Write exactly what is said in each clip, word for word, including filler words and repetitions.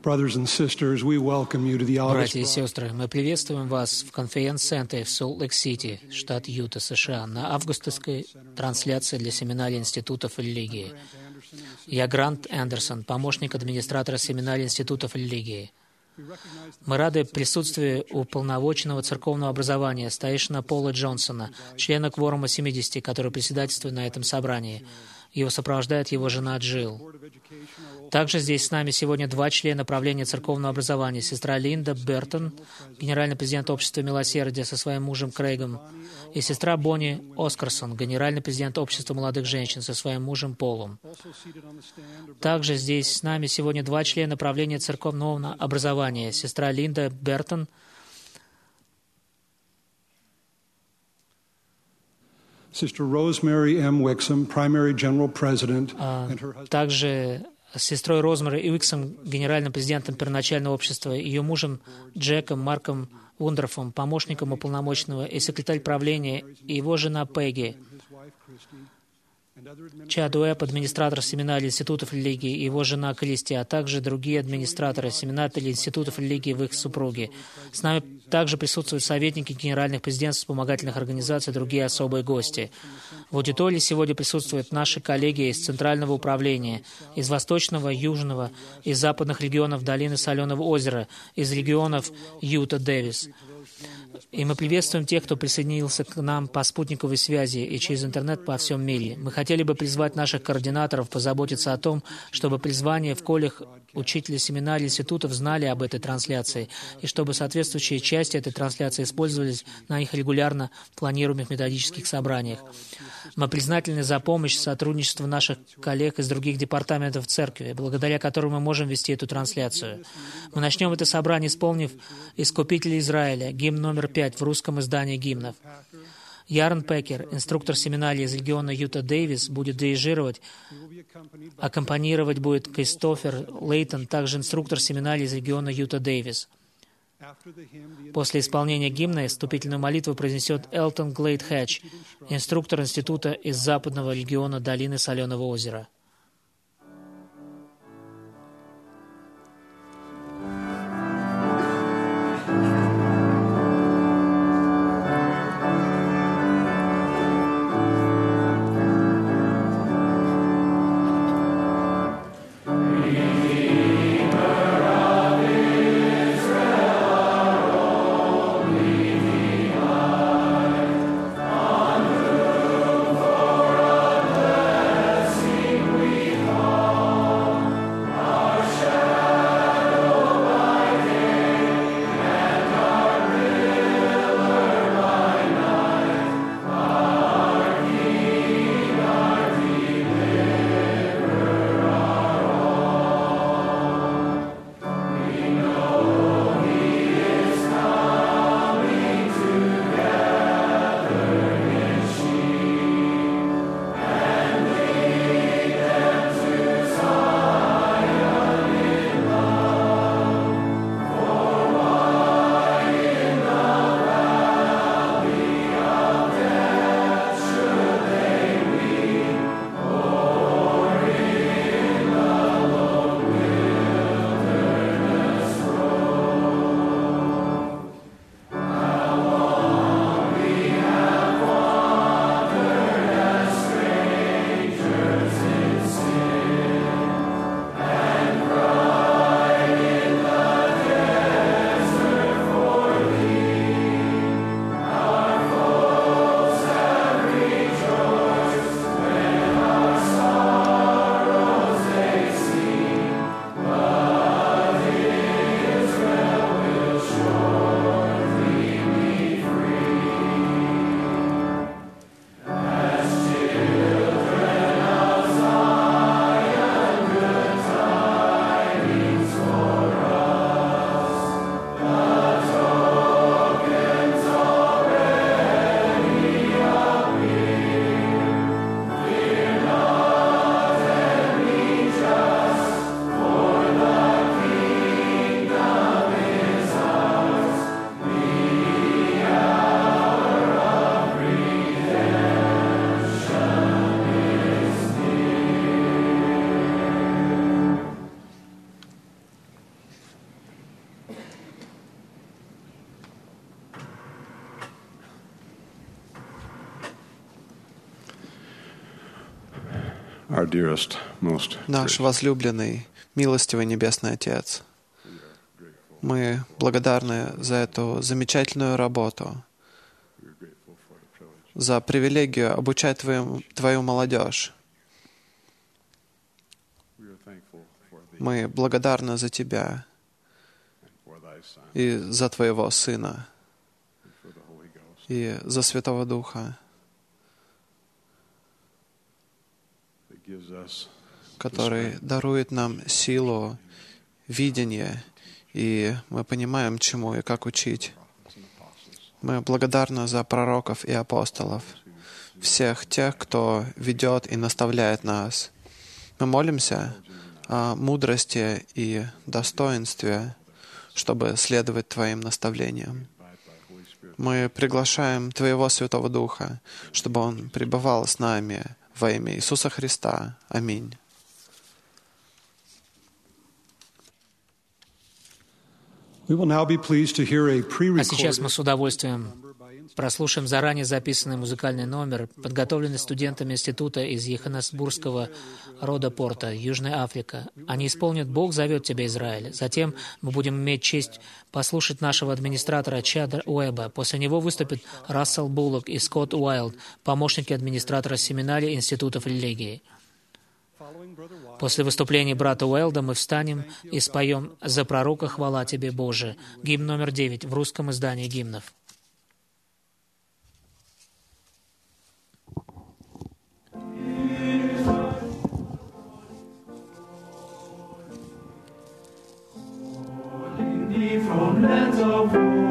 Brothers and sisters, we welcome you to the August. Братья и сестры, мы приветствуем вас в конференц-центре в Солт-Лейк-Сити, штат Юта, США, на августовской трансляции для семинарии институтов религии. Я Грант Андерсон, помощник администратора семинарии институтов религии. Мы рады присутствию уполномоченного церковного образования старейшина Пола Джонсона, члена кворума семидесяти, который председательствует на этом собрании. Его сопровождает его жена Джилл. Также здесь с нами сегодня два члена правления церковного образования. Сестра Линда Бертон, генеральный президент Общества Милосердия со своим мужем Крейгом, и сестра Бонни Оскарсон, генеральный президент Общества молодых женщин со своим мужем Полом. Также здесь с нами сегодня два члена правления церковного образования. Сестра Линда Бертон, Sister Rosemary M. Wixom, primary general president, and her husband. Также с сестрой Розмари Уиксом, генеральным президентом первоначального общества, ее мужем Джеком Марком Вундерфом, помощником уполномоченного и секретарь правления, и его жена Пегги, Чад Уэбб, администратор семинарии институтов религии, и его жена Кристи, а также другие администраторы семинарии институтов религии в их супруги. С нами также присутствуют советники генеральных президентств, вспомогательных организаций и другие особые гости. В аудитории сегодня присутствуют наши коллеги из Центрального управления, из Восточного, Южного, из западных регионов долины Соленого озера, из регионов Юта-Дэвис. И мы приветствуем тех, кто присоединился к нам по спутниковой связи и через интернет по всем мире. Мы хотели бы призвать наших координаторов позаботиться о том, чтобы при звании в коллеж учителя семинарий институтов знали об этой трансляции, и чтобы соответствующие части этой трансляции использовались на их регулярно планируемых методических собраниях. Мы признательны за помощь и сотрудничество наших коллег из других департаментов церкви, благодаря которым мы можем вести эту трансляцию. Мы начнем это собрание, исполнив «Искупитель Израиля», гимн номер пять в русском издании гимнов. Ярн Пекер, инструктор семинарии из региона Юта-Дэвис, будет дирижировать, аккомпанировать будет Кристофер Лейтон, также инструктор семинарии из региона Юта-Дэвис. После исполнения гимна вступительную молитву произнесет Элтон Глейд Хэтч, инструктор института из западного региона долины Соленого озера. Sing Наш возлюбленный, милостивый Небесный Отец, мы благодарны за эту замечательную работу, за привилегию обучать Твою, Твою молодежь. Мы благодарны за Тебя и за Твоего Сына, и за Святого Духа, который дарует нам силу, видение, и мы понимаем, чему и как учить. Мы благодарны за пророков и апостолов, всех тех, кто ведет и наставляет нас. Мы молимся о мудрости и достоинстве, чтобы следовать Твоим наставлениям. Мы приглашаем Твоего Святого Духа, чтобы Он пребывал с нами во имя Иисуса Христа. Аминь. А сейчас мы с удовольствием прослушаем заранее записанный музыкальный номер, подготовленный студентами института из Йоханнесбургского рода Порта, Южная Африка. Они исполнят «Бог зовет тебя, Израиль». Затем мы будем иметь честь послушать нашего администратора Чада Уэба. После него выступит Рассел Буллок и Скотт Уайлд, помощники администратора семинарии институтов религии. После выступления брата Уэлда мы встанем и споем «За пророка хвала тебе, Боже». Гимн номер девять в русском издании гимнов. From lands of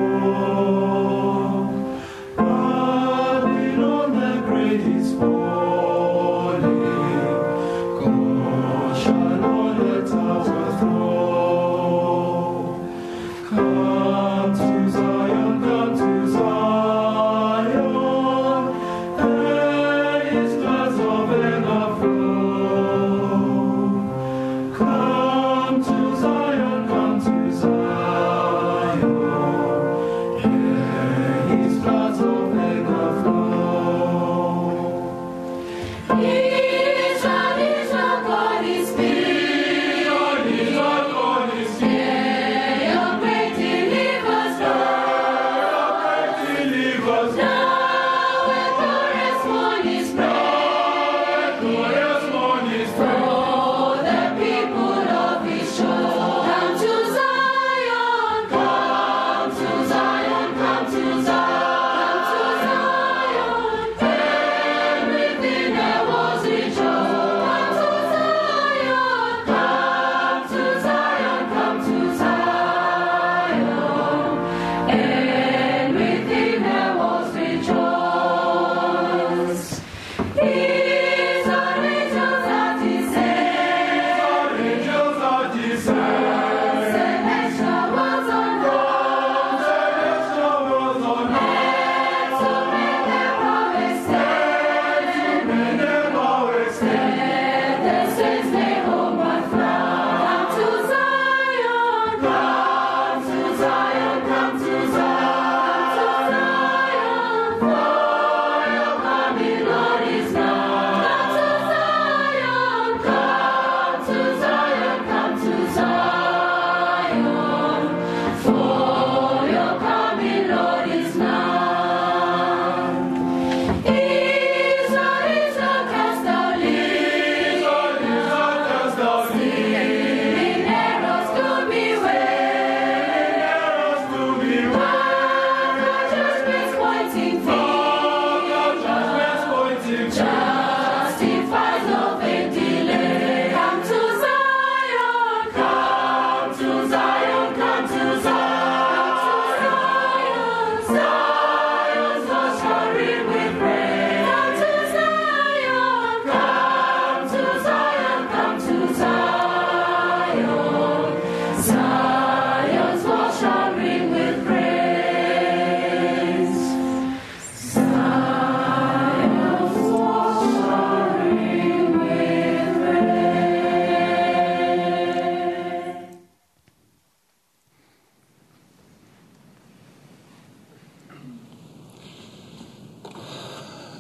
war, Babylon the great is falling. God shall not let overthrow. Come to Zion, come to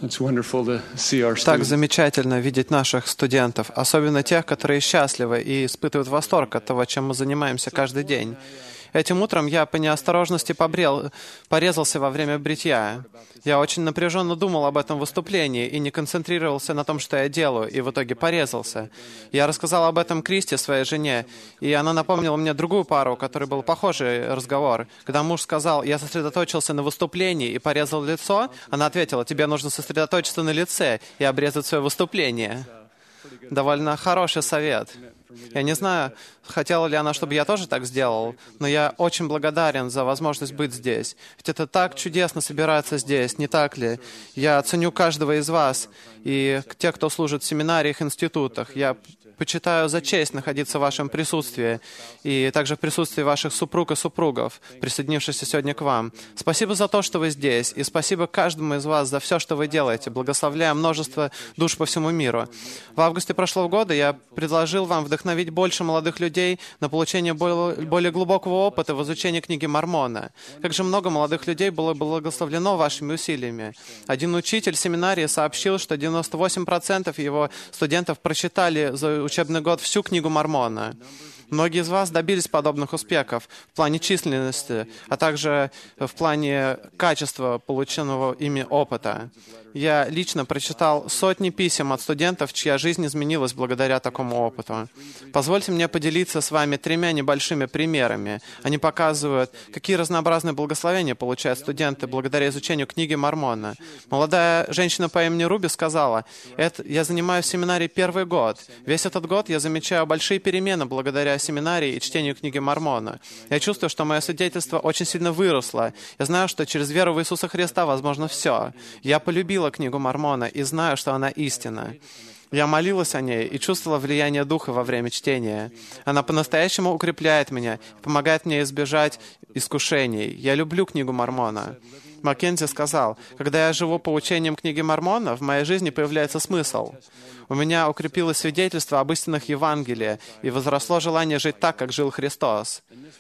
It's wonderful to see our Так students. замечательно видеть наших студентов, особенно тех, которые счастливы и испытывают восторг от того, чем мы занимаемся каждый день. Этим утром я по неосторожности побрел, порезался во время бритья. Я очень напряженно думал об этом выступлении и не концентрировался на том, что я делаю, и в итоге порезался. Я рассказал об этом Кристи, своей жене, и она напомнила мне другую пару, у которой был похожий разговор. Когда муж сказал: «Я сосредоточился на выступлении и порезал лицо», она ответила: «Тебе нужно сосредоточиться на лице и обрезать свое выступление». Довольно хороший совет. Я не знаю, хотела ли она, чтобы я тоже так сделал, но я очень благодарен за возможность быть здесь. Ведь это так чудесно собираться здесь, не так ли? Я ценю каждого из вас и тех, кто служит в семинариях, институтах. Я почитаю за честь находиться в вашем присутствии и также в присутствии ваших супруг и супругов, присоединившихся сегодня к вам. Спасибо за то, что вы здесь, и спасибо каждому из вас за все, что вы делаете. Благословляю множество душ по всему миру. В августе прошлого года я предложил вам вдохновить больше молодых людей на получение более глубокого опыта в изучении книги Мормона. Как же много молодых людей было благословлено вашими усилиями. Один учитель семинарии сообщил, что девяносто восемь процентов его студентов прочитали за учебный год всю книгу Мормона. Многие из вас добились подобных успехов в плане численности, а также в плане качества полученного ими опыта. Я лично прочитал сотни писем от студентов, чья жизнь изменилась благодаря такому опыту. Позвольте мне поделиться с вами тремя небольшими примерами. Они показывают, какие разнообразные благословения получают студенты благодаря изучению книги Мормона. Молодая женщина по имени Руби сказала: «Это, я занимаюсь в семинарии первый год. Весь этот год я замечаю большие перемены благодаря семинарии и чтению книги Мормона. Я чувствую, что мое свидетельство очень сильно выросло. Я знаю, что через веру в Иисуса Христа возможно все. Я полюбила книгу Мормона и знаю, что она истина. Я молилась о ней и чувствовала влияние Духа во время чтения. Она по-настоящему укрепляет меня и помогает мне избежать искушений. Я люблю книгу Мормона». Маккензи сказал: «Когда я живу по учениям книги Мормона, в моей жизни появляется смысл. У меня укрепилось свидетельство об истинах Евангелия и возросло желание жить так, как жил Христос».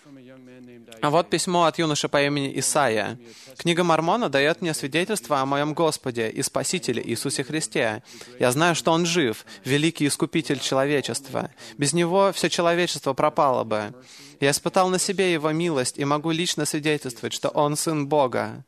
А вот письмо от юноши по имени Исайя. «Книга Мормона дает мне свидетельство о моем Господе и Спасителе Иисусе Христе. Я знаю, что Он жив, великий искупитель человечества. Без Него все человечество пропало бы. Я испытал на себе Его милость и могу лично свидетельствовать, что Он Сын Бога».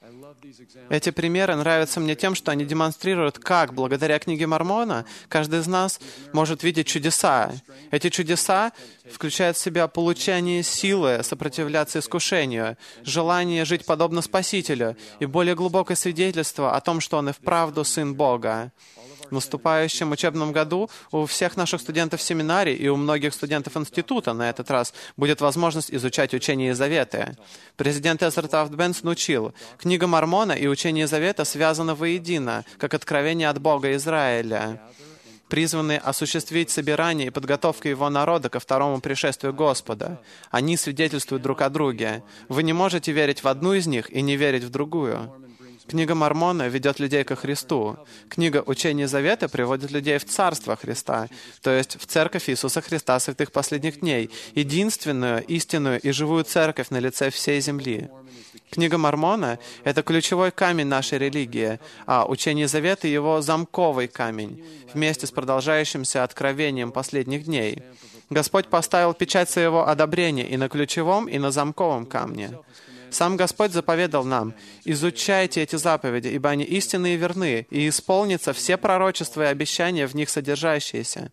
Эти примеры нравятся мне тем, что они демонстрируют, как, благодаря книге Мормона, каждый из нас может видеть чудеса. Эти чудеса включают в себя получение силы сопротивляться искушению, желание жить подобно Спасителю и более глубокое свидетельство о том, что Он и вправду Сын Бога. В наступающем учебном году у всех наших студентов семинарии и у многих студентов института на этот раз будет возможность изучать учение Завета. Президент Эзра Тафт Бенсон учил: «Книга Мормона и учение Завета связаны воедино, как откровение от Бога Израиля, призваны осуществить собирание и подготовку его народа ко второму пришествию Господа. Они свидетельствуют друг о друге. Вы не можете верить в одну из них и не верить в другую». Книга Мормона ведет людей ко Христу. Книга Учения Завета приводит людей в Царство Христа, то есть в Церковь Иисуса Христа святых последних дней, единственную, истинную и живую Церковь на лице всей земли. Книга Мормона — это ключевой камень нашей религии, а Учение Завета — его замковый камень, вместе с продолжающимся откровением последних дней. Господь поставил печать своего одобрения и на ключевом, и на замковом камне. Сам Господь заповедал нам: «Изучайте эти заповеди, ибо они истинны и верны, и исполнятся все пророчества и обещания, в них содержащиеся».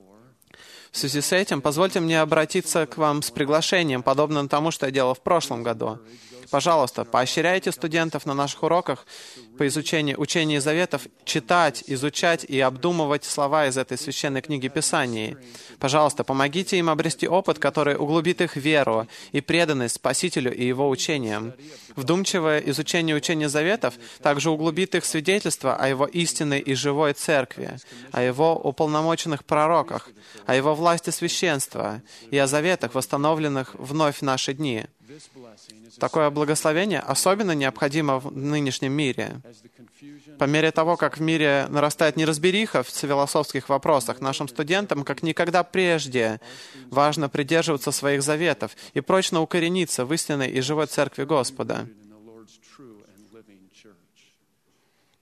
В связи с этим позвольте мне обратиться к вам с приглашением, подобно тому, что я делал в прошлом году. Пожалуйста, поощряйте студентов на наших уроках по изучению учения Заветов читать, изучать и обдумывать слова из этой священной книги Писаний. Пожалуйста, помогите им обрести опыт, который углубит их веру и преданность Спасителю и Его учениям. Вдумчивое изучение учения Заветов также углубит их свидетельство о Его истинной и живой Церкви, о Его уполномоченных пророках, о Его власти священства и о заветах, восстановленных вновь в наши дни. Такое благословение особенно необходимо в нынешнем мире. По мере того, как в мире нарастает неразбериха в философских вопросах, нашим студентам, как никогда прежде, важно придерживаться своих заветов и прочно укорениться в истинной и живой Церкви Господа.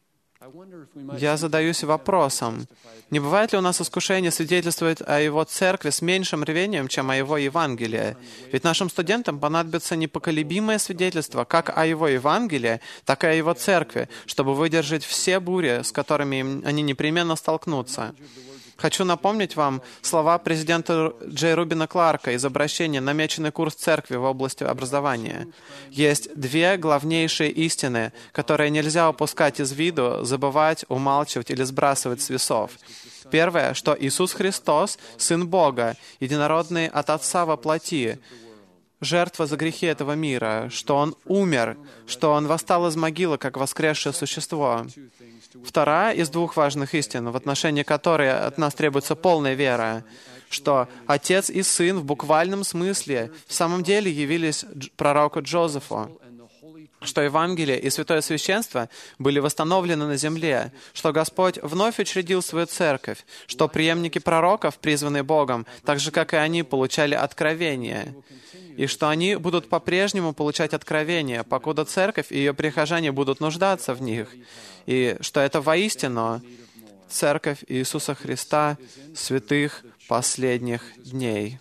Я задаюсь вопросом, не бывает ли у нас искушение свидетельствовать о Его церкви с меньшим рвением, чем о Его Евангелии? Ведь нашим студентам понадобится непоколебимое свидетельство как о Его Евангелии, так и о Его церкви, чтобы выдержать все бури, с которыми они непременно столкнутся. Хочу напомнить вам слова президента Джей Рубина Кларка из обращения «Намеченный курс церкви в области образования». Есть две главнейшие истины, которые нельзя упускать из виду, забывать, умалчивать или сбрасывать с весов. Первое, что Иисус Христос — Сын Бога, единородный от Отца во плоти, жертва за грехи этого мира, что Он умер, что Он восстал из могилы как воскресшее существо. Вторая из двух важных истин, в отношении которой от нас требуется полная вера, что Отец и Сын в буквальном смысле в самом деле явились пророку Джозефу, что Евангелие и Святое Священство были восстановлены на земле, что Господь вновь учредил свою церковь, что преемники пророков, призванные Богом, так же, как и они, получали откровение, и что они будут по-прежнему получать откровения, покуда церковь и ее прихожане будут нуждаться в них, и что это воистину церковь Иисуса Христа, святых последних дней.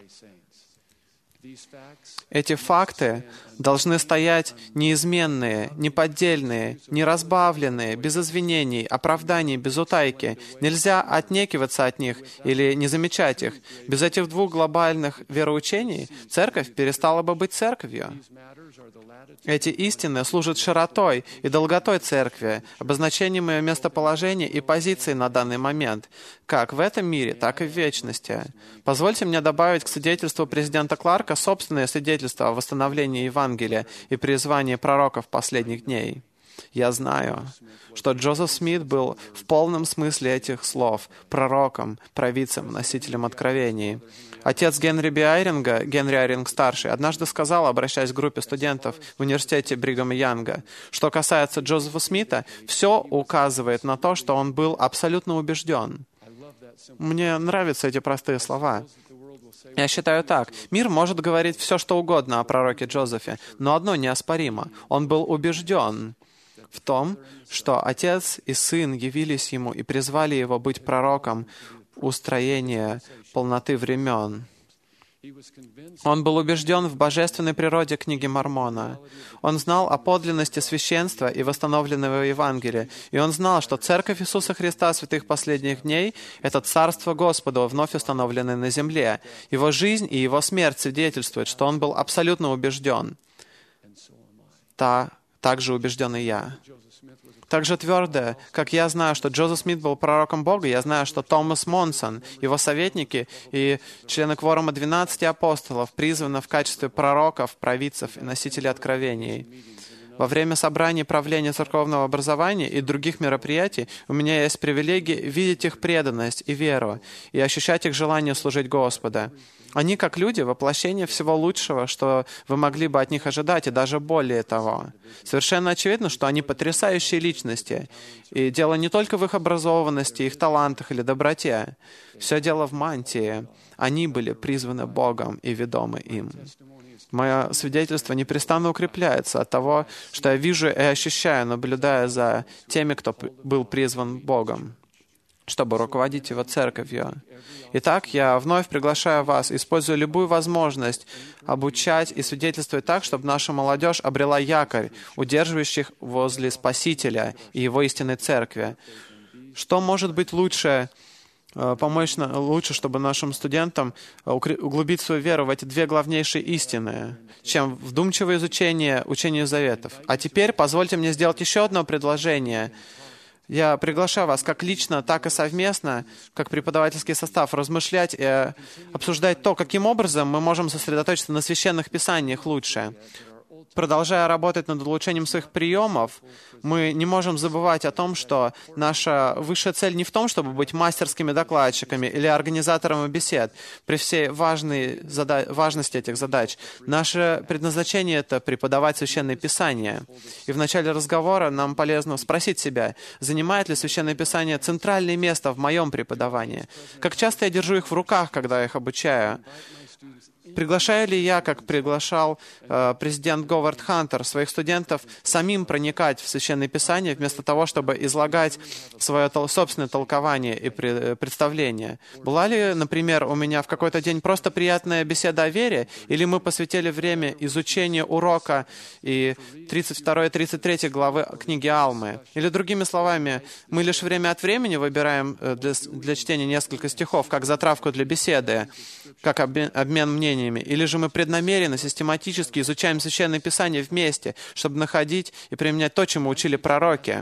Эти факты должны стоять неизменные, неподдельные, неразбавленные, без извинений, оправданий, без утайки. Нельзя отнекиваться от них или не замечать их. Без этих двух глобальных вероучений церковь перестала бы быть церковью. Эти истины служат широтой и долготой церкви, обозначением ее местоположения и позиции на данный момент, как в этом мире, так и в вечности. Позвольте мне добавить к свидетельству президента Кларка собственное свидетельство о восстановлении Евангелия и призвании пророков последних дней. Я знаю, что Джозеф Смит был в полном смысле этих слов пророком, провидцем, носителем откровений. Отец Генри Би Айринга, Генри Айринг-старший, однажды сказал, обращаясь к группе студентов в университете Бригама Янга, что касается Джозефа Смита, все указывает на то, что он был абсолютно убежден. Мне нравятся эти простые слова. Я считаю так. Мир может говорить все, что угодно о пророке Джозефе, но одно неоспоримо. Он был убежден в том, что Отец и Сын явились ему и призвали его быть пророком устроения полноты времен. Он был убежден в божественной природе книги Мормона. Он знал о подлинности священства и восстановленного Евангелия. И он знал, что Церковь Иисуса Христа святых последних дней — это Царство Господа, вновь установленное на земле. Его жизнь и его смерть свидетельствуют, что он был абсолютно убежден. Та, так же убежден и я. Так же твердо, как я знаю, что Джозеф Смит был пророком Бога, я знаю, что Томас Монсон, его советники и члены кворума двенадцати апостолов призваны в качестве пророков, провидцев и носителей откровений. Во время собраний правления церковного образования и других мероприятий у меня есть привилегия видеть их преданность и веру, и ощущать их желание служить Господу. Они, как люди, воплощение всего лучшего, что вы могли бы от них ожидать, и даже более того. Совершенно очевидно, что они потрясающие личности. И дело не только в их образованности, их талантах или доброте. Все дело в мантии. Они были призваны Богом и ведомы им. Мое свидетельство непрестанно укрепляется от того, что я вижу и ощущаю, наблюдая за теми, кто был призван Богом, чтобы руководить Его церковью. Итак, я вновь приглашаю вас, используя любую возможность, обучать и свидетельствовать так, чтобы наша молодежь обрела якорь, удерживающий их возле Спасителя и Его истинной церкви. Что может быть лучше, помочь лучше, чтобы нашим студентам углубить свою веру в эти две главнейшие истины, чем вдумчивое изучение учения заветов? А теперь позвольте мне сделать еще одно предложение. Я приглашаю вас как лично, так и совместно, как преподавательский состав, размышлять и обсуждать то, каким образом мы можем сосредоточиться на священных писаниях лучше. Продолжая работать над улучшением своих приемов, мы не можем забывать о том, что наша высшая цель не в том, чтобы быть мастерскими докладчиками или организаторами бесед, при всей важной зада... важности этих задач. Наше предназначение — это преподавать Священное Писание. И в начале разговора нам полезно спросить себя, занимает ли Священное Писание центральное место в моем преподавании? Как часто я держу их в руках, когда их обучаю? приглашаю ли я, как приглашал э, президент Говард Хантер, своих студентов самим проникать в Священное Писание, вместо того, чтобы излагать свое тол- собственное толкование и при- представление? Была ли, например, у меня в какой-то день просто приятная беседа о вере, или мы посвятили время изучению урока и тридцать второй и тридцать третьей главы книги Алмы? Или, другими словами, мы лишь время от времени выбираем для, для чтения несколько стихов, как затравку для беседы, как обмен, обмен мнениями, или же мы преднамеренно, систематически изучаем Священное Писание вместе, чтобы находить и применять то, чему учили пророки?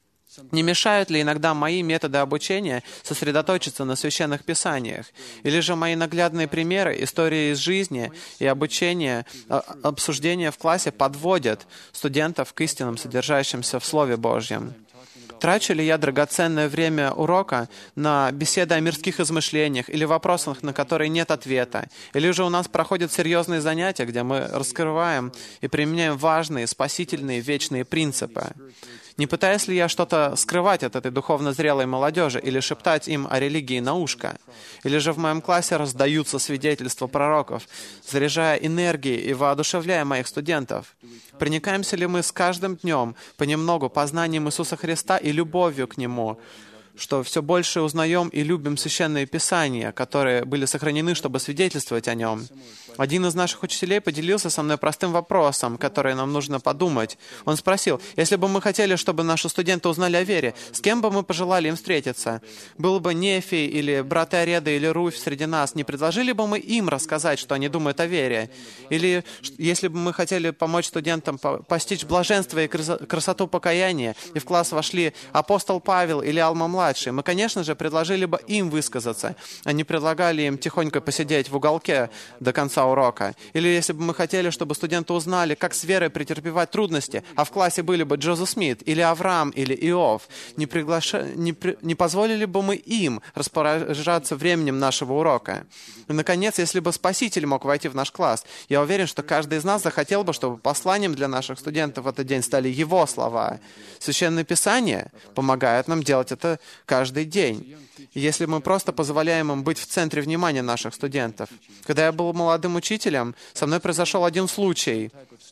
Не мешают ли иногда мои методы обучения сосредоточиться на Священных Писаниях? Или же мои наглядные примеры, истории из жизни и обучения, обсуждения в классе подводят студентов к истинам, содержащимся в Слове Божьем? Трачу ли я драгоценное время урока на беседы о мирских измышлениях или вопросах, на которые нет ответа? Или же у нас проходят серьезные занятия, где мы раскрываем и применяем важные, спасительные, вечные принципы? Не пытаюсь ли я что-то скрывать от этой духовно зрелой молодежи или шептать им о религии на ушко? Или же в моем классе раздаются свидетельства пророков, заряжая энергией и воодушевляя моих студентов? Проникаемся ли мы с каждым днем понемногу познанием Иисуса Христа и любовью к Нему, что все больше узнаем и любим Священные Писания, которые были сохранены, чтобы свидетельствовать о Нем? Один из наших учителей поделился со мной простым вопросом, который нам нужно подумать. Он спросил, если бы мы хотели, чтобы наши студенты узнали о вере, с кем бы мы пожелали им встретиться? Был бы Нефий или брат Иореда или Руфь среди нас, не предложили бы мы им рассказать, что они думают о вере? Или если бы мы хотели помочь студентам постичь блаженство и красоту покаяния, и в класс вошли апостол Павел или Алма-младший, мы, конечно же, предложили бы им высказаться, а не предлагали им тихонько посидеть в уголке до конца урока. Или если бы мы хотели, чтобы студенты узнали, как с верой претерпевать трудности, а в классе были бы Джозеф Смит, или Авраам, или Иов, не, приглаша... не, при... не позволили бы мы им распоряжаться временем нашего урока. И, наконец, если бы Спаситель мог войти в наш класс, я уверен, что каждый из нас захотел бы, чтобы посланием для наших студентов в этот день стали Его слова. Священное Писание помогает нам делать это каждый день. И если мы просто позволяем им быть в центре внимания наших студентов. Когда я был молодым учителем, со мной произошел один случай.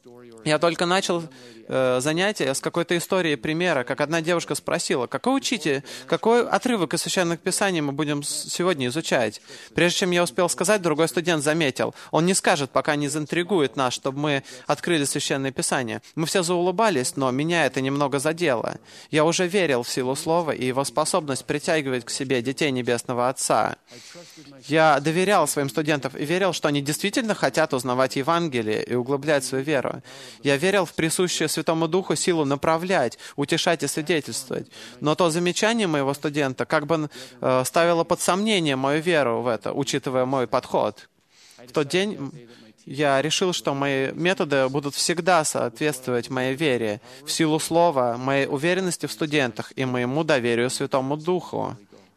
Я только начал э, занятие с какой-то историей, примера, как одна девушка спросила, какой учитель, какой отрывок из Священных Писаний мы будем сегодня изучать? Прежде чем я успел сказать, другой студент заметил, он не скажет, пока не заинтригует нас, чтобы мы открыли Священное Писание. Мы все заулыбались, но меня это немного задело. Я уже верил в силу Слова и его способность притягивать к себе детей Небесного Отца. Я доверял своим студентам и верил, что они действительно хотят узнавать Евангелие и углублять свою веру. Я верил в присущую Святому Духу силу направлять, утешать и свидетельствовать. Но то замечание моего студента как бы э, ставило под сомнение мою веру в это, учитывая мой подход. В тот день я решил, что мои методы будут всегда соответствовать моей вере, в силу Слова, моей уверенности в студентах и моему доверию Святому Духу.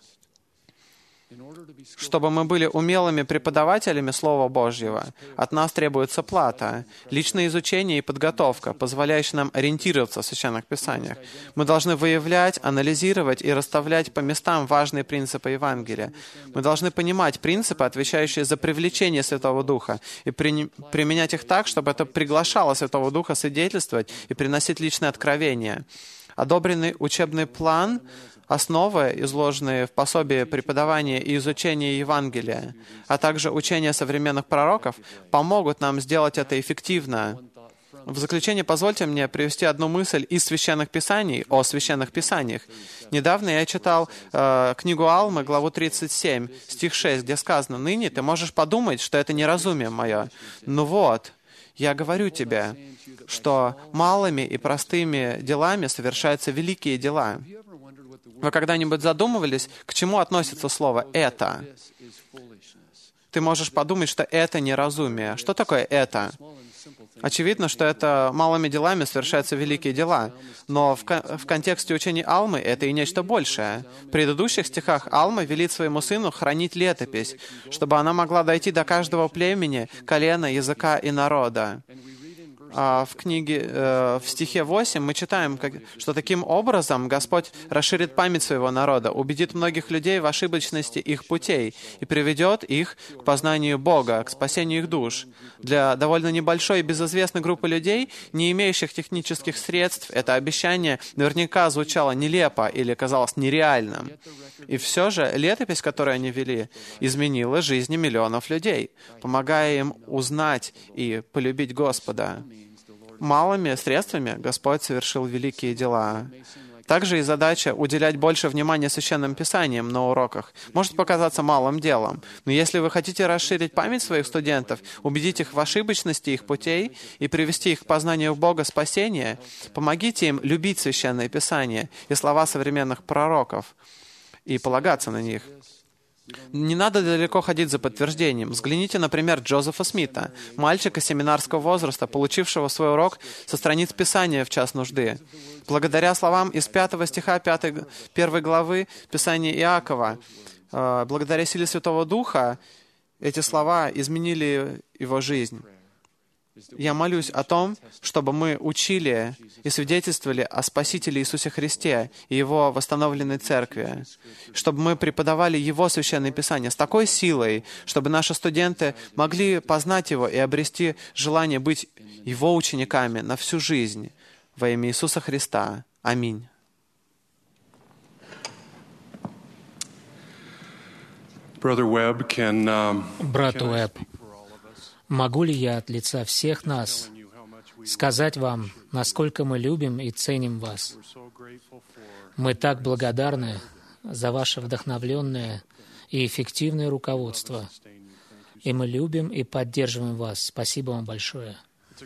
Чтобы мы были умелыми преподавателями Слова Божьего, от нас требуется плата, личное изучение и подготовка, позволяющая нам ориентироваться в Священных Писаниях. Мы должны выявлять, анализировать и расставлять по местам важные принципы Евангелия. Мы должны понимать принципы, отвечающие за привлечение Святого Духа, и при... применять их так, чтобы это приглашало Святого Духа свидетельствовать и приносить личное откровение. Одобренный учебный план — основы, изложенные в пособии преподавания и изучения Евангелия, а также учения современных пророков, помогут нам сделать это эффективно. В заключение позвольте мне привести одну мысль из Священных Писаний о Священных Писаниях. Недавно я читал э, книгу Алмы, главу тридцать семь, стих шесть, где сказано: «Ныне ты можешь подумать, что это неразумие мое. Ну вот, я говорю тебе, что малыми и простыми делами совершаются великие дела». Вы когда-нибудь задумывались, к чему относится слово «это»? Ты можешь подумать, что это неразумие. Что такое «это»? Очевидно, что это малыми делами совершаются великие дела. Но в, кон- в контексте учения Алмы это и нечто большее. В предыдущих стихах Алма велит своему сыну хранить летопись, чтобы она могла дойти до каждого племени, колена, языка и народа. А в книге, э, в стихе восемь мы читаем, как, что таким образом Господь расширит память своего народа, убедит многих людей в ошибочности их путей и приведет их к познанию Бога, к спасению их душ. Для довольно небольшой и безызвестной группы людей, не имеющих технических средств, это обещание наверняка звучало нелепо или казалось нереальным. И все же летопись, которую они вели, изменила жизни миллионов людей, помогая им узнать и полюбить Господа. Малыми средствами Господь совершил великие дела. Также и задача уделять больше внимания священным писаниям на уроках может показаться малым делом. Но если вы хотите расширить память своих студентов, убедить их в ошибочности их путей и привести их к познанию Бога спасения, помогите им любить священное писание и слова современных пророков и полагаться на них. Не надо далеко ходить за подтверждением. Взгляните, например, Джозефа Смита, мальчика семинарского возраста, получившего свой урок со страниц Писания в час нужды. Благодаря словам из пятого стиха пятой, первой главы Писания Иакова, благодаря силе Святого Духа, эти слова изменили его жизнь. Я молюсь о том, чтобы мы учили и свидетельствовали о Спасителе Иисусе Христе и Его восстановленной Церкви, чтобы мы преподавали Его Священное Писание с такой силой, чтобы наши студенты могли познать Его и обрести желание быть Его учениками на всю жизнь. Во имя Иисуса Христа. Аминь. Брат Уэбб, могу ли я от лица всех нас сказать вам, насколько мы любим и ценим вас? Мы так благодарны за ваше вдохновленное и эффективное руководство, и мы любим и поддерживаем вас. Спасибо вам большое.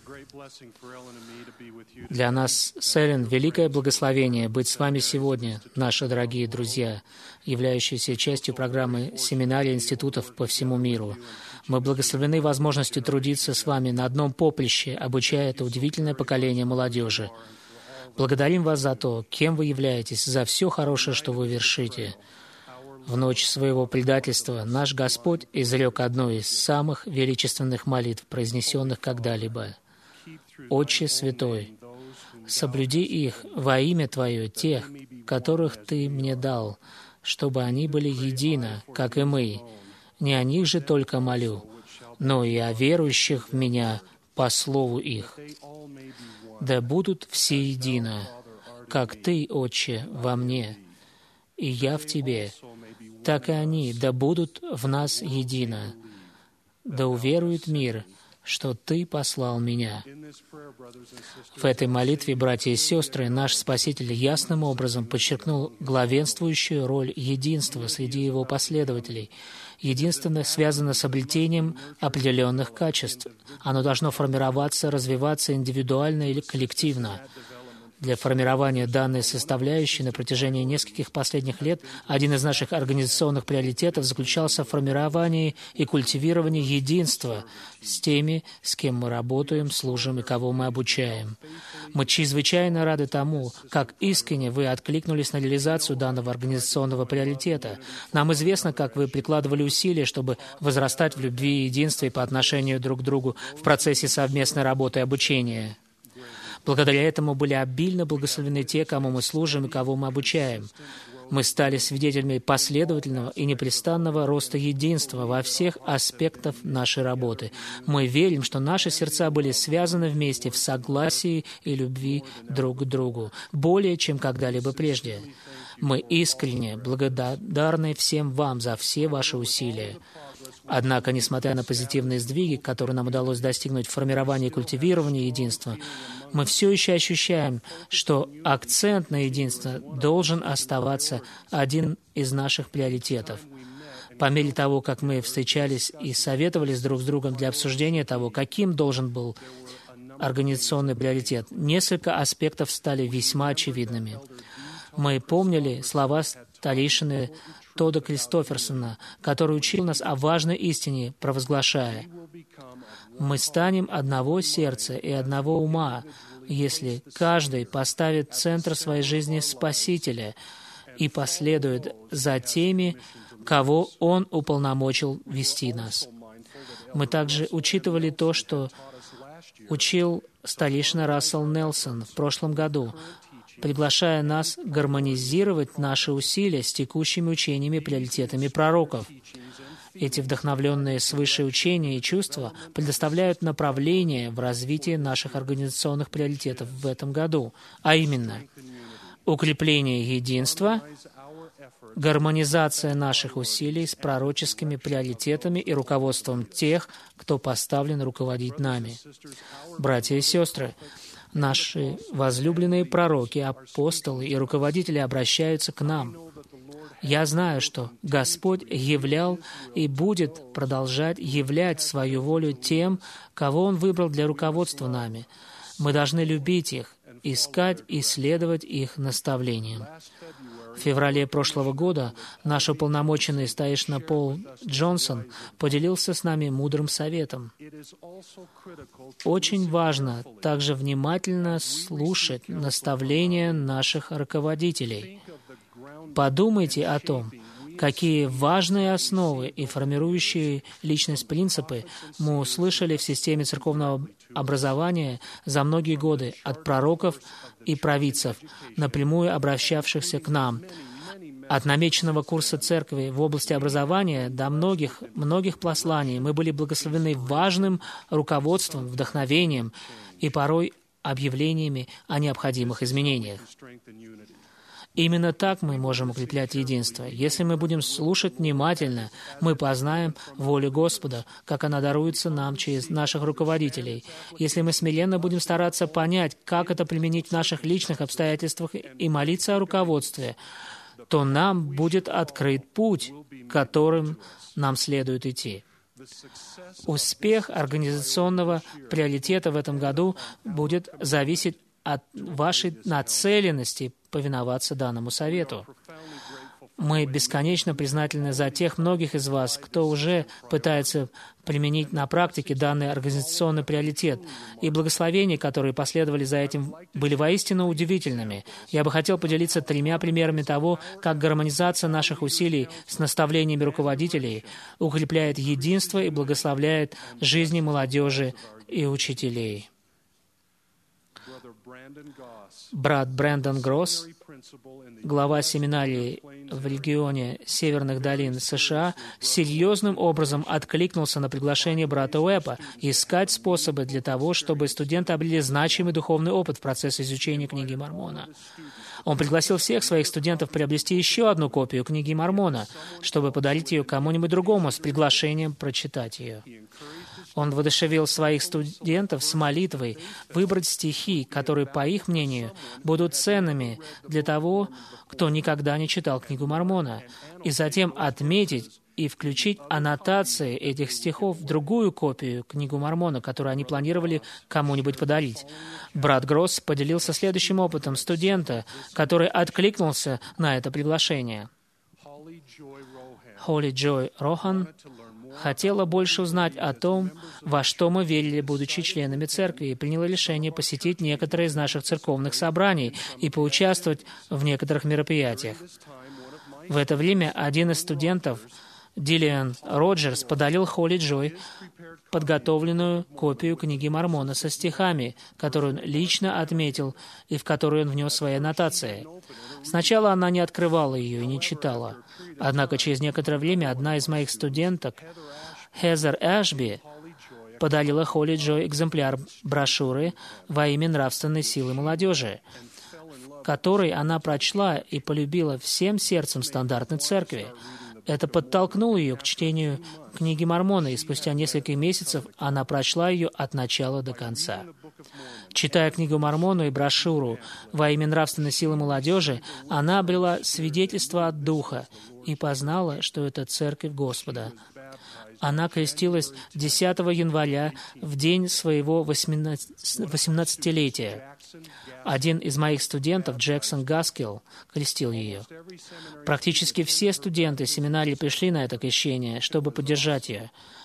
Для нас, с Эллен, великое благословение быть с вами сегодня, наши дорогие друзья, являющиеся частью программы семинарий институтов по всему миру. Мы благословены возможностью трудиться с вами на одном поприще, обучая это удивительное поколение молодежи. Благодарим вас за то, кем вы являетесь, за все хорошее, что вы вершите. В ночь своего предательства наш Господь изрек одну из самых величественных молитв, произнесенных когда-либо. «Отче Святой, соблюди их во имя Твое, тех, которых Ты мне дал, чтобы они были едино, как и мы. Не о них же только молю, но и о верующих в Меня по слову их. Да будут все едино, как Ты, Отче, во мне, и я в Тебе, так и они, да будут в нас едино. Да уверует мир, что Ты послал Меня». В этой молитве, братья и сестры, наш Спаситель ясным образом подчеркнул главенствующую роль единства среди Его последователей. Единство связано с обретением определенных качеств. Оно должно формироваться, развиваться индивидуально или коллективно. Для формирования данной составляющей на протяжении нескольких последних лет один из наших организационных приоритетов заключался в формировании и культивировании единства с теми, с кем мы работаем, служим и кого мы обучаем. Мы чрезвычайно рады тому, как искренне вы откликнулись на реализацию данного организационного приоритета. Нам известно, как вы прикладывали усилия, чтобы возрастать в любви и единстве по отношению друг к другу в процессе совместной работы и обучения. Благодаря этому были обильно благословены те, кому мы служим и кого мы обучаем. Мы стали свидетелями последовательного и непрестанного роста единства во всех аспектах нашей работы. Мы верим, что наши сердца были связаны вместе в согласии и любви друг к другу, более чем когда-либо прежде. Мы искренне благодарны всем вам за все ваши усилия. Однако, несмотря на позитивные сдвиги, которые нам удалось достигнуть в формировании и культивировании единства, мы все еще ощущаем, что акцент на единство должен оставаться один из наших приоритетов. По мере того, как мы встречались и советовались друг с другом для обсуждения того, каким должен был организационный приоритет, несколько аспектов стали весьма очевидными. Мы помнили слова старейшины Тодда Кристоферсона, который учил нас о важной истине, провозглашая: «Мы станем одного сердца и одного ума, если каждый поставит в центр своей жизни Спасителя и последует за теми, кого Он уполномочил вести нас». Мы также учитывали то, что учил старейшина Рассел Нелсон в прошлом году, приглашая нас гармонизировать наши усилия с текущими учениями и приоритетами пророков. Эти вдохновленные свыше учения и чувства предоставляют направление в развитии наших организационных приоритетов в этом году, а именно укрепление единства, гармонизация наших усилий с пророческими приоритетами и руководством тех, кто поставлен руководить нами. Братья и сестры, наши возлюбленные пророки, апостолы и руководители обращаются к нам. Я знаю, что Господь являл и будет продолжать являть свою волю тем, кого Он выбрал для руководства нами. Мы должны любить их, искать и следовать их наставлениям. В феврале прошлого года наш уполномоченный старейшина Пол Джонсон поделился с нами мудрым советом. Очень важно также внимательно слушать наставления наших руководителей. Подумайте о том, какие важные основы и формирующие личность принципы мы услышали в системе церковного образования за многие годы от пророков и провидцев, напрямую обращавшихся к нам. От намеченного курса церкви в области образования до многих, многих посланий мы были благословены важным руководством, вдохновением и порой объявлениями о необходимых изменениях. Именно так мы можем укреплять единство. Если мы будем слушать внимательно, мы познаем волю Господа, как она даруется нам через наших руководителей. Если мы смиренно будем стараться понять, как это применить в наших личных обстоятельствах и молиться о руководстве, то нам будет открыт путь, которым нам следует идти. Успех организационного приоритета в этом году будет зависеть от вашей нацеленности повиноваться данному совету. Мы бесконечно признательны за тех многих из вас, кто уже пытается применить на практике данный организационный приоритет, и благословения, которые последовали за этим, были воистину удивительными. Я бы хотел поделиться тремя примерами того, как гармонизация наших усилий с наставлениями руководителей укрепляет единство и благословляет жизни молодежи и учителей. Брат Брэндон Гросс, глава семинарии в регионе Северных долин США, серьезным образом откликнулся на приглашение брата Уэпа искать способы для того, чтобы студенты обрели значимый духовный опыт в процессе изучения книги Мормона. Он пригласил всех своих студентов приобрести еще одну копию книги Мормона, чтобы подарить ее кому-нибудь другому с приглашением прочитать ее. Он воодушевил своих студентов с молитвой выбрать стихи, которые, по их мнению, будут ценными для того, кто никогда не читал книгу Мормона, и затем отметить и включить аннотации этих стихов в другую копию книгу Мормона, которую они планировали кому-нибудь подарить. Брат Гросс поделился следующим опытом студента, который откликнулся на это приглашение. Холли Джой Рохан хотела больше узнать о том, во что мы верили, будучи членами церкви, и приняла решение посетить некоторые из наших церковных собраний и поучаствовать в некоторых мероприятиях. В это время один из студентов, Диллиан Роджерс, подарил Холли Джой подготовленную копию книги Мормона со стихами, которую он лично отметил и в которую он внес свои аннотации. Сначала она не открывала ее и не читала. Однако через некоторое время одна из моих студенток, Хезер Эшби, подарила Холли Джой экземпляр брошюры «Во имя нравственной силы молодежи», в которой она прочла и полюбила всем сердцем стандартной церкви. Это подтолкнуло ее к чтению книги Мормона, и спустя несколько месяцев она прочла ее от начала до конца. Читая книгу Мормона и брошюру «Во имя нравственной силы молодежи», она обрела свидетельство от Духа и познала, что это Церковь Господа. Она крестилась десятого января, в день своего восемнадцатилетия. Один из моих студентов, Джексон Гаскелл, крестил ее. Практически все студенты семинарии пришли на это крещение, чтобы поддержать ее.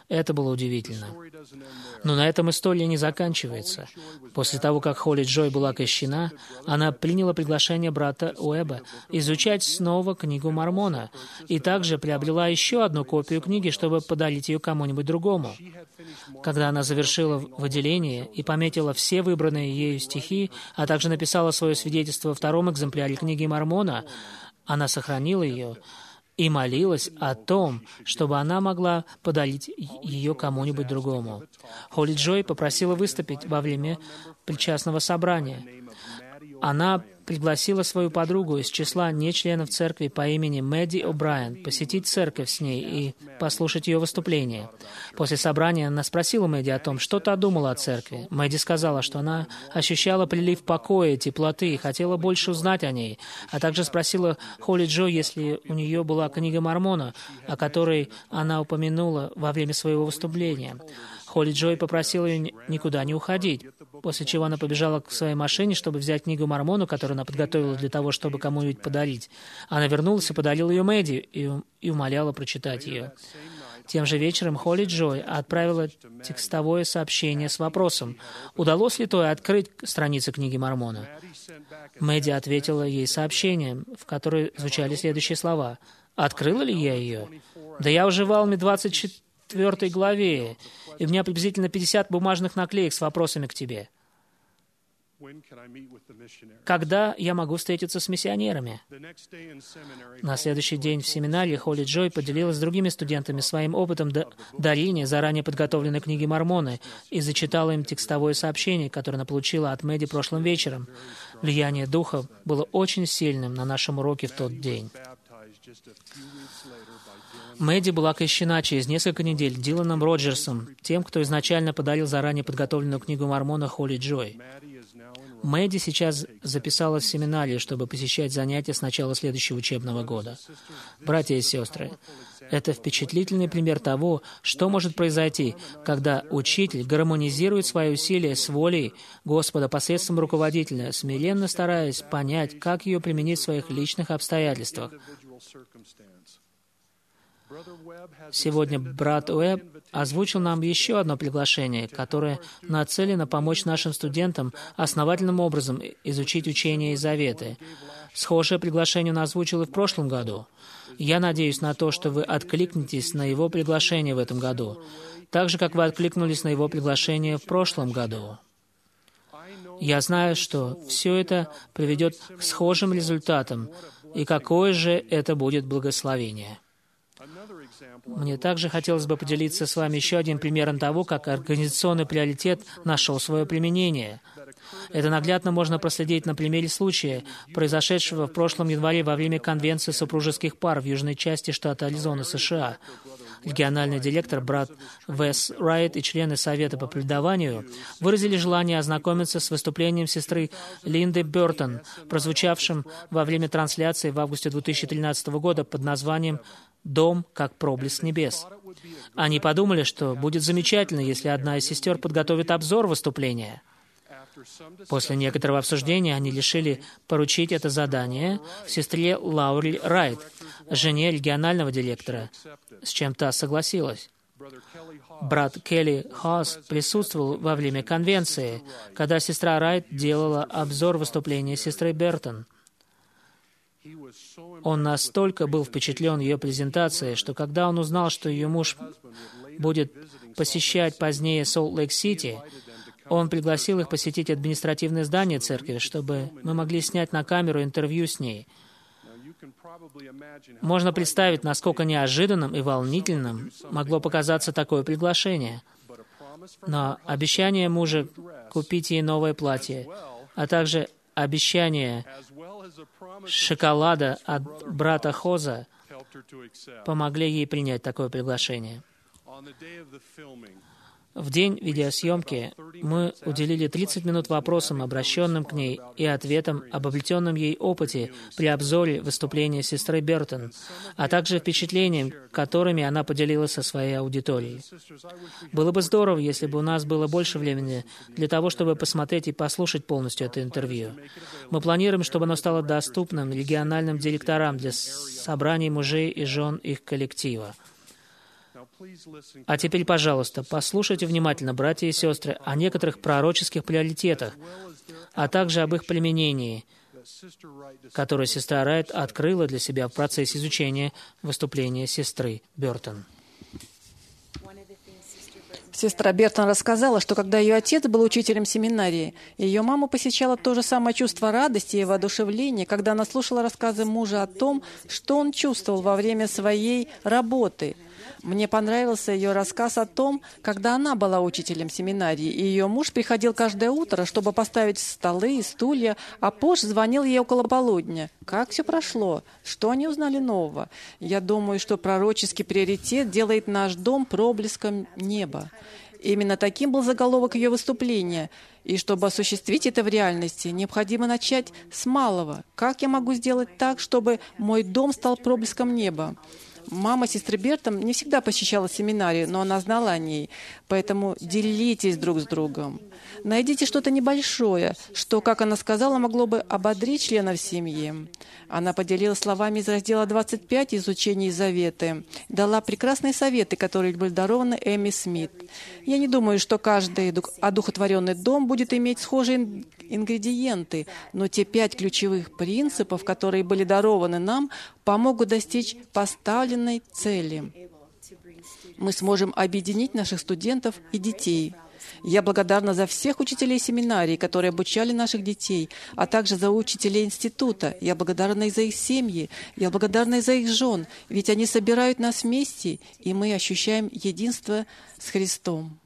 Это было удивительно. Но на этом история не заканчивается. После того, как Холли Джой была крещена, она приняла приглашение брата Уэба изучать снова книгу Мормона и также приобрела еще одну копию книги, чтобы подарить ее кому-нибудь другому. Когда она завершила выделение и пометила все выбранные ею стихи, а также написала свое свидетельство во втором экземпляре книги Мормона, она сохранила ее и молилась о том, чтобы она могла подарить ее кому-нибудь другому. Холли Джой попросила выступить во время причастного собрания. Она пригласила свою подругу из числа нечленов церкви по имени Мэдди О'Брайен посетить церковь с ней и послушать ее выступление. После собрания она спросила Мэдди о том, что та думала о церкви. Мэдди сказала, что она ощущала прилив покоя, теплоты и хотела больше узнать о ней, а также спросила Холли Джой, если у нее была книга Мормона, о которой она упомянула во время своего выступления. Холли Джой попросила ее никуда не уходить, после чего она побежала к своей машине, чтобы взять книгу Мормона, которую она подготовила для того, чтобы кому-нибудь подарить. Она вернулась и подарила ее Мэдди и, и умоляла прочитать ее. Тем же вечером Холли Джой отправила текстовое сообщение с вопросом, удалось ли той открыть страницы книги Мормона. Мэдди ответила ей сообщением, в котором звучали следующие слова. «Открыла ли я ее? Да я уже в Алме двадцать четвёртой главе, и у меня приблизительно пятьдесят бумажных наклеек с вопросами к тебе. Когда я могу встретиться с миссионерами?» На следующий день в семинаре Холли Джой поделилась с другими студентами своим опытом дарения заранее подготовленной книги Мормона и зачитала им текстовое сообщение, которое она получила от Мэдди прошлым вечером. Влияние Духа было очень сильным на нашем уроке в тот день. Мэдди была крещена через несколько недель Диланом Роджерсом, тем, кто изначально подарил заранее подготовленную книгу Мормона Холли Джой. Мэдди сейчас записалась в семинарию, чтобы посещать занятия с начала следующего учебного года. Братья и сестры, это впечатлительный пример того, что может произойти, когда учитель гармонизирует свои усилия с волей Господа посредством руководителя, смиренно стараясь понять, как ее применить в своих личных обстоятельствах. Сегодня брат Уэбб озвучил нам еще одно приглашение, которое нацелено помочь нашим студентам основательным образом изучить учения и заветы. Схожее приглашение он озвучил и в прошлом году. Я надеюсь на то, что вы откликнетесь на его приглашение в этом году, так же, как вы откликнулись на его приглашение в прошлом году. Я знаю, что все это приведет к схожим результатам, и какое же это будет благословение. Мне также хотелось бы поделиться с вами еще одним примером того, как организационный приоритет нашел свое применение. Это наглядно можно проследить на примере случая, произошедшего в прошлом январе во время конвенции супружеских пар в южной части штата Аризона, США. Региональный директор брат Вес Райт и члены Совета по преподаванию выразили желание ознакомиться с выступлением сестры Линды Бертон, прозвучавшим во время трансляции в августе две тысячи тринадцатого года под названием «Дом как проблеск небес». Они подумали, что будет замечательно, если одна из сестер подготовит обзор выступления. После некоторого обсуждения они решили поручить это задание сестре Лаури Райт, жене регионального директора, с чем та согласилась. Брат Келли Хаас присутствовал во время конвенции, когда сестра Райт делала обзор выступления сестры Бертон. Он настолько был впечатлен ее презентацией, что когда он узнал, что ее муж будет посещать позднее Солт-Лейк-Сити, он пригласил их посетить административное здание церкви, чтобы мы могли снять на камеру интервью с ней. Можно представить, насколько неожиданным и волнительным могло показаться такое приглашение. Но обещание мужа купить ей новое платье, а также обещание шоколада от брата Хоза помогли ей принять такое приглашение. В день видеосъемки мы уделили тридцать минут вопросам, обращенным к ней, и ответам об обретенном ей опыте при обзоре выступления сестры Бертон, а также впечатлениям, которыми она поделилась со своей аудиторией. Было бы здорово, если бы у нас было больше времени для того, чтобы посмотреть и послушать полностью это интервью. Мы планируем, чтобы оно стало доступным региональным директорам для собраний мужей и жен их коллектива. А теперь, пожалуйста, послушайте внимательно, братья и сестры, о некоторых пророческих приоритетах, а также об их применении, которое сестра Райт открыла для себя в процессе изучения выступления сестры Бертон. Сестра Бертон рассказала, что когда ее отец был учителем семинарии, ее маму посещало то же самое чувство радости и воодушевления, когда она слушала рассказы мужа о том, что он чувствовал во время своей работы. Мне понравился ее рассказ о том, когда она была учителем семинарии, и ее муж приходил каждое утро, чтобы поставить столы и стулья, а позже звонил ей около полудня. Как все прошло? Что они узнали нового? Я думаю, что пророческий приоритет делает наш дом проблеском неба. Именно таким был заголовок ее выступления. И чтобы осуществить это в реальности, необходимо начать с малого. Как я могу сделать так, чтобы мой дом стал проблеском неба? Мама сестры Бертон не всегда посещала семинарию, но она знала о ней. Поэтому делитесь друг с другом. Найдите что-то небольшое, что, как она сказала, могло бы ободрить членов семьи. Она поделилась словами из раздела двадцать пять «Изучение Заветы». Дала прекрасные советы, которые были дарованы Эми Смит. Я не думаю, что каждый одухотворенный дом будет иметь схожие ингредиенты, но те пять ключевых принципов, которые были дарованы нам, помогут достичь поставленной цели. Мы сможем объединить наших студентов и детей. Я благодарна за всех учителей семинарии, которые обучали наших детей, а также за учителей института. Я благодарна и за их семьи. Я благодарна и за их жен, ведь они собирают нас вместе, и мы ощущаем единство с Христом.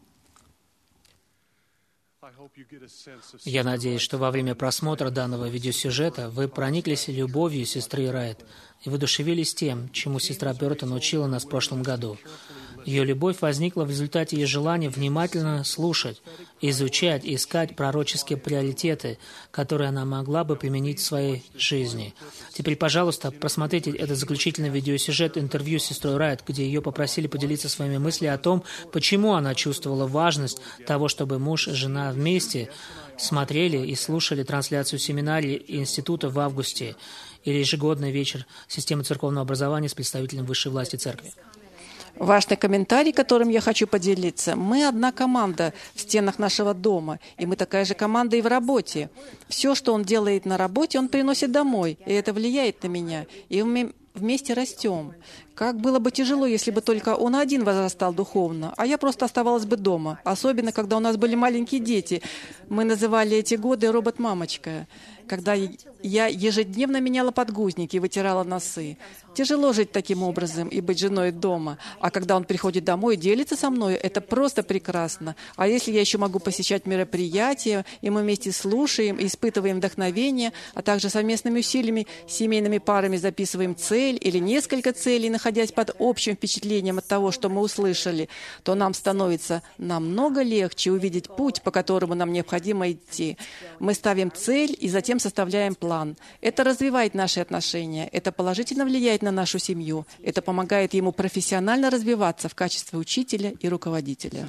Я надеюсь, что во время просмотра данного видеосюжета вы прониклись любовью сестры Райт и воодушевились тем, чему сестра Бертон учила нас в прошлом году. Ее любовь возникла в результате ее желания внимательно слушать, изучать и искать пророческие приоритеты, которые она могла бы применить в своей жизни. Теперь, пожалуйста, просмотрите этот заключительный видеосюжет интервью с сестрой Райт, где ее попросили поделиться своими мыслями о том, почему она чувствовала важность того, чтобы муж и жена вместе смотрели и слушали трансляцию семинарии и института в августе или ежегодный вечер системы церковного образования с представителем высшей власти церкви. Важный комментарий, которым я хочу поделиться. Мы одна команда в стенах нашего дома, и мы такая же команда и в работе. Все, что он делает на работе, он приносит домой, и это влияет на меня. И мы вместе растем. Как было бы тяжело, если бы только он один возрастал духовно, а я просто оставалась бы дома. Особенно, когда у нас были маленькие дети. Мы называли эти годы «робот-мамочка», когда я ежедневно меняла подгузники и вытирала носы. Тяжело жить таким образом и быть женой дома. А когда он приходит домой и делится со мной, это просто прекрасно. А если я еще могу посещать мероприятия, и мы вместе слушаем и испытываем вдохновение, а также совместными усилиями, семейными парами записываем цель или несколько целей, находясь под общим впечатлением от того, что мы услышали, то нам становится намного легче увидеть путь, по которому нам необходимо идти. Мы ставим цель и затем составляем план. Это развивает наши отношения, это положительно влияет на нашу семью, это помогает ему профессионально развиваться в качестве учителя и руководителя.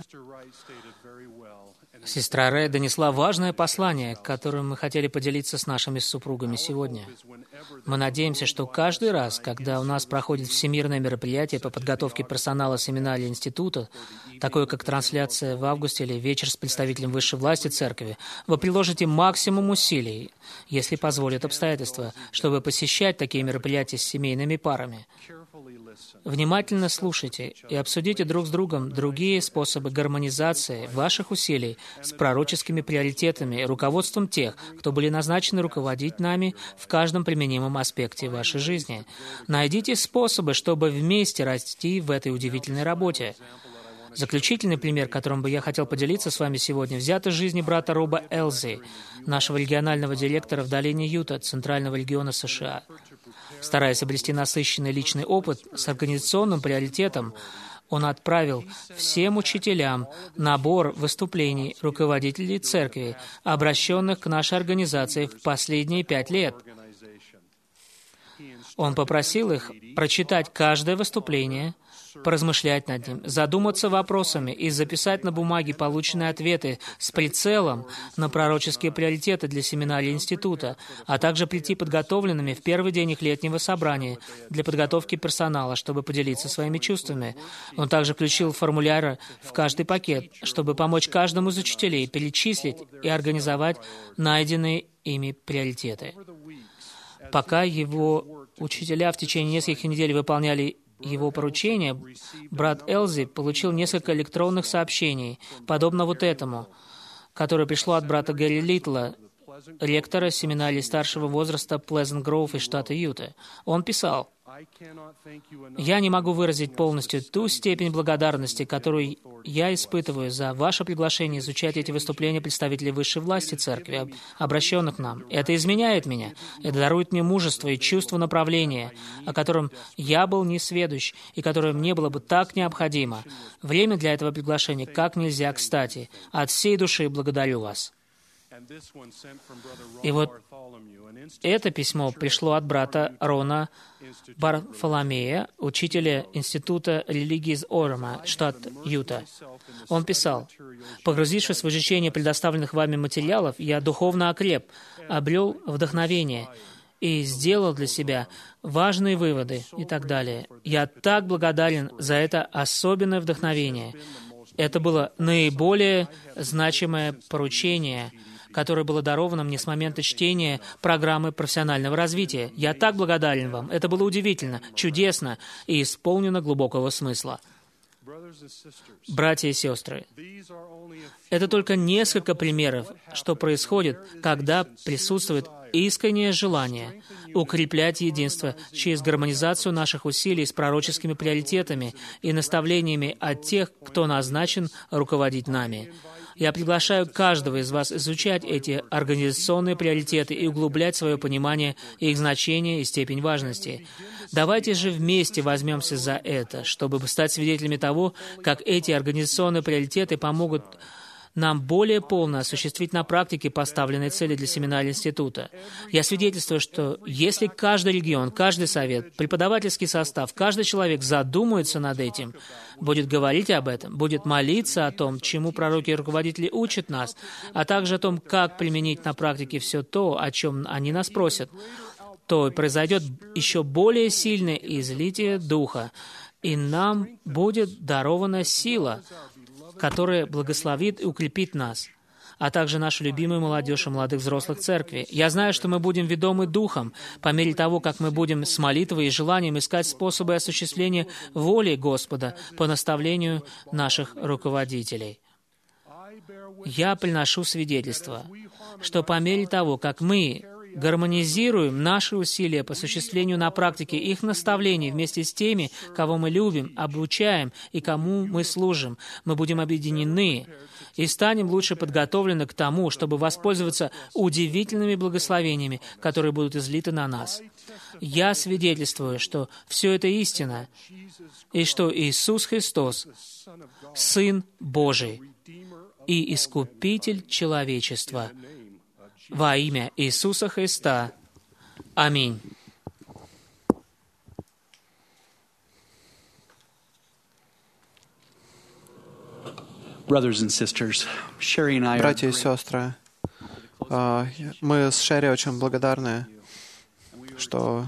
Сестра Райт донесла важное послание, которым мы хотели поделиться с нашими супругами сегодня. Мы надеемся, что каждый раз, когда у нас проходит всемирное мероприятие по подготовке персонала семинарии института, такое как трансляция в августе или вечер с представителем высшей власти церкви, вы приложите максимум усилий, если позволят обстоятельства, чтобы посещать такие мероприятия с семейными парами. Внимательно слушайте и обсудите друг с другом другие способы гармонизации ваших усилий с пророческими приоритетами и руководством тех, кто были назначены руководить нами в каждом применимом аспекте вашей жизни. Найдите способы, чтобы вместе расти в этой удивительной работе. Заключительный пример, которым бы я хотел поделиться с вами сегодня, взят из жизни брата Роба Элзи, нашего регионального директора в долине Юта, Центрального региона США. Стараясь обрести насыщенный личный опыт с организационным приоритетом, он отправил всем учителям набор выступлений руководителей церкви, обращенных к нашей организации в последние пять лет. Он попросил их прочитать каждое выступление, поразмышлять над ним, задуматься вопросами и записать на бумаге полученные ответы с прицелом на пророческие приоритеты для семинарии института, а также прийти подготовленными в первый день их летнего собрания для подготовки персонала, чтобы поделиться своими чувствами. Он также включил формуляры в каждый пакет, чтобы помочь каждому из учителей перечислить и организовать найденные ими приоритеты. Пока его учителя в течение нескольких недель выполняли его поручения, брат Элзи получил несколько электронных сообщений, подобно вот этому, которое пришло от брата Гэри Литла, ректора семинарии старшего возраста Плезент Гроув из штата Юта. Он писал: «Я не могу выразить полностью ту степень благодарности, которую я испытываю за ваше приглашение изучать эти выступления представителей высшей власти церкви, обращенных к нам. Это изменяет меня. Это дарует мне мужество и чувство направления, о котором я был несведущ и которое мне было бы так необходимо. Время для этого приглашения как нельзя кстати. От всей души благодарю вас». И вот это письмо пришло от брата Рона Барфоломея, учителя Института религии из Орома, штат Юта. Он писал: «Погрузившись в изучение предоставленных вами материалов, я духовно окреп, обрел вдохновение и сделал для себя важные выводы» и так далее. «Я так благодарен за это особенное вдохновение. Это было наиболее значимое поручение, которое было даровано мне с момента чтения программы профессионального развития. Я так благодарен вам. Это было удивительно, чудесно и исполнено глубокого смысла». Братья и сестры, это только несколько примеров, что происходит, когда присутствует искреннее желание укреплять единство через гармонизацию наших усилий с пророческими приоритетами и наставлениями от тех, кто назначен руководить нами. Я приглашаю каждого из вас изучать эти организационные приоритеты и углублять свое понимание их значения и степень важности. Давайте же вместе возьмемся за это, чтобы стать свидетелями того, как эти организационные приоритеты помогут нам более полно осуществить на практике поставленные цели для семинарии института. Я свидетельствую, что если каждый регион, каждый совет, преподавательский состав, каждый человек задумается над этим, будет говорить об этом, будет молиться о том, чему пророки и руководители учат нас, а также о том, как применить на практике все то, о чем они нас просят, то произойдет еще более сильное излитие Духа, и нам будет дарована сила, которая благословит и укрепит нас, а также нашу любимую молодежь и молодых взрослых церкви. Я знаю, что мы будем ведомы Духом по мере того, как мы будем с молитвой и желанием искать способы осуществления воли Господа по наставлению наших руководителей. Я приношу свидетельство, что по мере того, как мы гармонизируем наши усилия по осуществлению на практике их наставлений вместе с теми, кого мы любим, обучаем и кому мы служим, мы будем объединены и станем лучше подготовлены к тому, чтобы воспользоваться удивительными благословениями, которые будут излиты на нас. Я свидетельствую, что все это истина, и что Иисус Христос — Сын Божий и Искупитель человечества. Во имя Иисуса Христа. Аминь. Brothers and sisters, Sherry and I are Братья и сестры, а, мы с Шерри очень благодарны, что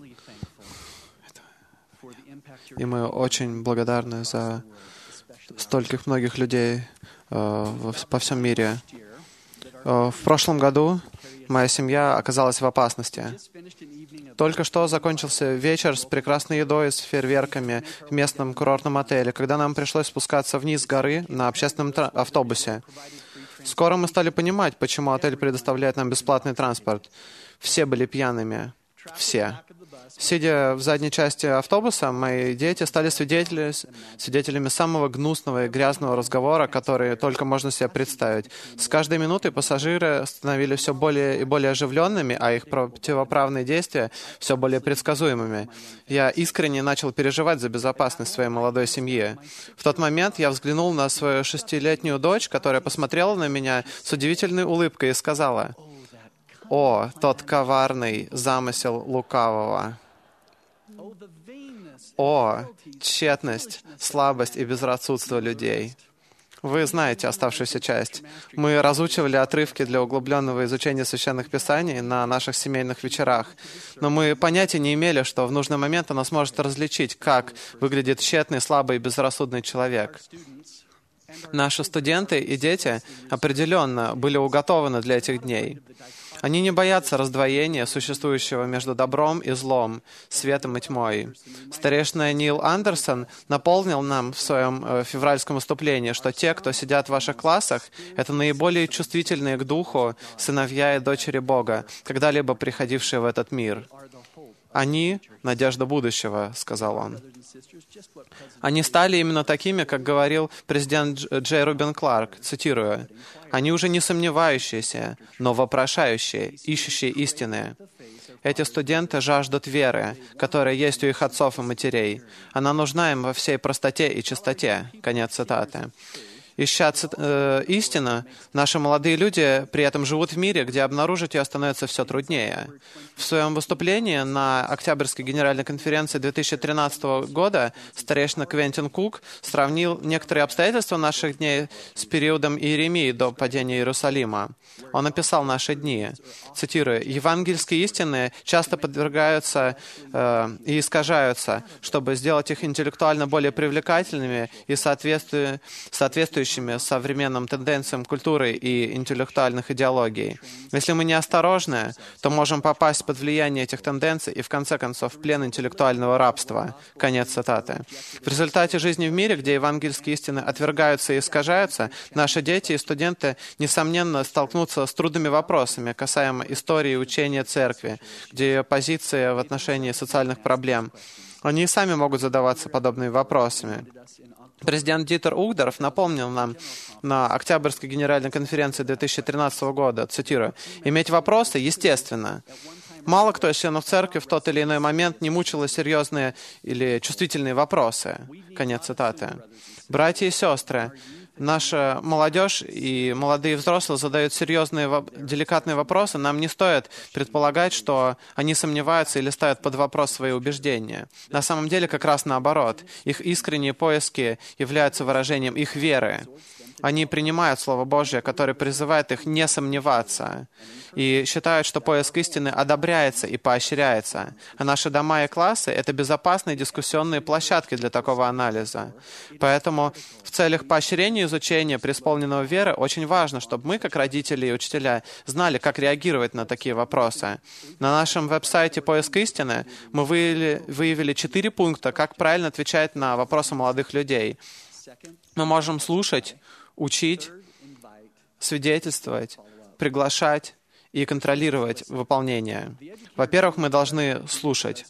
и мы очень благодарны за стольких многих людей а, по всем мире. В прошлом году моя семья оказалась в опасности. Только что закончился вечер с прекрасной едой, с фейерверками в местном курортном отеле, когда нам пришлось спускаться вниз с горы на общественном автобусе. Скоро мы стали понимать, почему отель предоставляет нам бесплатный транспорт. Все были пьяными. Все. Сидя в задней части автобуса, мои дети стали свидетелями, свидетелями самого гнусного и грязного разговора, который только можно себе представить. С каждой минутой пассажиры становились все более и более оживленными, а их противоправные действия все более предсказуемыми. Я искренне начал переживать за безопасность своей молодой семьи. В тот момент я взглянул на свою шестилетнюю дочь, которая посмотрела на меня с удивительной улыбкой и сказала: «О, тот коварный замысел лукавого! О, тщетность, слабость и безрассудство людей. Вы знаете оставшуюся часть. Мы разучивали отрывки для углубленного изучения священных писаний на наших семейных вечерах, но мы понятия не имели, что в нужный момент оно сможет различить, как выглядит тщетный, слабый и безрассудный человек. Наши студенты и дети определенно были уготованы для этих дней. Они не боятся раздвоения, существующего между добром и злом, светом и тьмой. Старейшина Нил Андерсон наполнил нам в своем э, февральском выступлении, что те, кто сидят в ваших классах, это наиболее чувствительные к духу сыновья и дочери Бога, когда-либо приходившие в этот мир. «Они — надежда будущего», — сказал он. Они стали именно такими, как говорил президент Джей Рубен Кларк, цитирую, «Они уже не сомневающиеся, но вопрошающие, ищущие истины». Эти студенты жаждут веры, которая есть у их отцов и матерей. Она нужна им во всей простоте и чистоте. Конец цитаты. Ища э, истину, наши молодые люди при этом живут в мире, где обнаружить ее становится все труднее. В своем выступлении на Октябрьской генеральной конференции две тысячи тринадцатого года старейшина Квентин Кук сравнил некоторые обстоятельства наших дней с периодом Иеремии до падения Иерусалима. Он описал наши дни. Цитирую, «Евангельские истины часто подвергаются э, и искажаются, чтобы сделать их интеллектуально более привлекательными и соответствующими соответствующими современным тенденциям культуры и интеллектуальных идеологий. Если мы не осторожны, то можем попасть под влияние этих тенденций и, в конце концов, в плен интеллектуального рабства». Конец цитаты. В результате жизни в мире, где евангельские истины отвергаются и искажаются, наши дети и студенты, несомненно, столкнутся с трудными вопросами касаемо истории и учения церкви, где ее позиция в отношении социальных проблем. Они и сами могут задаваться подобными вопросами. Президент Дитер Угдорф напомнил нам на Октябрьской генеральной конференции две тысячи тринадцатого года, цитирую, «Иметь вопросы, естественно. Мало кто из членов церкви в тот или иной момент не мучило серьезные или чувствительные вопросы». Конец цитаты. Братья и сестры, наша молодежь и молодые взрослые задают серьезные, деликатные вопросы. Нам не стоит предполагать, что они сомневаются или ставят под вопрос свои убеждения. На самом деле, как раз наоборот. Их искренние поиски являются выражением их веры. Они принимают Слово Божье, которое призывает их не сомневаться, и считают, что поиск истины одобряется и поощряется. А наши дома и классы — это безопасные дискуссионные площадки для такого анализа. Поэтому в целях поощрения изучения преисполненного веры очень важно, чтобы мы, как родители и учителя, знали, как реагировать на такие вопросы. На нашем веб-сайте «Поиск истины» мы выявили, выявили четыре пункта, как правильно отвечать на вопросы молодых людей. Мы можем слушать, учить, свидетельствовать, приглашать и контролировать выполнение. Во-первых, мы должны слушать.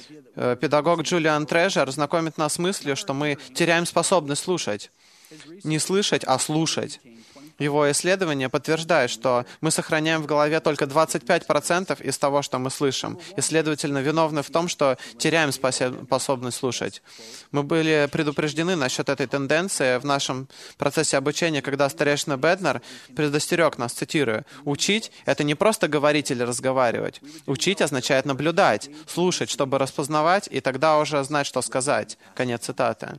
Педагог Джулиан Трежер знакомит нас с мыслью, что мы теряем способность слушать. Не слышать, а слушать. Его исследование подтверждает, что мы сохраняем в голове только двадцать пять процентов из того, что мы слышим, и, следовательно, виновны в том, что теряем способность слушать. Мы были предупреждены насчет этой тенденции в нашем процессе обучения, когда старейшина Беднер предостерег нас, цитирую, «Учить — это не просто говорить или разговаривать. Учить означает наблюдать, слушать, чтобы распознавать, и тогда уже знать, что сказать». Конец цитаты.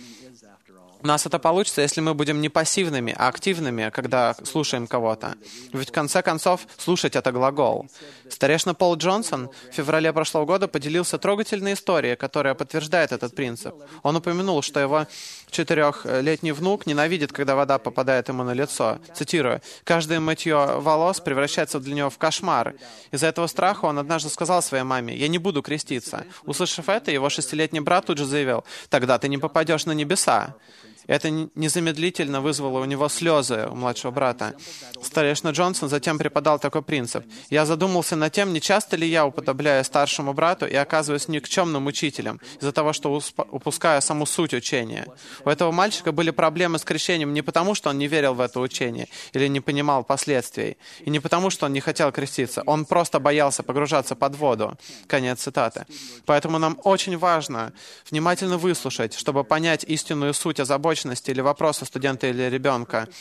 У нас это получится, если мы будем не пассивными, а активными, когда слушаем кого-то. Ведь в конце концов, слушать — это глагол. Старейшина Пол Джонсон в феврале прошлого года поделился трогательной историей, которая подтверждает этот принцип. Он упомянул, что его четырехлетний внук ненавидит, когда вода попадает ему на лицо. Цитирую, «Каждое мытье волос превращается для него в кошмар. Из-за этого страха он однажды сказал своей маме, «Я не буду креститься». Услышав это, его шестилетний брат тут же заявил, «Тогда ты не попадешь на небеса». Это незамедлительно вызвало у него слезы у младшего брата. Старейшина Джонсон затем преподал такой принцип. «Я задумался над тем, не часто ли я уподобляю старшему брату и оказываюсь никчемным учителем из-за того, что упускаю саму суть учения». У этого мальчика были проблемы с крещением не потому, что он не верил в это учение или не понимал последствий, и не потому, что он не хотел креститься. Он просто боялся погружаться под воду. Конец цитаты. Поэтому нам очень важно внимательно выслушать, чтобы понять истинную суть озабоченности или вопроса студента или ребенка.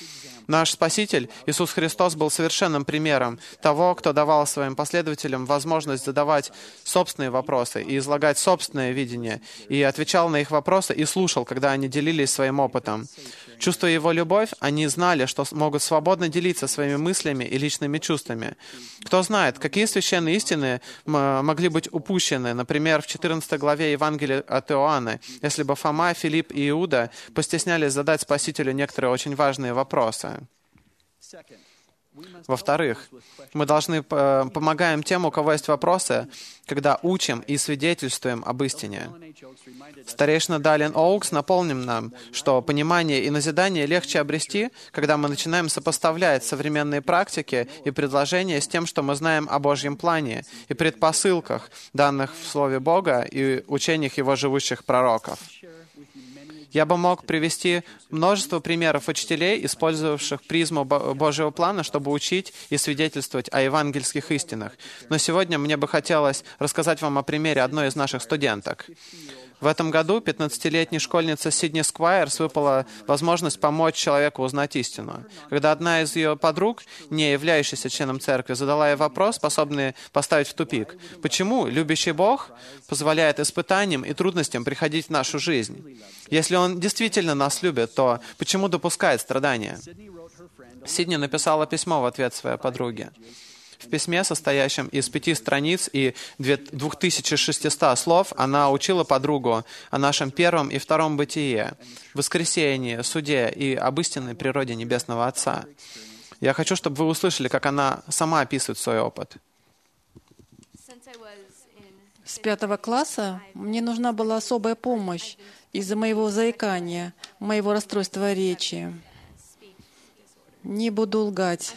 Наш Спаситель, Иисус Христос, был совершенным примером того, кто давал своим последователям возможность задавать собственные вопросы и излагать собственное видение, и отвечал на их вопросы и слушал, когда они делились своим опытом. Чувствуя Его любовь, они знали, что могут свободно делиться своими мыслями и личными чувствами. Кто знает, какие священные истины могли быть упущены, например, в четырнадцатой главе Евангелия от Иоанна, если бы Фома, Филипп и Иуда постеснялись задать Спасителю некоторые очень важные вопросы. Во-вторых, мы должны помогаем тем, у кого есть вопросы, когда учим и свидетельствуем об истине. Старейшина Далин Оукс напомнил нам, что понимание и назидание легче обрести, когда мы начинаем сопоставлять современные практики и предложения с тем, что мы знаем о Божьем плане и предпосылках, данных в Слове Бога и учениях Его живущих пророков. Я бы мог привести множество примеров учителей, использовавших призму Божьего плана, чтобы учить и свидетельствовать о евангельских истинах. Но сегодня мне бы хотелось рассказать вам о примере одной из наших студенток. В этом году пятнадцатилетней школьнице Сидни Сквайрс выпала возможность помочь человеку узнать истину. Когда одна из ее подруг, не являющаяся членом церкви, задала ей вопрос, способный поставить в тупик: почему любящий Бог позволяет испытаниям и трудностям приходить в нашу жизнь? Если Он действительно нас любит, то почему допускает страдания? Сидни написала письмо в ответ своей подруге. В письме, состоящем из пяти страниц и двух тысяч шестисот слов, она учила подругу о нашем первом и втором бытие, воскресении, суде и об истинной природе Небесного Отца. Я хочу, чтобы вы услышали, как она сама описывает свой опыт. С пятого класса мне нужна была особая помощь из-за моего заикания, моего расстройства речи. Не буду лгать.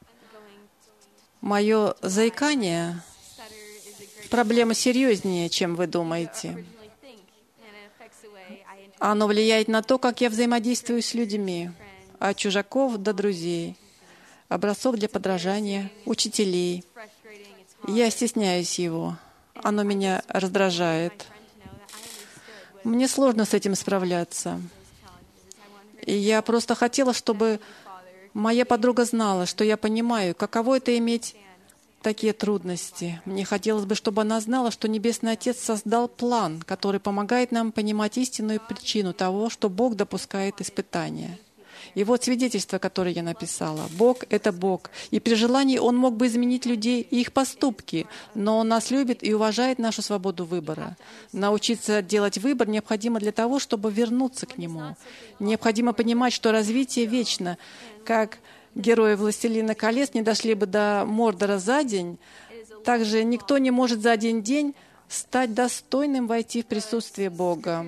Мое заикание — проблема серьезнее, чем вы думаете. Оно влияет на то, как я взаимодействую с людьми, от чужаков до друзей, образцов для подражания, учителей. Я стесняюсь его. Оно меня раздражает. Мне сложно с этим справляться. И я просто хотела, чтобы моя подруга знала, что я понимаю, каково это иметь такие трудности. Мне хотелось бы, чтобы она знала, что Небесный Отец создал план, который помогает нам понимать истинную причину того, что Бог допускает испытания. И вот свидетельство, которое я написала. Бог — это Бог. И при желании Он мог бы изменить людей и их поступки, но Он нас любит и уважает нашу свободу выбора. Научиться делать выбор необходимо для того, чтобы вернуться к Нему. Необходимо понимать, что развитие вечно. Как герои «Властелина колец» не дошли бы до Мордора за день, также никто не может за один день стать достойным войти в присутствие Бога.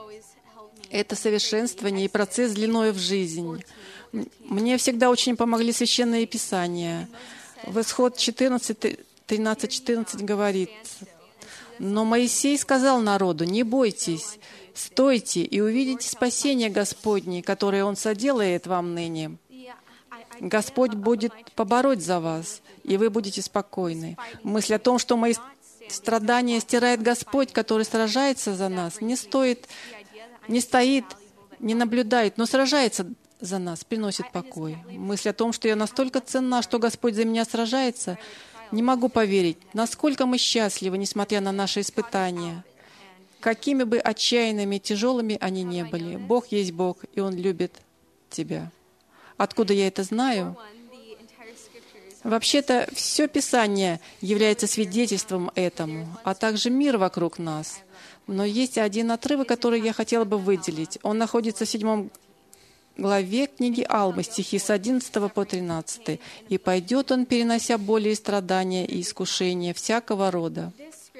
Это совершенствование и процесс длиною в жизнь. Мне всегда очень помогли Священные Писания. В Исход четырнадцать, тринадцать, четырнадцать говорит: «Но Моисей сказал народу: не бойтесь, стойте и увидите спасение Господне, которое Он соделает вам ныне. Господь будет побороть за вас, и вы будете спокойны». Мысль о том, что мои страдания стирает Господь, который сражается за нас, не стоит не стоит, не наблюдает, но сражается за нас, приносит покой. Мысль о том, что я настолько ценна, что Господь за меня сражается, не могу поверить, насколько мы счастливы, несмотря на наши испытания. Какими бы отчаянными и тяжелыми они ни были, Бог есть Бог, и Он любит тебя. Откуда я это знаю? Вообще-то, все Писание является свидетельством этому, а также мир вокруг нас. Но есть один отрывок, который я хотела бы выделить. Он находится в седьмом главе книги Алмы, стихи с одиннадцатого по тринадцатый. «И пойдет он, перенося боли и страдания и искушения всякого рода».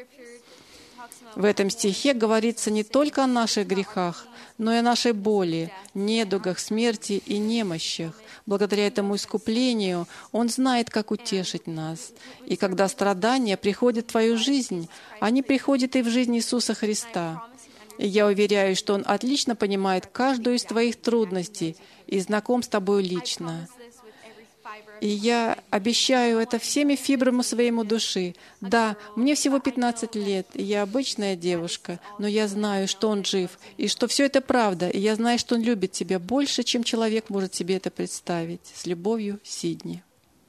В этом стихе говорится не только о наших грехах, но и о нашей боли, недугах, смерти и немощах. Благодаря этому искуплению Он знает, как утешить нас. И когда страдания приходят в твою жизнь, они приходят и в жизнь Иисуса Христа. И я уверяю, что Он отлично понимает каждую из твоих трудностей и знаком с тобой лично. И я обещаю это всеми фибрами своему души. Да, мне всего пятнадцать лет, и я обычная девушка, но я знаю, что Он жив, и что все это правда, и я знаю, что Он любит тебя больше, чем человек может себе это представить. С любовью, Сидни.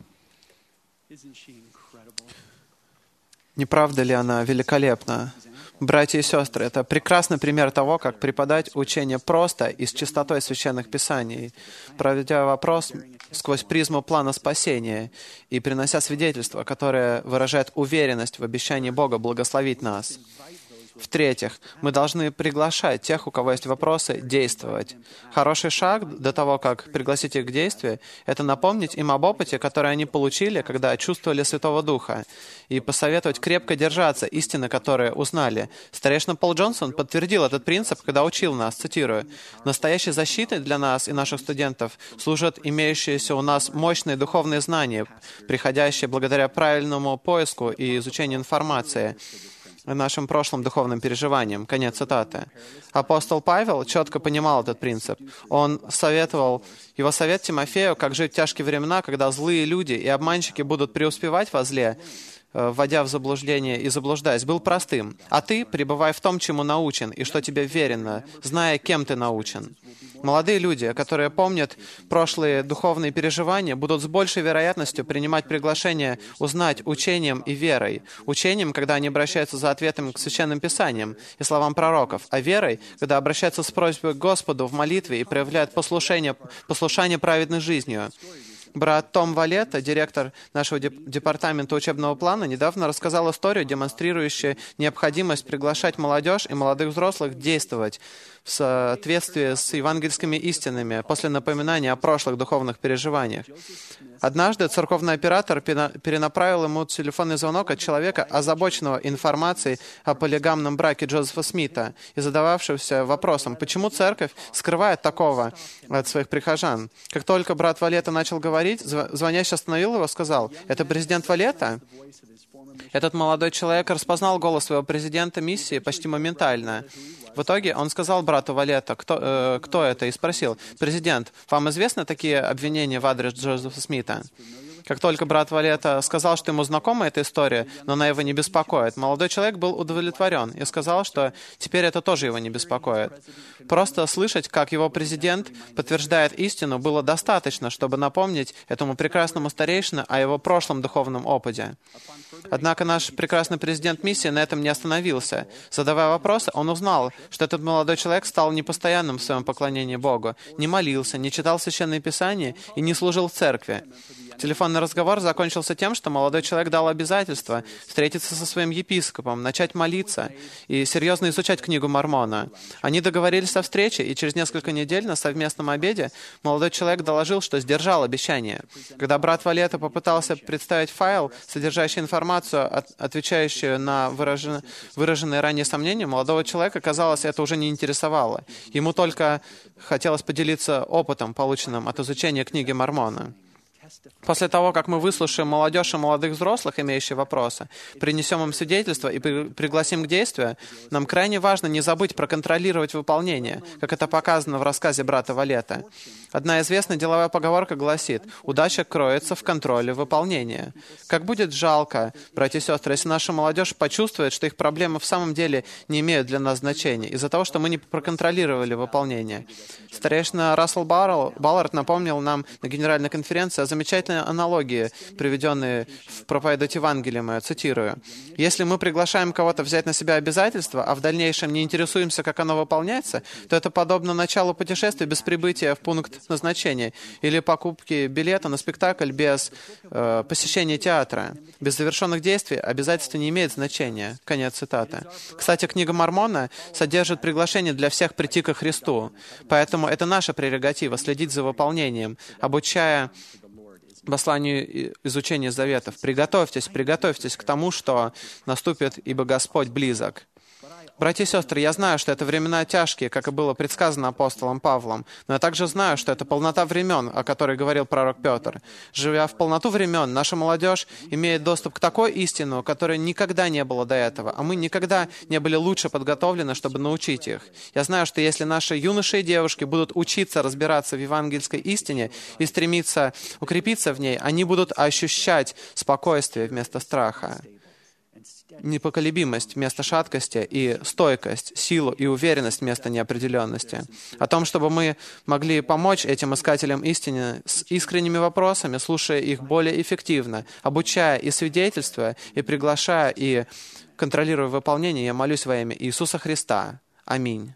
Не правда ли она великолепна? Братья и сестры, это прекрасный пример того, как преподать учение просто и с чистотой священных писаний, проведя вопрос сквозь призму плана спасения и принося свидетельство, которое выражает уверенность в обещании Бога благословить нас. В-третьих, мы должны приглашать тех, у кого есть вопросы, действовать. Хороший шаг до того, как пригласить их к действию, это напомнить им об опыте, который они получили, когда чувствовали Святого Духа, и посоветовать крепко держаться истины, которые узнали. Старейшина Пол Джонсон подтвердил этот принцип, когда учил нас, цитирую, «Настоящей защитой для нас и наших студентов служат имеющиеся у нас мощные духовные знания, приходящие благодаря правильному поиску и изучению информации, нашим прошлым духовным переживаниям». Конец цитаты. Апостол Павел четко понимал этот принцип. Он советовал, его совет Тимофею, как жить в тяжкие времена, когда злые люди и обманщики будут преуспевать во зле, вводя в заблуждение и заблуждаясь, был простым. А ты пребывай в том, чему научен, и что тебе верено, зная, кем ты научен. Молодые люди, которые помнят прошлые духовные переживания, будут с большей вероятностью принимать приглашение узнать учением и верой. Учением, когда они обращаются за ответом к священным писаниям и словам пророков, а верой, когда обращаются с просьбой к Господу в молитве и проявляют послушание, послушание праведной жизнью. Брат Том Валетта, директор нашего департамента учебного плана, недавно рассказал историю, демонстрирующую необходимость приглашать молодежь и молодых взрослых действовать в соответствии с евангельскими истинами после напоминания о прошлых духовных переживаниях. Однажды церковный оператор перенаправил ему телефонный звонок от человека, озабоченного информацией о полигамном браке Джозефа Смита и задававшегося вопросом, почему церковь скрывает такого от своих прихожан. Как только брат Валетта начал говорить, звонящий остановил его и сказал: «Это президент Валетта?» Этот молодой человек распознал голос своего президента миссии почти моментально. В итоге он сказал брату Валетта, кто, э, кто это, и спросил: «Президент, вам известны такие обвинения в адрес Джозефа Смита?» Как только брат Валетта сказал, что ему знакома эта история, но она его не беспокоит, молодой человек был удовлетворен и сказал, что теперь это тоже его не беспокоит. Просто слышать, как его президент подтверждает истину, было достаточно, чтобы напомнить этому прекрасному старейшине о его прошлом духовном опыте. Однако наш прекрасный президент миссии на этом не остановился. Задавая вопросы, он узнал, что этот молодой человек стал непостоянным в своем поклонении Богу, не молился, не читал Священное Писание и не служил в церкви. Телефонный разговор закончился тем, что молодой человек дал обязательство встретиться со своим епископом, начать молиться и серьезно изучать книгу Мормона. Они договорились о встрече, и через несколько недель на совместном обеде молодой человек доложил, что сдержал обещание. Когда брат Валетта попытался представить файл, содержащий информацию, от, отвечающую на выражен, выраженные ранее сомнения, молодого человека, казалось, это уже не интересовало. Ему только хотелось поделиться опытом, полученным от изучения книги Мормона. После того, как мы выслушаем молодежь и молодых взрослых, имеющие вопросы, принесем им свидетельство и при пригласим к действию, нам крайне важно не забыть проконтролировать выполнение, как это показано в рассказе брата Валетта. Одна известная деловая поговорка гласит: «Удача кроется в контроле выполнения». Как будет жалко, братья и сестры, если наша молодежь почувствует, что их проблемы в самом деле не имеют для нас значения, из-за того, что мы не проконтролировали выполнение. Старейшина Рассел Баллард напомнил нам на генеральной конференции о замечательной аналогии, приведенные в проповедь Евангелия, я цитирую. «Если мы приглашаем кого-то взять на себя обязательства, а в дальнейшем не интересуемся, как оно выполняется, то это подобно началу путешествия без прибытия в пункт назначения или покупки билета на спектакль без э, посещения театра. Без завершенных действий обязательство не имеет значения». Конец цитаты. Кстати, книга Мормона содержит приглашение для всех прийти ко Христу, поэтому это наша прерогатива — следить за выполнением, обучая посланию изучения заветов. Приготовьтесь, приготовьтесь к тому, что наступит, ибо Господь близок. Братья и сестры, я знаю, что это времена тяжкие, как и было предсказано апостолом Павлом, но я также знаю, что это полнота времен, о которой говорил пророк Петр. Живя в полноту времен, наша молодежь имеет доступ к такой истине, которой никогда не было до этого, а мы никогда не были лучше подготовлены, чтобы научить их. Я знаю, что если наши юноши и девушки будут учиться разбираться в евангельской истине и стремиться укрепиться в ней, они будут ощущать спокойствие вместо страха, непоколебимость вместо шаткости и стойкость, силу и уверенность вместо неопределенности. О том, чтобы мы могли помочь этим искателям истины с искренними вопросами, слушая их более эффективно, обучая и свидетельствуя, и приглашая, и контролируя выполнение, я молюсь во имя Иисуса Христа. Аминь.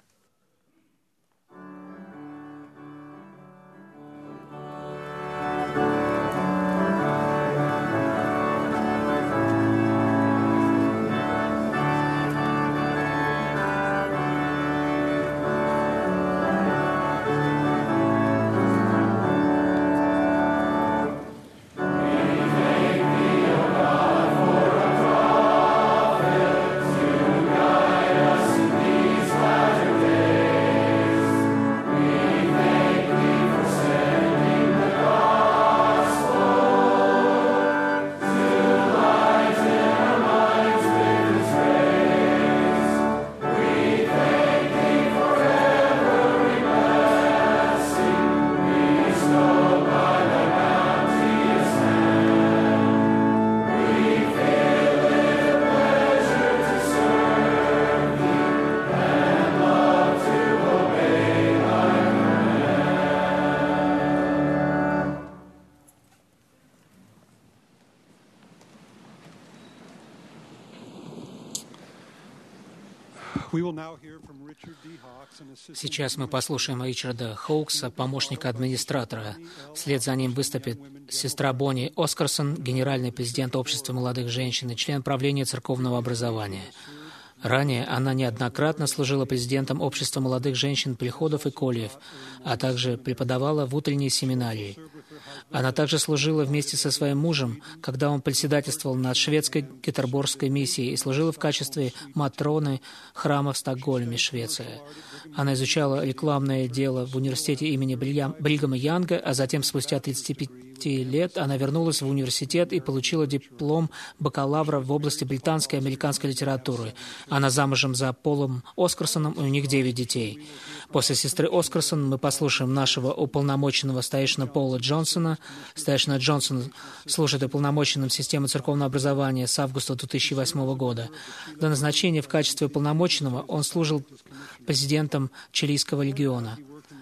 Сейчас мы послушаем Ричарда Хоукса, помощника администратора. Вслед за ним выступит сестра Бонни Оскарсон, генеральный президент Общества молодых женщин и член правления церковного образования. Ранее она неоднократно служила президентом Общества молодых женщин Приходов и Кольев, а также преподавала в утренней семинарии. Она также служила вместе со своим мужем, когда он председательствовал над шведской Гетеборгской миссией и служила в качестве матроны храма в Стокгольме, Швеция. Она изучала рекламное дело в университете имени Бригама Янга, а затем, спустя тридцать пять лет, она вернулась в университет и получила диплом бакалавра в области британской и американской литературы. Она замужем за Полом Оскарсоном, и у них девять детей. После сестры Оскарсон мы послушаем нашего уполномоченного старейшина Пола Джонсона. Старейшина Джонсон служит уполномоченным системы церковного образования с августа две тысячи восьмого года. До назначения в качестве уполномоченного он служил президентом Чилийского легиона.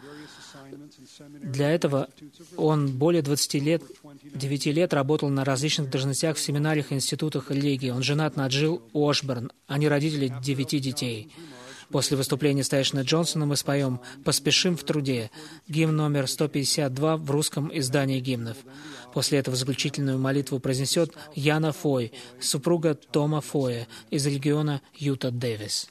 Для этого он более двадцати лет, девяти лет работал на различных должностях в семинариях и институтах религии. Он женат на Джилл Уошберн. Они родители девяти детей. После выступления старейшины Джонсона мы споем «Поспешим в труде», гимн номер сто пятьдесят два в русском издании гимнов. После этого заключительную молитву произнесет Яна Фой, супруга Тома Фоя из региона Юта Дэвис.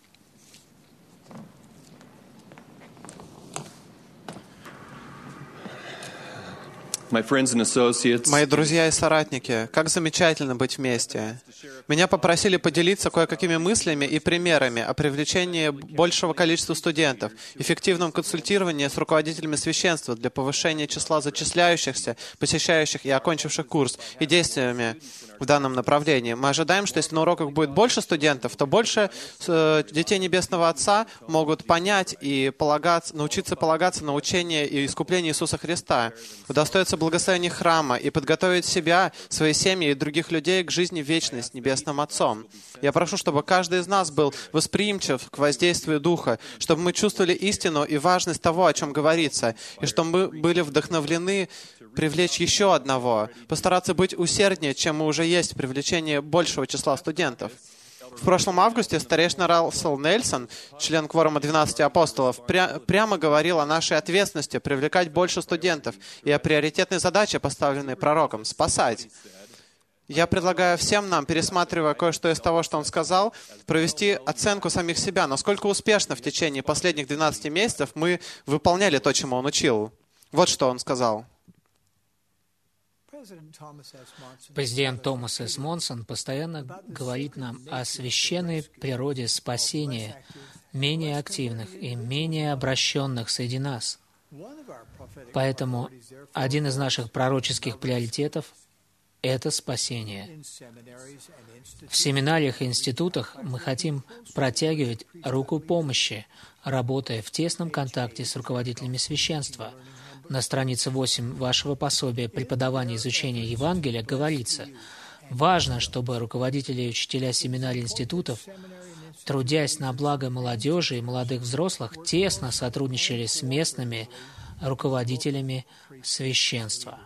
Мои друзья и соратники, как замечательно быть вместе. Меня попросили поделиться кое-какими мыслями и примерами о привлечении большего количества студентов, эффективном консультировании с руководителями священства для повышения числа зачисляющихся, посещающих и окончивших курс, и действиями в данном направлении. Мы ожидаем, что если на уроках будет больше студентов, то больше э, детей Небесного Отца могут понять и полагаться, научиться полагаться на учение и искупление Иисуса Христа, удостоиться благословения храма и подготовить себя, свои семьи и других людей к жизни вечной с Небесным Отцом. Я прошу, чтобы каждый из нас был восприимчив к воздействию Духа, чтобы мы чувствовали истину и важность того, о чем говорится, и чтобы мы были вдохновлены привлечь еще одного, постараться быть усерднее, чем мы уже есть в привлечении большего числа студентов. В прошлом августе старейшина Рассел Нельсон, член кворума двенадцати апостолов, пря- прямо говорил о нашей ответственности привлекать больше студентов и о приоритетной задаче, поставленной пророком — спасать. Я предлагаю всем нам, пересматривая кое-что из того, что он сказал, провести оценку самих себя, насколько успешно в течение последних двенадцати месяцев мы выполняли то, чему он учил. Вот что он сказал. Президент Томас С. Монсон постоянно говорит нам о священной природе спасения менее активных и менее обращенных среди нас. Поэтому один из наших пророческих приоритетов — это спасение. В семинариях и институтах мы хотим протягивать руку помощи, работая в тесном контакте с руководителями священства. На странице восемь вашего пособия «Преподавание и изучение Евангелия» говорится: важно, чтобы руководители и учителя семинарий и институтов, трудясь на благо молодежи и молодых взрослых, тесно сотрудничали с местными руководителями священства.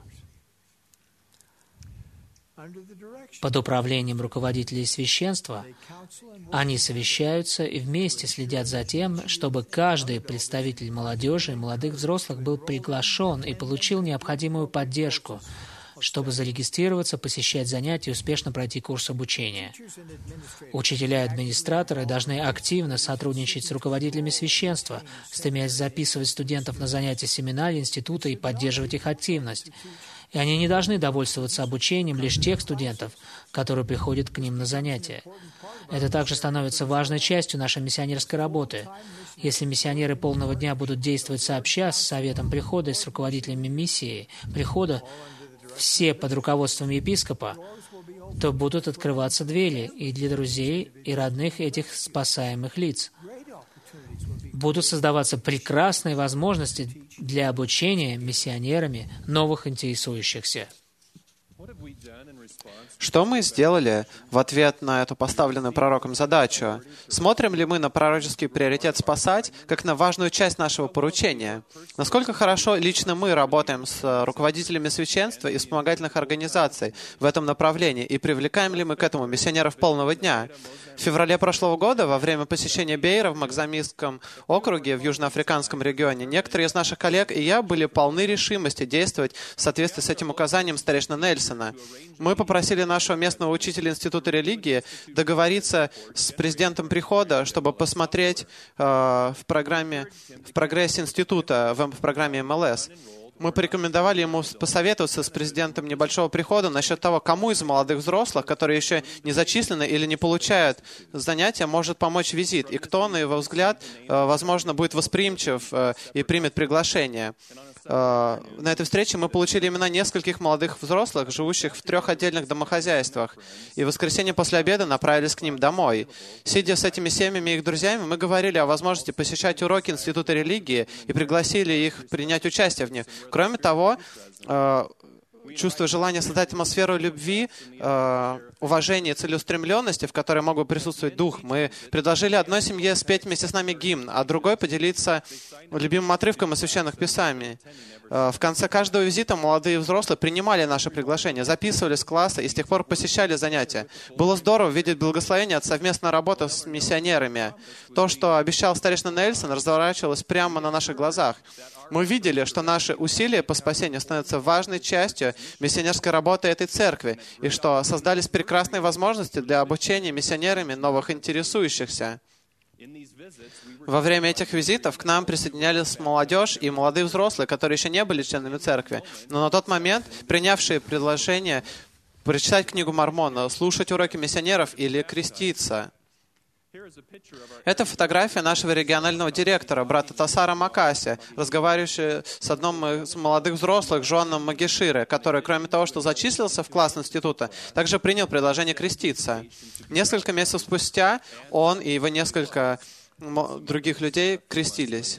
Под управлением руководителей священства они совещаются и вместе следят за тем, чтобы каждый представитель молодежи и молодых взрослых был приглашен и получил необходимую поддержку, чтобы зарегистрироваться, посещать занятия и успешно пройти курс обучения. Учителя и администраторы должны активно сотрудничать с руководителями священства, стремясь записывать студентов на занятия семинария, института и поддерживать их активность. И они не должны довольствоваться обучением лишь тех студентов, которые приходят к ним на занятия. Это также становится важной частью нашей миссионерской работы. Если миссионеры полного дня будут действовать сообща с Советом прихода и с руководителями миссии прихода, все под руководством епископа, то будут открываться двери и для друзей, и родных этих спасаемых лиц. Будут создаваться прекрасные возможности для обучения миссионерами новых интересующихся. Что мы сделали в ответ на эту поставленную пророком задачу? Смотрим ли мы на пророческий приоритет спасать, как на важную часть нашего поручения? Насколько хорошо лично мы работаем с руководителями священства и вспомогательных организаций в этом направлении, и привлекаем ли мы к этому миссионеров полного дня? В феврале прошлого года, во время посещения Бейра в Макзамийском округе в южноафриканском регионе, некоторые из наших коллег и я были полны решимости действовать в соответствии с этим указанием старейшины Нельсона. Мы попросили нашего местного учителя Института религии договориться с президентом прихода, чтобы посмотреть э, в программе, в прогрессе института, в, в программе эм эл эс. Мы порекомендовали ему посоветоваться с президентом небольшого прихода насчет того, кому из молодых взрослых, которые еще не зачислены или не получают занятия, может помочь визит, и кто, на его взгляд, возможно, будет восприимчив и примет приглашение. На этой встрече мы получили имена нескольких молодых взрослых, живущих в трех отдельных домохозяйствах, и в воскресенье после обеда направились к ним домой. Сидя с этими семьями и их друзьями, мы говорили о возможности посещать уроки Института религии и пригласили их принять участие в них. Кроме того, чувствуя желание создать атмосферу любви, э, уважения и целеустремленности, в которой мог бы присутствовать дух, мы предложили одной семье спеть вместе с нами гимн, а другой поделиться любимым отрывком из Священных Писаний. Э, в конце каждого визита молодые и взрослые принимали наше приглашение, записывались в классы и с тех пор посещали занятия. Было здорово видеть благословение от совместной работы с миссионерами. То, что обещал старейшина Нельсон, разворачивалось прямо на наших глазах. Мы видели, что наши усилия по спасению становятся важной частью миссионерской работы этой церкви, и что создались прекрасные возможности для обучения миссионерами новых интересующихся. Во время этих визитов к нам присоединялись молодежь и молодые взрослые, которые еще не были членами церкви, но на тот момент принявшие предложение прочитать книгу Мормона, слушать уроки миссионеров или креститься. Это фотография нашего регионального директора, брата Тасара Макаси, разговаривающего с одним из молодых взрослых, Жоаном Магишире, который, кроме того, что зачислился в класс института, также принял предложение креститься. Несколько месяцев спустя он и его несколько других людей крестились.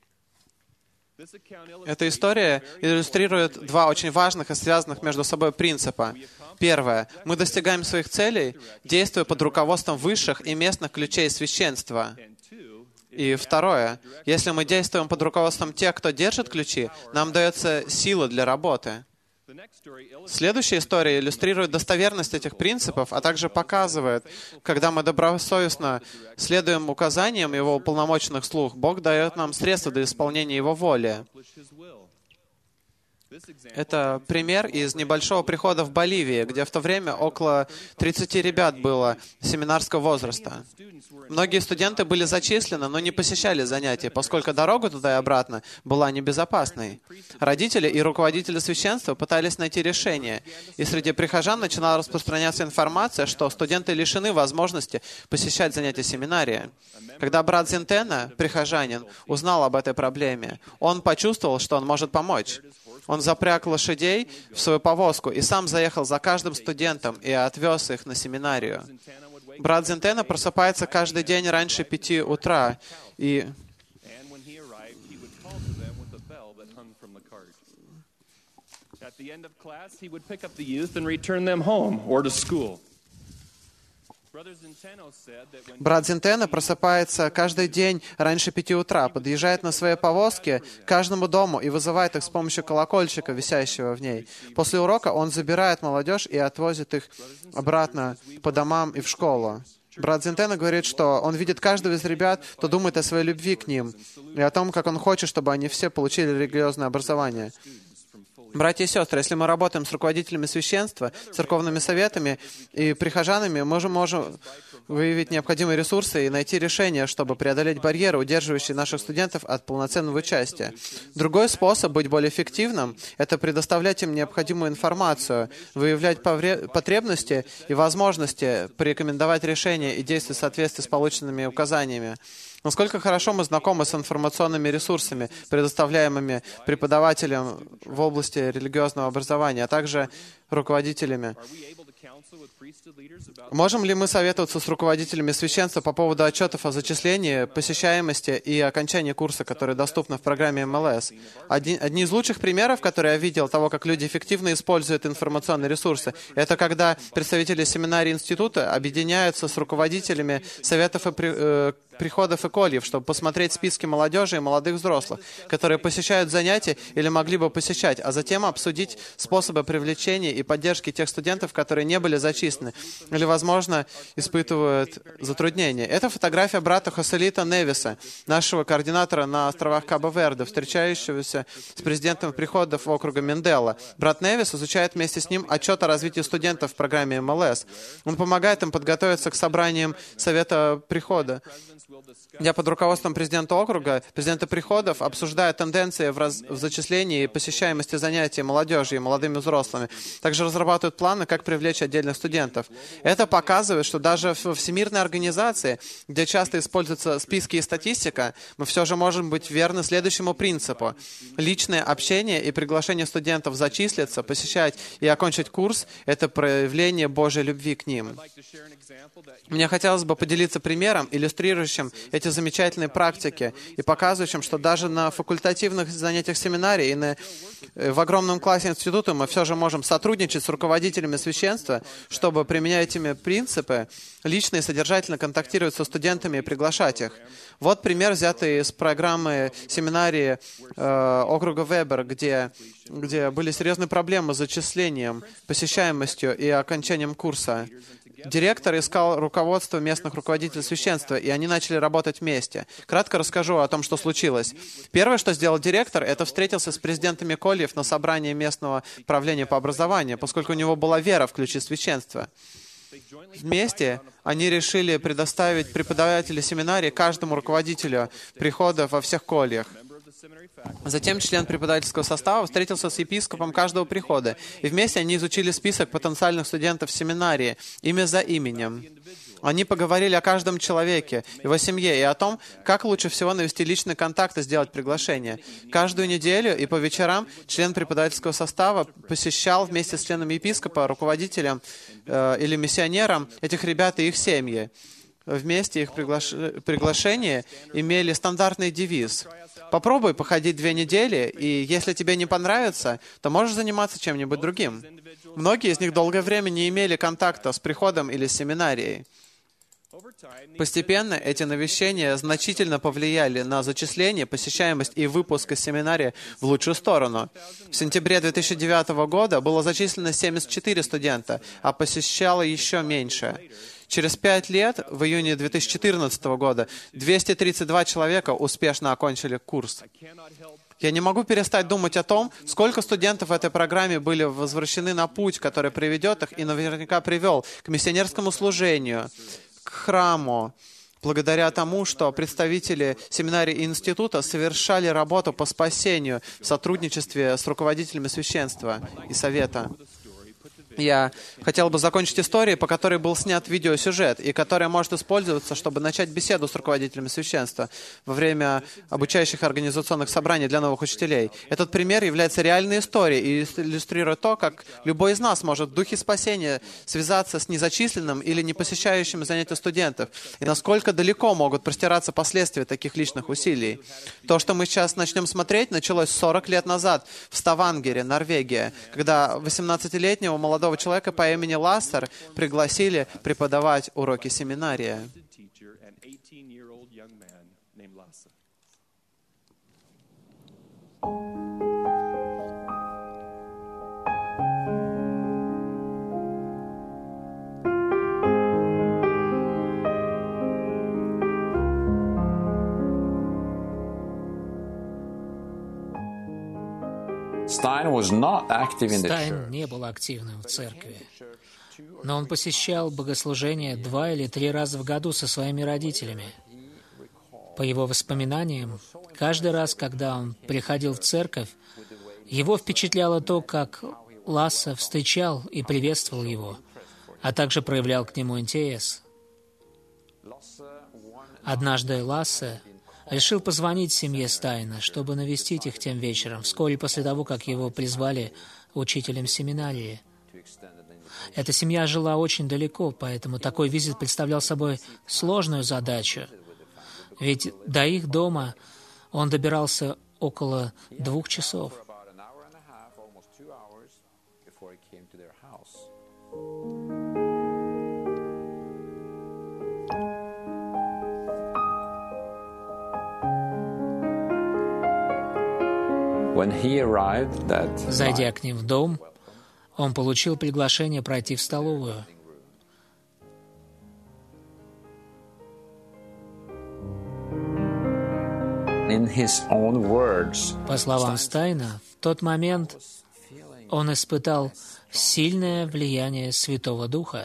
Эта история иллюстрирует два очень важных и связанных между собой принципа. Первое. Мы достигаем своих целей, действуя под руководством высших и местных ключей священства. И второе. Если мы действуем под руководством тех, кто держит ключи, нам дается сила для работы. Следующая история иллюстрирует достоверность этих принципов, а также показывает, когда мы добросовестно следуем указаниям Его уполномоченных слуг, Бог дает нам средства для исполнения Его воли. Это пример из небольшого прихода в Боливии, где в то время около тридцати ребят было семинарского возраста. Многие студенты были зачислены, но не посещали занятия, поскольку дорога туда и обратно была небезопасной. Родители и руководители священства пытались найти решение, и среди прихожан начинала распространяться информация, что студенты лишены возможности посещать занятия семинарии. Когда брат Зентена, прихожанин, узнал об этой проблеме, он почувствовал, что он может помочь. Он запряг лошадей в свою повозку и сам заехал за каждым студентом и отвез их на семинарию. Брат Зентена просыпается каждый день раньше пяти утра и... Брат Зентена просыпается каждый день раньше пяти утра, подъезжает на своей повозке к каждому дому и вызывает их с помощью колокольчика, висящего в ней. После урока он забирает молодежь и отвозит их обратно по домам и в школу. Брат Зентена говорит, что он видит каждого из ребят, кто думает о своей любви к ним и о том, как он хочет, чтобы они все получили религиозное образование. Братья и сестры, если мы работаем с руководителями священства, церковными советами и прихожанами, мы же можем выявить необходимые ресурсы и найти решения, чтобы преодолеть барьеры, удерживающие наших студентов от полноценного участия. Другой способ быть более эффективным — это предоставлять им необходимую информацию, выявлять потребности и возможности, порекомендовать решения и действовать в соответствии с полученными указаниями. Насколько хорошо мы знакомы с информационными ресурсами, предоставляемыми преподавателям в области религиозного образования, а также руководителями. Можем ли мы советоваться с руководителями священства по поводу отчетов о зачислении, посещаемости и окончании курса, которые доступны в программе эм эл эс? Одни, одни из лучших примеров, которые я видел того, как люди эффективно используют информационные ресурсы, это когда представители семинарии института объединяются с руководителями советов и при, э, приходов и кольев, чтобы посмотреть списки молодежи и молодых взрослых, которые посещают занятия или могли бы посещать, а затем обсудить способы привлечения и поддержки тех студентов, которые не были зачислены или, возможно, испытывают затруднения. Это фотография брата Хоселита Невиса, нашего координатора на островах Кабо-Верде, встречающегося с президентом приходов округа Менделла. Брат Невис изучает вместе с ним отчет о развитии студентов в программе эм эл эс. Он помогает им подготовиться к собраниям Совета прихода. Я под руководством президента округа, президента приходов, обсуждаю тенденции в, раз... в зачислении и посещаемости занятий молодежи и молодыми взрослыми. Также разрабатывают планы, как привлечь отдельных студентов. Это показывает, что даже в всемирной организации, где часто используются списки и статистика, мы все же можем быть верны следующему принципу. Личное общение и приглашение студентов зачислиться, посещать и окончить курс — это проявление Божьей любви к ним. Мне хотелось бы поделиться примером, иллюстрирующим эти замечательные практики и показывающим, что даже на факультативных занятиях семинарии и на, в огромном классе института мы все же можем сотрудничать с руководителями священства, чтобы, применяя эти принципы, лично и содержательно контактировать со студентами и приглашать их. Вот пример, взятый из программы семинарии э, округа Вебер, где, где были серьезные проблемы с зачислением, посещаемостью и окончанием курса. Директор искал руководство местных руководителей священства, и они начали работать вместе. Кратко расскажу о том, что случилось. Первое, что сделал директор, это встретился с президентами кольев на собрании местного правления по образованию, поскольку у него была вера в ключи священства. Вместе они решили предоставить преподавателей семинарии каждому руководителю прихода во всех кольях. Затем член преподавательского состава встретился с епископом каждого прихода, и вместе они изучили список потенциальных студентов семинарии, имя за именем. Они поговорили о каждом человеке, его семье, и о том, как лучше всего навести личный контакт и сделать приглашение. Каждую неделю и по вечерам член преподавательского состава посещал вместе с членом епископа, руководителем э, или миссионером этих ребят и их семьи. Вместе их приглаш... приглашения имели стандартный девиз. Попробуй походить две недели, и если тебе не понравится, то можешь заниматься чем-нибудь другим. Многие из них долгое время не имели контакта с приходом или с семинарией. Постепенно эти навещения значительно повлияли на зачисление, посещаемость и выпуск из семинарии в лучшую сторону. В сентябре две тысячи девятого года было зачислено семьдесят четыре студента, а посещало еще меньше. Через пять лет, в июне две тысячи четырнадцатого года, двести тридцать два человека успешно окончили курс. Я не могу перестать думать о том, сколько студентов в этой программе были возвращены на путь, который приведет их и наверняка привел к миссионерскому служению, к храму, благодаря тому, что представители семинарии и института совершали работу по спасению в сотрудничестве с руководителями священства и совета. Я хотел бы закончить историей, по которой был снят видеосюжет, и которая может использоваться, чтобы начать беседу с руководителями священства во время обучающих организационных собраний для новых учителей. Этот пример является реальной историей и иллюстрирует то, как любой из нас может в духе спасения связаться с незачисленным или не посещающим занятия студентов, и насколько далеко могут простираться последствия таких личных усилий. То, что мы сейчас начнем смотреть, началось сорок лет назад в Ставангере, Норвегия, когда восемнадцатилетнего молодого человека по имени Лассер пригласили преподавать уроки семинария. Stein was not active in the Стайн church. не был активным в церкви, но он посещал богослужения два или три раза в году со своими родителями. По его воспоминаниям, каждый раз, когда он приходил в церковь, его впечатляло то, как Лассе встречал и приветствовал его, а также проявлял к нему интерес. Однажды Лассе решил позвонить семье Стайна, чтобы навестить их тем вечером, вскоре после того, как его призвали учителем семинарии. Эта семья жила очень далеко, поэтому такой визит представлял собой сложную задачу. Ведь до их дома он добирался около двух часов. Зайдя к ним в дом, он получил приглашение пройти в столовую. По словам Стайна, в тот момент он испытал сильное влияние Святого Духа.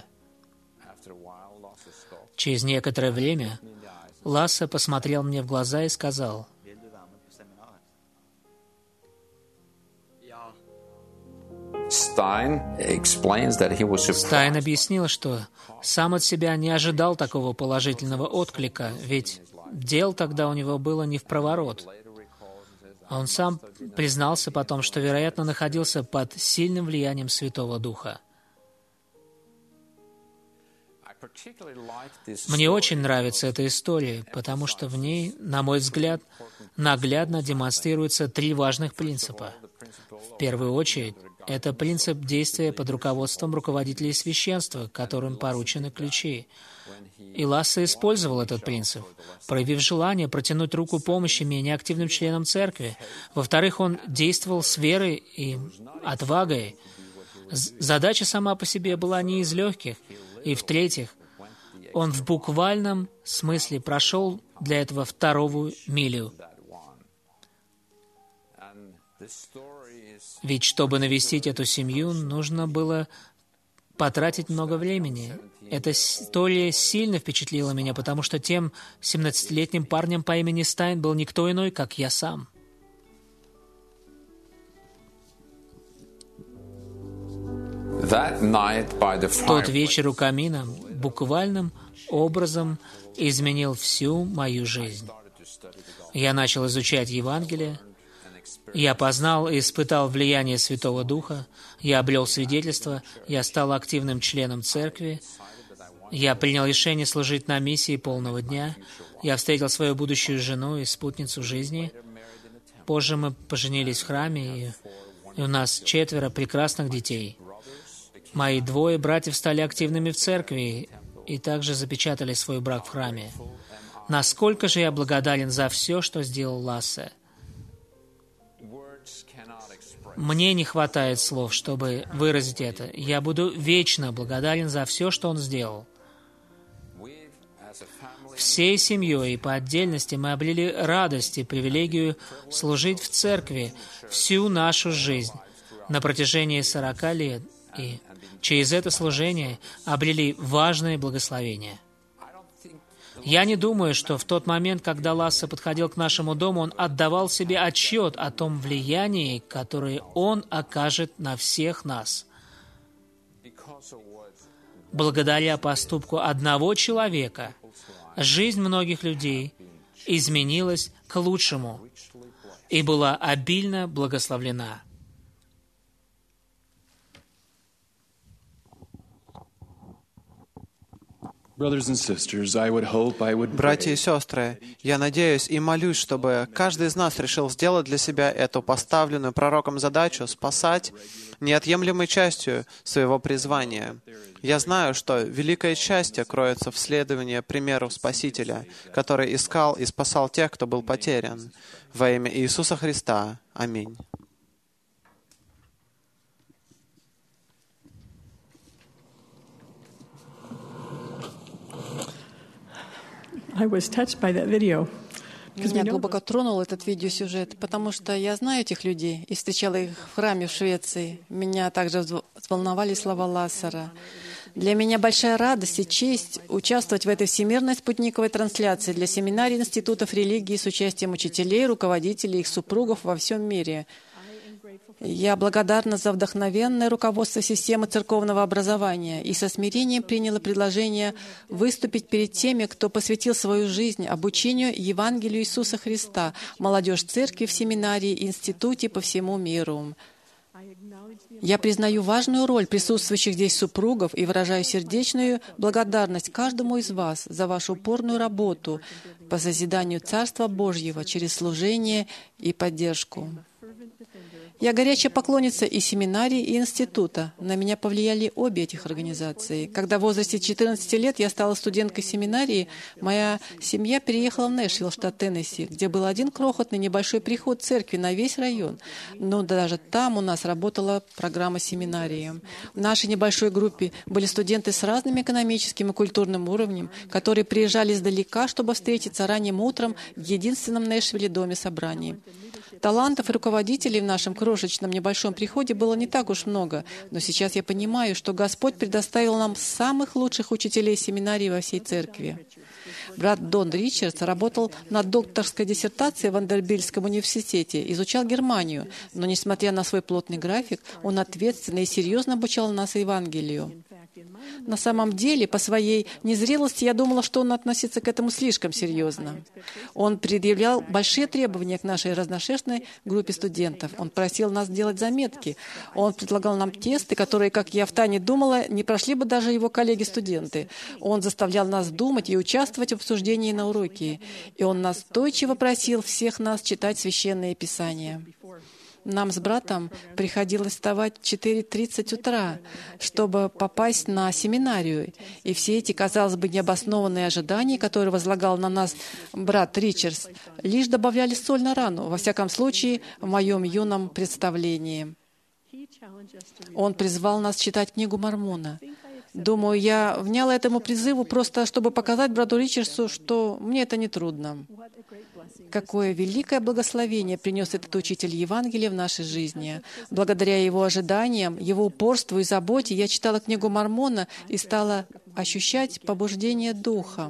Через некоторое время Лассе посмотрел мне в глаза и сказал: Stein explains that he was surprised. Стайн объяснил, что сам от себя не ожидал такого положительного отклика, ведь дел тогда у него было не впроворот. Он сам признался потом, что, вероятно, находился под сильным влиянием Святого Духа. Мне очень нравится эта история, потому что в ней, на мой взгляд, наглядно демонстрируются три важных принципа. В первую очередь, это принцип действия под руководством руководителей священства, которым поручены ключи. И Лассе использовал этот принцип, проявив желание протянуть руку помощи менее активным членам церкви. Во-вторых, он действовал с верой и отвагой. Задача сама по себе была не из легких. И в-третьих, он в буквальном смысле прошел для этого вторую милю. Ведь чтобы навестить эту семью, нужно было потратить много времени. Эта история сильно впечатлила меня, потому что тем семнадцатилетним парнем по имени Стайн был никто иной, как я сам. В тот вечер у камина буквальным образом изменил всю мою жизнь. Я начал изучать Евангелие. Я познал и испытал влияние Святого Духа, я обрел свидетельство, я стал активным членом церкви, я принял решение служить на миссии полного дня, я встретил свою будущую жену и спутницу жизни. Позже мы поженились в храме, и, и у нас четверо прекрасных детей. Мои двое братьев стали активными в церкви и также запечатали свой брак в храме. Насколько же я благодарен за все, что сделал Лассе. Мне не хватает слов, чтобы выразить это. Я буду вечно благодарен за все, что он сделал. Всей семьей и по отдельности мы обрели радость и привилегию служить в церкви всю нашу жизнь на протяжении сорока лет, и через это служение обрели важные благословения. Я не думаю, что в тот момент, когда Лассе подходил к нашему дому, он отдавал себе отчет о том влиянии, которое он окажет на всех нас. Благодаря поступку одного человека жизнь многих людей изменилась к лучшему и была обильно благословлена. Братья и сестры, я надеюсь и молюсь, чтобы каждый из нас решил сделать для себя эту поставленную пророком задачу спасать неотъемлемой частью своего призвания. Я знаю, что великое счастье кроется в следовании примеру Спасителя, который искал и спасал тех, кто был потерян. Во имя Иисуса Христа. Аминь. Меня глубоко тронул этот видеосюжет, потому что я знаю этих людей и встречала их в храме в Швеции. Меня также взволновали слова Лассера. Для меня большая радость и честь участвовать в этой всемирной спутниковой трансляции для семинарий институтов религии с участием учителей, руководителей, их супругов во всем мире. Я благодарна за вдохновенное руководство системы церковного образования и со смирением приняла предложение выступить перед теми, кто посвятил свою жизнь обучению Евангелию Иисуса Христа, молодежь церкви в семинарии и институте по всему миру. Я признаю важную роль присутствующих здесь супругов и выражаю сердечную благодарность каждому из вас за вашу упорную работу по созиданию Царства Божьего через служение и поддержку. Я горячая поклонница и семинарии, и института. На меня повлияли обе этих организации. Когда в возрасте четырнадцати лет я стала студенткой семинарии, моя семья переехала в Нэшвилл, штат Теннесси, где был один крохотный небольшой приход церкви на весь район. Но даже там у нас работала программа семинарии. В нашей небольшой группе были студенты с разным экономическим и культурным уровнем, которые приезжали издалека, чтобы встретиться ранним утром в единственном Нэшвилле доме собраний. Талантов и руководителей в нашем крошечном небольшом приходе было не так уж много, но сейчас я понимаю, что Господь предоставил нам самых лучших учителей семинарии во всей церкви. Брат Дон Ричардс работал над докторской диссертацией в Вандербильтском университете, изучал Германию, но, несмотря на свой плотный график, он ответственно и серьезно обучал нас Евангелию. На самом деле, по своей незрелости, я думала, что он относится к этому слишком серьезно. Он предъявлял большие требования к нашей разношерстной группе студентов. Он просил нас делать заметки. Он предлагал нам тесты, которые, как я втайне думала, не прошли бы даже его коллеги-студенты. Он заставлял нас думать и участвовать в обсуждении на уроке. И он настойчиво просил всех нас читать Священное Писание. Нам с братом приходилось вставать в четыре тридцать утра, чтобы попасть на семинарию. И все эти, казалось бы, необоснованные ожидания, которые возлагал на нас брат Ричардс, лишь добавляли соль на рану, во всяком случае, в моем юном представлении. Он призвал нас читать книгу Мормона. Думаю, я вняла этому призыву просто, чтобы показать брату Ричардсу, что мне это не трудно. Какое великое благословение принес этот учитель Евангелия в нашей жизни. Благодаря его ожиданиям, его упорству и заботе я читала книгу Мормона и стала ощущать побуждение Духа,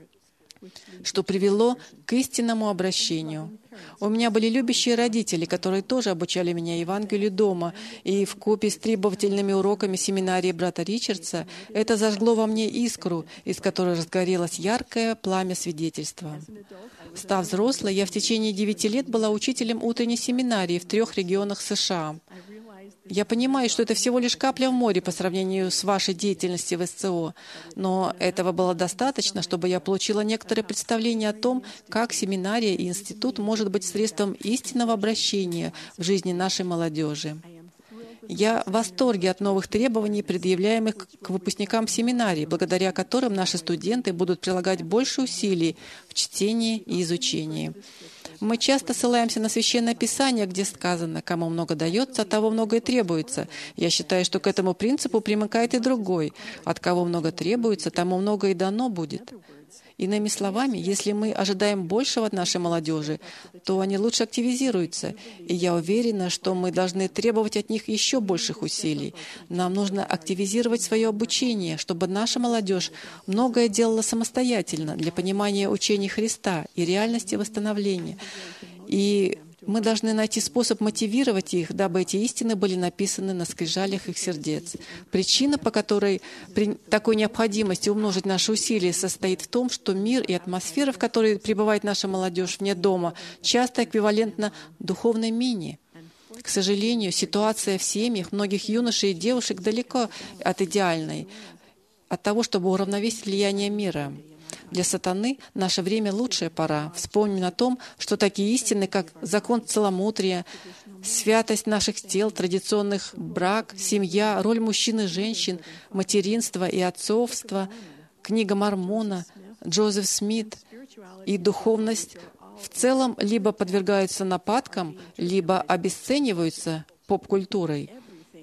что привело к истинному обращению. У меня были любящие родители, которые тоже обучали меня Евангелию дома, и вкупе с требовательными уроками семинарии брата Ричардса это зажгло во мне искру, из которой разгорелось яркое пламя свидетельства. Став взрослой, я в течение девяти лет была учителем утренней семинарии в трех регионах США. Я понимаю, что это всего лишь капля в море по сравнению с вашей деятельностью в эс цэ о, но этого было достаточно, чтобы я получила некоторое представление о том, как семинария и институт может быть средством истинного обращения в жизни нашей молодежи. Я в восторге от новых требований, предъявляемых к выпускникам семинарии, благодаря которым наши студенты будут прилагать больше усилий в чтении и изучении. Мы часто ссылаемся на Священное Писание, где сказано: «Кому много дается, от того много и требуется». Я считаю, что к этому принципу примыкает и другой: «От кого много требуется, тому много и дано будет». Иными словами, если мы ожидаем большего от нашей молодежи, то они лучше активизируются. И я уверена, что мы должны требовать от них еще больших усилий. Нам нужно активизировать свое обучение, чтобы наша молодежь многое делала самостоятельно для понимания учения Христа и реальности восстановления. И мы должны найти способ мотивировать их, дабы эти истины были написаны на скрижалях их сердец. Причина, по которой при такой необходимости умножить наши усилия, состоит в том, что мир и атмосфера, в которой пребывает наша молодежь вне дома, часто эквивалентна духовной мине. К сожалению, ситуация в семьях многих юношей и девушек далеко от идеальной, от того, чтобы уравновесить влияние мира. Для сатаны наше время — лучшая пора. Вспомним о том, что такие истины, как закон целомудрия, святость наших тел, традиционных брак, семья, роль мужчин и женщин, материнство и отцовство, книга Мормона, Джозеф Смит и духовность в целом либо подвергаются нападкам, либо обесцениваются поп-культурой.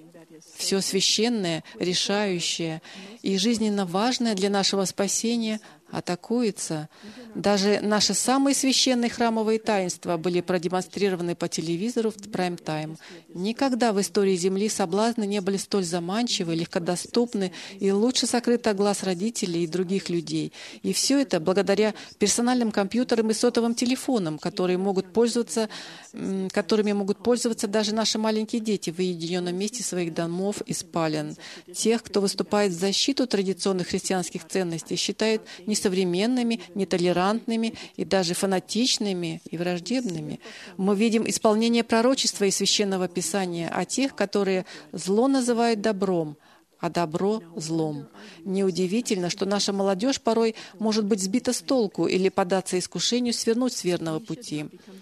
Все священное, решающее и жизненно важное для нашего спасения атакуется. Даже наши самые священные храмовые таинства были продемонстрированы по телевизору в прайм-тайм. Никогда в истории Земли соблазны не были столь заманчивы, легкодоступны и лучше сокрыты от глаз родителей и других людей. И все это благодаря персональным компьютерам и сотовым телефонам, которые могут пользоваться, которыми могут пользоваться даже наши маленькие дети в уединенном месте своих домов и спален. Тех, кто выступает в защиту традиционных христианских ценностей, считают несовременными, нетолерантными и даже фанатичными и враждебными. Мы видим исполнение пророчества и священного писания о тех, которые зло называют добром, а добро — злом. Неудивительно, что наша молодежь порой может быть сбита с толку или поддаться искушению свернуть с верного пути.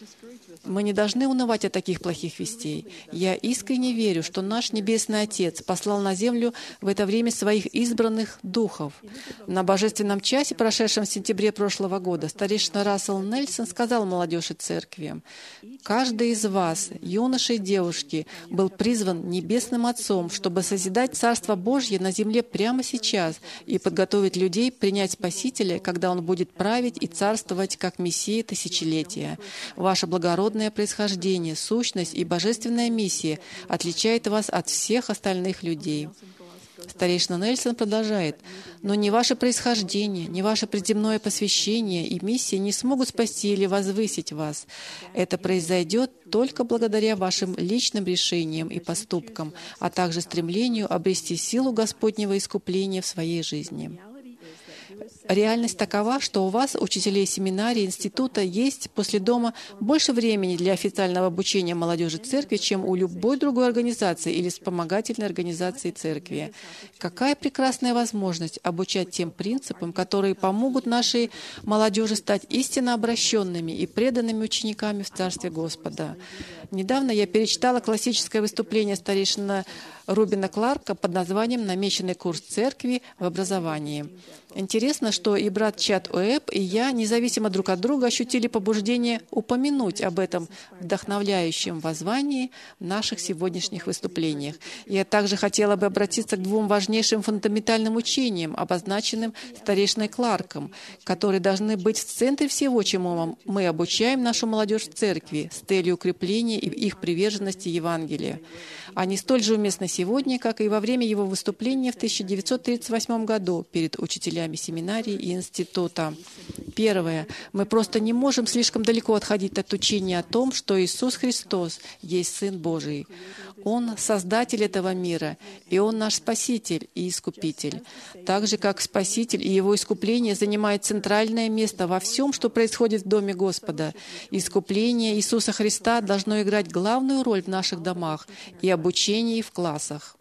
Мы не должны унывать от таких плохих вестей. Я искренне верю, что наш Небесный Отец послал на землю в это время своих избранных духов. На божественном часе, прошедшем в сентябре прошлого года, старейшина Рассел Нельсон сказал молодежи церкви: «Каждый из вас, юноши и девушки, был призван Небесным Отцом, чтобы созидать Царство Божье на земле прямо сейчас и подготовить людей принять Спасителя, когда Он будет править и царствовать как Мессия тысячелетия. Ваше благородное происхождение, сущность и божественная миссия отличает вас от всех остальных людей». Старейшина Нельсон продолжает: «Но ни ваше происхождение, ни ваше предземное посвящение и миссия не смогут спасти или возвысить вас. Это произойдет только благодаря вашим личным решениям и поступкам, а также стремлению обрести силу Господнего искупления в своей жизни». Реальность такова, что у вас, учителей семинарии, института, есть после дома больше времени для официального обучения молодежи церкви, чем у любой другой организации или вспомогательной организации церкви. Какая прекрасная возможность обучать тем принципам, которые помогут нашей молодежи стать истинно обращенными и преданными учениками в Царстве Господа. Недавно я перечитала классическое выступление старейшины Рубина Кларка под названием «Намеченный курс церкви в образовании». Интересно, что и брат Чад Уэбб, и я, независимо друг от друга, ощутили побуждение упомянуть об этом вдохновляющем воззвании в наших сегодняшних выступлениях. Я также хотела бы обратиться к двум важнейшим фундаментальным учениям, обозначенным старейшиной Кларком, которые должны быть в центре всего, чему мы обучаем нашу молодежь в церкви, с целью укрепления их приверженности Евангелию. Они столь же уместны сегодня, как и во время его выступления в тысяча девятьсот тридцать восьмом году перед учителями семинарии и института. Первое. Мы просто не можем слишком далеко отходить от учения о том, что Иисус Христос есть Сын Божий. Он — Создатель этого мира, и Он наш Спаситель и Искупитель. Так же, как Спаситель и Его искупление занимает центральное место во всем, что происходит в Доме Господа. Искупление Иисуса Христа должно играть главную роль в наших домах и обучении в классах.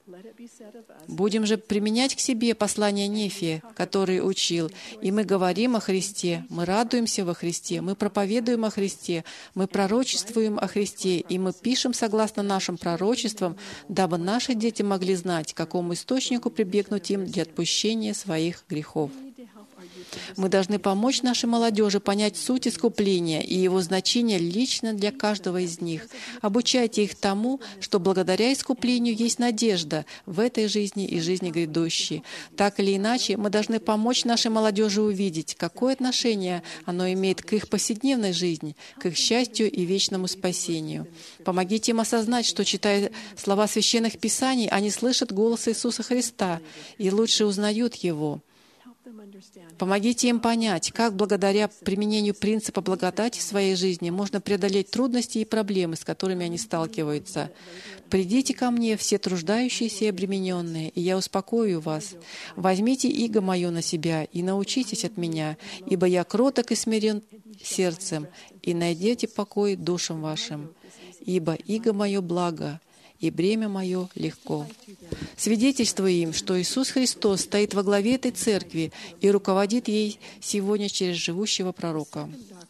Будем же применять к себе послание Нефия, который учил. И мы говорим о Христе, мы радуемся во Христе, мы проповедуем о Христе, мы пророчествуем о Христе, и мы пишем согласно нашим пророчествам, дабы наши дети могли знать, к какому источнику прибегнуть им для отпущения своих грехов. Мы должны помочь нашей молодежи понять суть искупления и его значение лично для каждого из них. Обучайте их тому, что благодаря искуплению есть надежда в этой жизни и жизни грядущей. Так или иначе, мы должны помочь нашей молодежи увидеть, какое отношение оно имеет к их повседневной жизни, к их счастью и вечному спасению. Помогите им осознать, что, читая слова священных писаний, они слышат голос Иисуса Христа и лучше узнают Его. Помогите им понять, как благодаря применению принципа благодати в своей жизни можно преодолеть трудности и проблемы, с которыми они сталкиваются. «Придите ко мне, все труждающиеся и обремененные, и я успокою вас. Возьмите иго мое на себя и научитесь от меня, ибо я кроток и смирен сердцем, и найдете покой душам вашим. Ибо иго мое благо, и бремя мое легко». Свидетельствуя им, что Иисус Христос стоит во главе этой церкви и руководит ей сегодня через живущего пророка.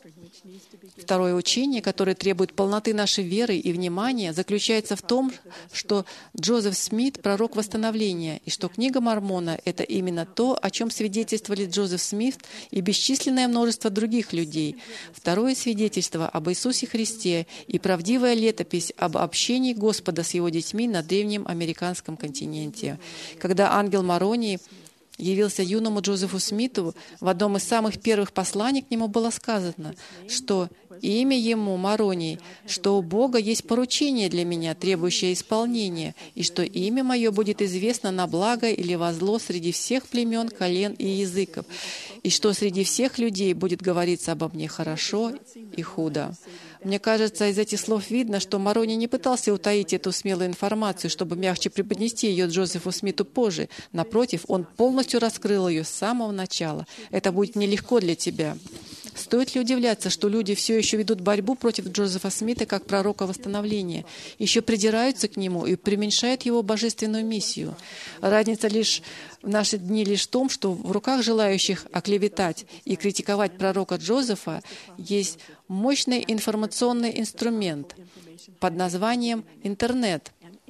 Второе учение, которое требует полноты нашей веры и внимания, заключается в том, что Джозеф Смит — пророк восстановления, и что книга Мормона — это именно то, о чем свидетельствовали Джозеф Смит и бесчисленное множество других людей. Второе свидетельство об Иисусе Христе и правдивая летопись об общении Господа с Его детьми на древнем американском континенте. Когда ангел Мороний явился юному Джозефу Смиту, в одном из самых первых посланий к нему было сказано, что имя ему Мороний, что у Бога есть поручение для меня, требующее исполнения, и что имя мое будет известно на благо или во зло среди всех племен, колен и языков, и что среди всех людей будет говориться обо мне хорошо и худо. Мне кажется, из этих слов видно, что Мороний не пытался утаить эту смелую информацию, чтобы мягче преподнести ее Джозефу Смиту позже. Напротив, он полностью раскрыл ее с самого начала. Это будет нелегко для тебя. Стоит ли удивляться, что люди все еще ведут борьбу против Джозефа Смита как пророка восстановления, еще придираются к нему и преуменьшают его божественную миссию? Разница лишь в наши дни лишь в том, что в руках желающих оклеветать и критиковать пророка Джозефа есть мощный информационный инструмент под названием интернет.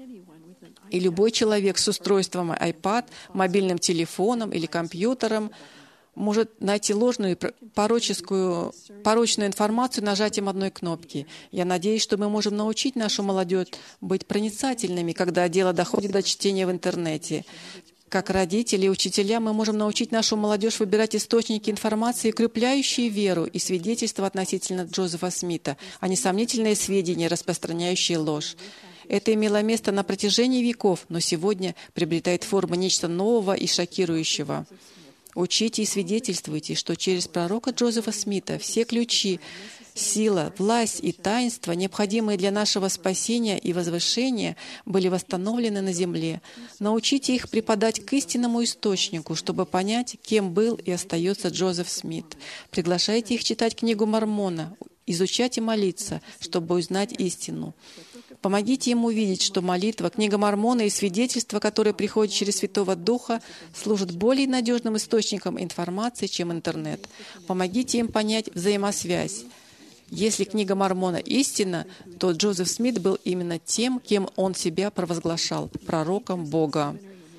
И любой человек с устройством iPad, мобильным телефоном или компьютером может найти ложную и пороческую, порочную информацию нажатием одной кнопки. Я надеюсь, что мы можем научить нашу молодежь быть проницательными, когда дело доходит до чтения в интернете. Как родители и учителя мы можем научить нашу молодежь выбирать источники информации, укрепляющие веру и свидетельства относительно Джозефа Смита, а не сомнительные сведения, распространяющие ложь. Это имело место на протяжении веков, но сегодня приобретает форму нечто нового и шокирующего. Учите и свидетельствуйте, что через пророка Джозефа Смита все ключи, сила, власть и таинства, необходимые для нашего спасения и возвышения, были восстановлены на земле. Научите их преподать к истинному источнику, чтобы понять, кем был и остается Джозеф Смит. Приглашайте их читать книгу Мормона, изучать и молиться, чтобы узнать истину. Помогите им увидеть, что молитва, книга Мормона и свидетельства, которые приходят через Святого Духа, служат более надежным источником информации, чем интернет. Помогите им понять взаимосвязь. Если книга Мормона истина, то Джозеф Смит был именно тем, кем он себя провозглашал — пророком Бога.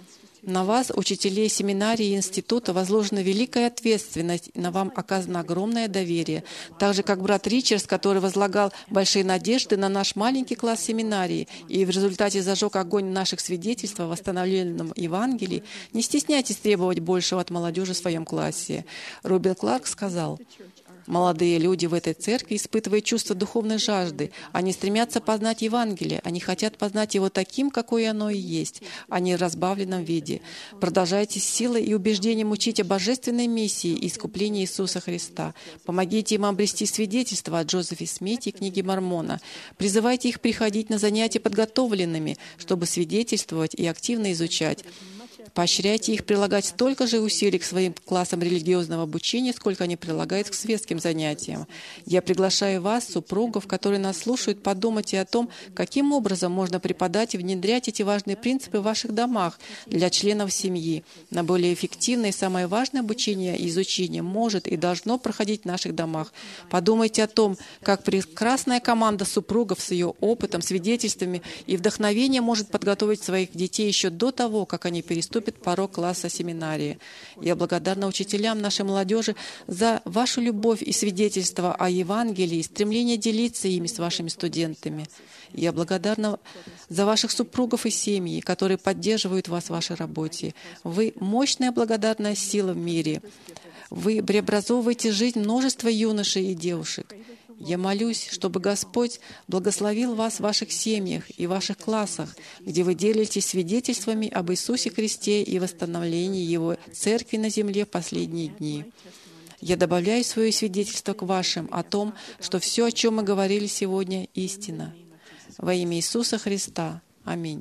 На вас, учителей семинарии и института, возложена великая ответственность, и на вам оказано огромное доверие. Так же, как брат Ричардс, который возлагал большие надежды на наш маленький класс семинарии и в результате зажег огонь наших свидетельств о восстановленном Евангелии, не стесняйтесь требовать большего от молодежи в своем классе. Рубен Кларк сказал: «Молодые люди в этой церкви испытывают чувство духовной жажды. Они стремятся познать Евангелие. Они хотят познать его таким, какое оно и есть, а не в разбавленном виде. Продолжайте с силой и убеждением учить о божественной миссии и искуплении Иисуса Христа. Помогите им обрести свидетельство о Джозефе Смите и книге Мормона. Призывайте их приходить на занятия подготовленными, чтобы свидетельствовать и активно изучать. Поощряйте их прилагать столько же усилий к своим классам религиозного обучения, сколько они прилагают к светским занятиям. Я приглашаю вас, супругов, которые нас слушают, подумать и о том, каким образом можно преподать и внедрять эти важные принципы в ваших домах для членов семьи. На более эффективное и самое важное обучение и изучение может и должно проходить в наших домах. Подумайте о том, как прекрасная команда супругов с ее опытом, свидетельствами и вдохновением может подготовить своих детей еще до того, как они переступят переступит порог класса семинарии. Я благодарна учителям нашей молодежи за вашу любовь и свидетельство о Евангелии, стремление делиться ими с вашими студентами. Я благодарна за ваших супругов и семьи, которые поддерживают вас в вашей работе. Вы — мощная благодарная сила в мире. Вы преобразовываете жизнь множества юношей и девушек. Я молюсь, чтобы Господь благословил вас в ваших семьях и ваших классах, где вы делитесь свидетельствами об Иисусе Христе и восстановлении Его Церкви на земле в последние дни. Я добавляю свое свидетельство к вашим о том, что все, о чем мы говорили сегодня, истина. Во имя Иисуса Христа. Аминь.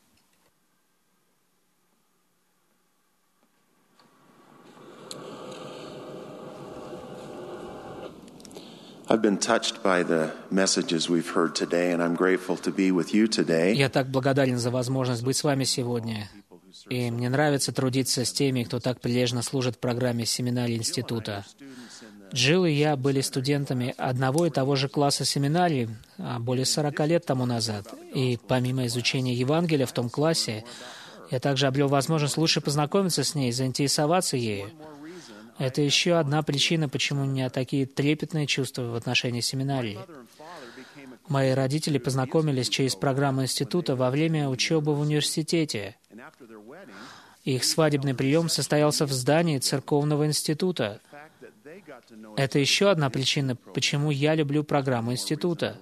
I've been touched by the messages we've heard today, and I'm grateful to be with you today. Я так благодарен за возможность быть с вами сегодня. И мне нравится трудиться с теми, кто так прилежно служит в программе семинарии института. Джилл и я были студентами одного и того же класса семинарии более сорока лет тому назад. И помимо изучения Евангелия в том классе, я также обрел возможность лучше познакомиться с ней, заинтересоваться ею. Это еще одна причина, почему у меня такие трепетные чувства в отношении семинарии. Мои родители познакомились через программу института во время учебы в университете. Их свадебный прием состоялся в здании церковного института. Это еще одна причина, почему я люблю программу института.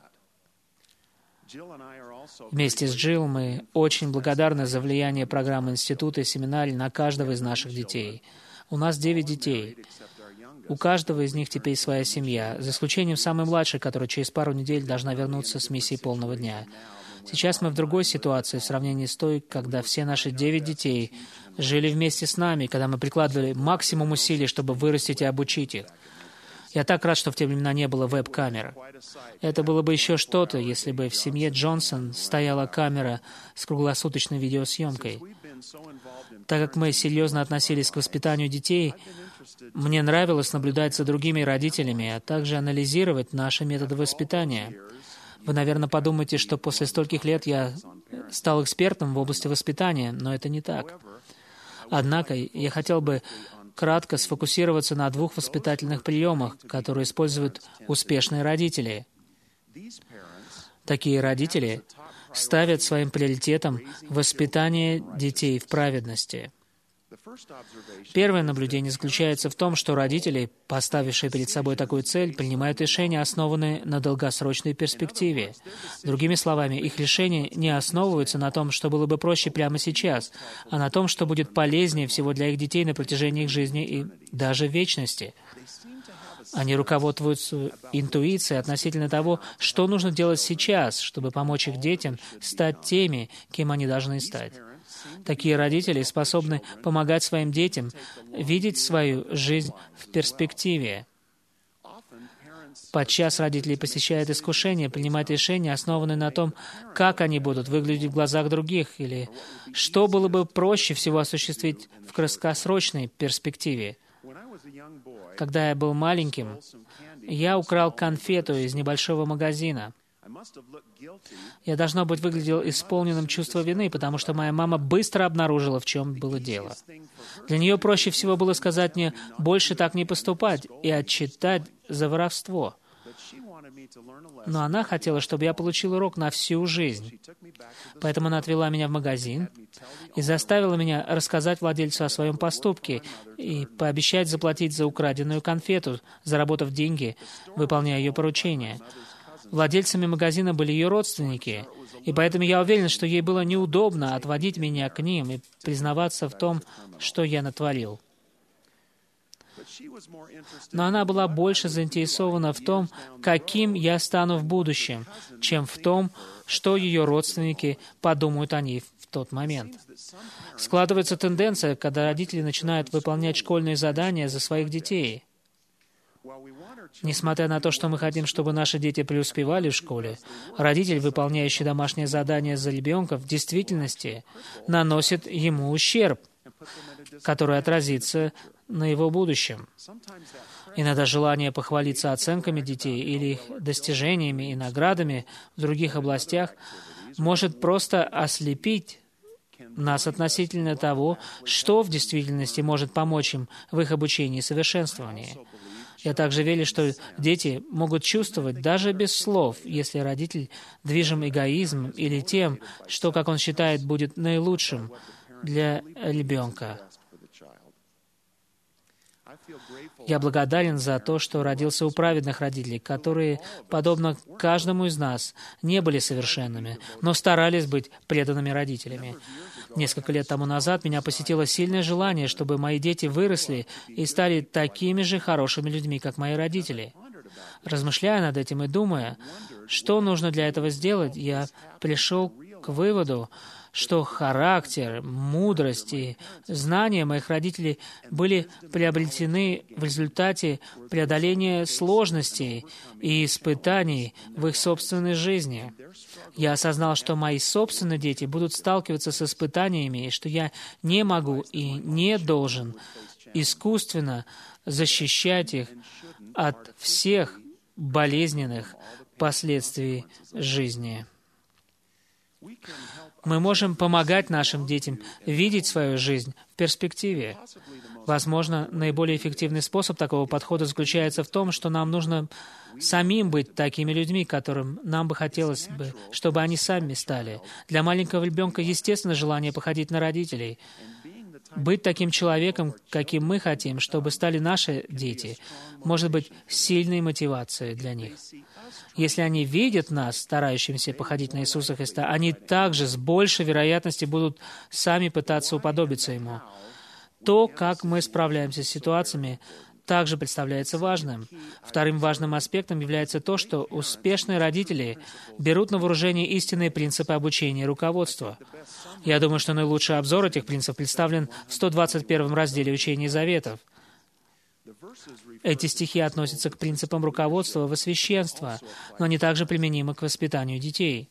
Вместе с Джилл мы очень благодарны за влияние программы института и семинарии на каждого из наших детей. У нас девять детей. У каждого из них теперь своя семья, за исключением самой младшей, которая через пару недель должна вернуться с миссии полного дня. Сейчас мы в другой ситуации в сравнении с той, когда все наши девять детей жили вместе с нами, когда мы прикладывали максимум усилий, чтобы вырастить и обучить их. Я так рад, что в те времена не было веб-камер. Это было бы еще что-то, если бы в семье Джонсон стояла камера с круглосуточной видеосъемкой. Так как мы серьезно относились к воспитанию детей, мне нравилось наблюдать за другими родителями, а также анализировать наши методы воспитания. Вы, наверное, подумаете, что после стольких лет я стал экспертом в области воспитания, но это не так. Однако я хотел бы кратко сфокусироваться на двух воспитательных приемах, которые используют успешные родители. Такие родители ставят своим приоритетом воспитание детей в праведности. Первое наблюдение заключается в том, что родители, поставившие перед собой такую цель, принимают решения, основанные на долгосрочной перспективе. Другими словами, их решения не основываются на том, что было бы проще прямо сейчас, а на том, что будет полезнее всего для их детей на протяжении их жизни и даже вечности. Они руководствуются интуицией относительно того, что нужно делать сейчас, чтобы помочь их детям стать теми, кем они должны стать. Такие родители способны помогать своим детям видеть свою жизнь в перспективе. Подчас родители посещают искушение принимать решения, основанные на том, как они будут выглядеть в глазах других, или что было бы проще всего осуществить в краткосрочной перспективе. Когда я был маленьким, я украл конфету из небольшого магазина. Я, должно быть, выглядел исполненным чувства вины, потому что моя мама быстро обнаружила, в чем было дело. Для нее проще всего было сказать мне «больше так не поступать» и отчитать за воровство. Но она хотела, чтобы я получил урок на всю жизнь. Поэтому она отвела меня в магазин и заставила меня рассказать владельцу о своем поступке и пообещать заплатить за украденную конфету, заработав деньги, выполняя ее поручение. Владельцами магазина были ее родственники, и поэтому я уверен, что ей было неудобно отводить меня к ним и признаваться в том, что я натворил. Но она была больше заинтересована в том, каким я стану в будущем, чем в том, что ее родственники подумают о ней в тот момент. Складывается тенденция, когда родители начинают выполнять школьные задания за своих детей. Несмотря на то, что мы хотим, чтобы наши дети преуспевали в школе, родитель, выполняющий домашнее задание за ребенка, в действительности наносит ему ущерб, который отразится на его будущем. Иногда желание похвалиться оценками детей или их достижениями и наградами в других областях может просто ослепить нас относительно того, что в действительности может помочь им в их обучении и совершенствовании. Я также верю, что дети могут чувствовать даже без слов, если родитель движим эгоизмом или тем, что, как он считает, будет наилучшим для ребенка. Я благодарен за то, что родился у праведных родителей, которые, подобно каждому из нас, не были совершенными, но старались быть преданными родителями. Несколько лет тому назад меня посетило сильное желание, чтобы мои дети выросли и стали такими же хорошими людьми, как мои родители. Размышляя над этим и думая, что нужно для этого сделать, я пришел к выводу, что характер, мудрость и знания моих родителей были приобретены в результате преодоления сложностей и испытаний в их собственной жизни. Я осознал, что мои собственные дети будут сталкиваться с испытаниями, и что я не могу и не должен искусственно защищать их от всех болезненных последствий жизни. Мы можем помогать нашим детям видеть свою жизнь в перспективе. Возможно, наиболее эффективный способ такого подхода заключается в том, что нам нужно самим быть такими людьми, которым нам бы хотелось бы, чтобы они сами стали. Для маленького ребенка естественно желание походить на родителей. Быть таким человеком, каким мы хотим, чтобы стали наши дети, может быть сильной мотивацией для них. Если они видят нас, старающимся походить на Иисуса Христа, они также с большей вероятностью будут сами пытаться уподобиться Ему. То, как мы справляемся с ситуациями, также представляется важным. Вторым важным аспектом является то, что успешные родители берут на вооружение истинные принципы обучения и руководства. Я думаю, что наилучший обзор этих принципов представлен в сто двадцать первом разделе Учения Заветов. Эти стихи относятся к принципам руководства во священство, но они также применимы к воспитанию детей.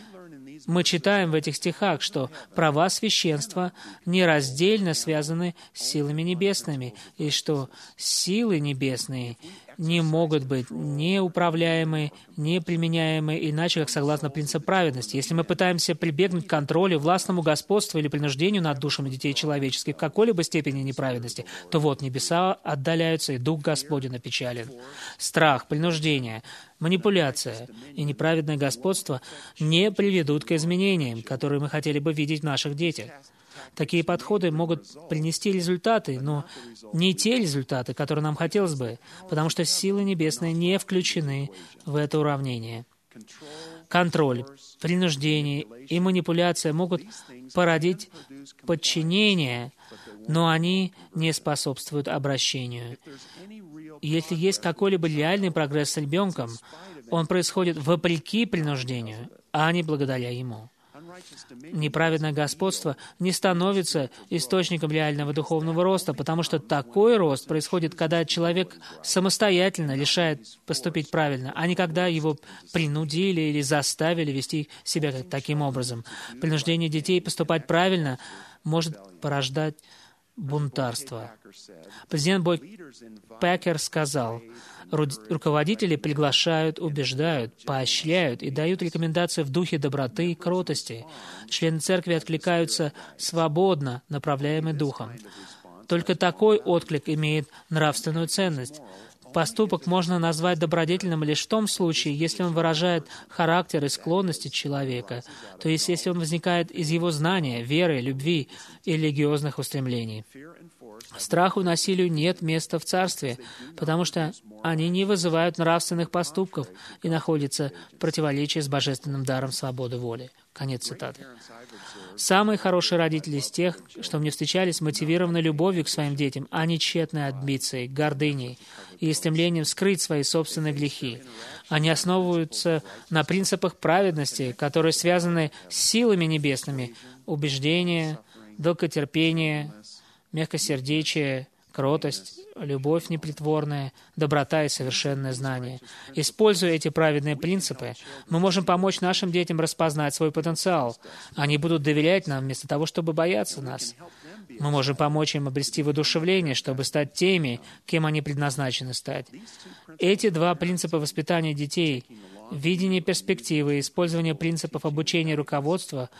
Мы читаем в этих стихах, что права священства нераздельно связаны с силами небесными, и что силы небесные не могут быть неуправляемы, не применяемы иначе, как согласно принципу праведности. Если мы пытаемся прибегнуть к контролю, властному господству или принуждению над душами детей человеческих в какой-либо степени неправедности, то вот небеса отдаляются, и Дух Господень опечален. Страх, принуждение, манипуляция и неправедное господство не приведут к изменениям, которые мы хотели бы видеть в наших детях. Такие подходы могут принести результаты, но не те результаты, которые нам хотелось бы, потому что силы небесные не включены в это уравнение. Контроль, принуждение и манипуляция могут породить подчинение, но они не способствуют обращению. Если есть какой-либо реальный прогресс с ребенком, он происходит вопреки принуждению, а не благодаря ему. Неправедное господство не становится источником реального духовного роста, потому что такой рост происходит, когда человек самостоятельно решает поступить правильно, а не когда его принудили или заставили вести себя таким образом. Принуждение детей поступать правильно может порождать бунтарство. Президент Бойд Пекер сказал, руководители приглашают, убеждают, поощряют и дают рекомендации в духе доброты и кротости. Члены церкви откликаются свободно, направляемые Духом. Только такой отклик имеет нравственную ценность. Поступок можно назвать добродетельным лишь в том случае, если он выражает характер и склонности человека, то есть если он возникает из его знания, веры, любви и религиозных устремлений. Страху и насилию нет места в Царстве, потому что они не вызывают нравственных поступков и находятся в противоречии с божественным даром свободы воли. Конец цитаты. Самые хорошие родители из тех, что мне встречались, мотивированы любовью к своим детям, а не тщетной амбицией, гордыней и стремлением скрыть свои собственные грехи. Они основываются на принципах праведности, которые связаны с силами небесными: убеждение, долготерпение, мягкосердечие, кротость, любовь непритворная, доброта и совершенное знание. Используя эти праведные принципы, мы можем помочь нашим детям распознать свой потенциал. Они будут доверять нам вместо того, чтобы бояться нас. Мы можем помочь им обрести воодушевление, чтобы стать теми, кем они предназначены стать. Эти два принципа воспитания детей, видение перспективы и использование принципов обучения и руководства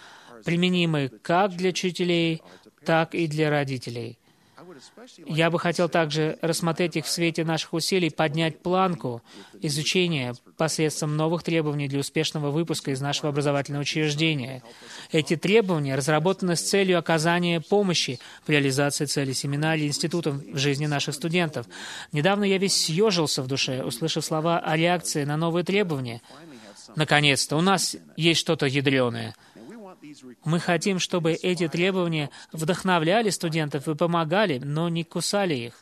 применимы как для учителей, так и для родителей. Я бы хотел также рассмотреть их в свете наших усилий поднять планку изучения посредством новых требований для успешного выпуска из нашего образовательного учреждения. Эти требования разработаны с целью оказания помощи в реализации целей семинарий и институтов в жизни наших студентов. Недавно я весь съежился в душе, услышав слова о реакции на новые требования. Наконец-то, у нас есть что-то ядреное. Мы хотим, чтобы эти требования вдохновляли студентов и помогали, но не кусали их.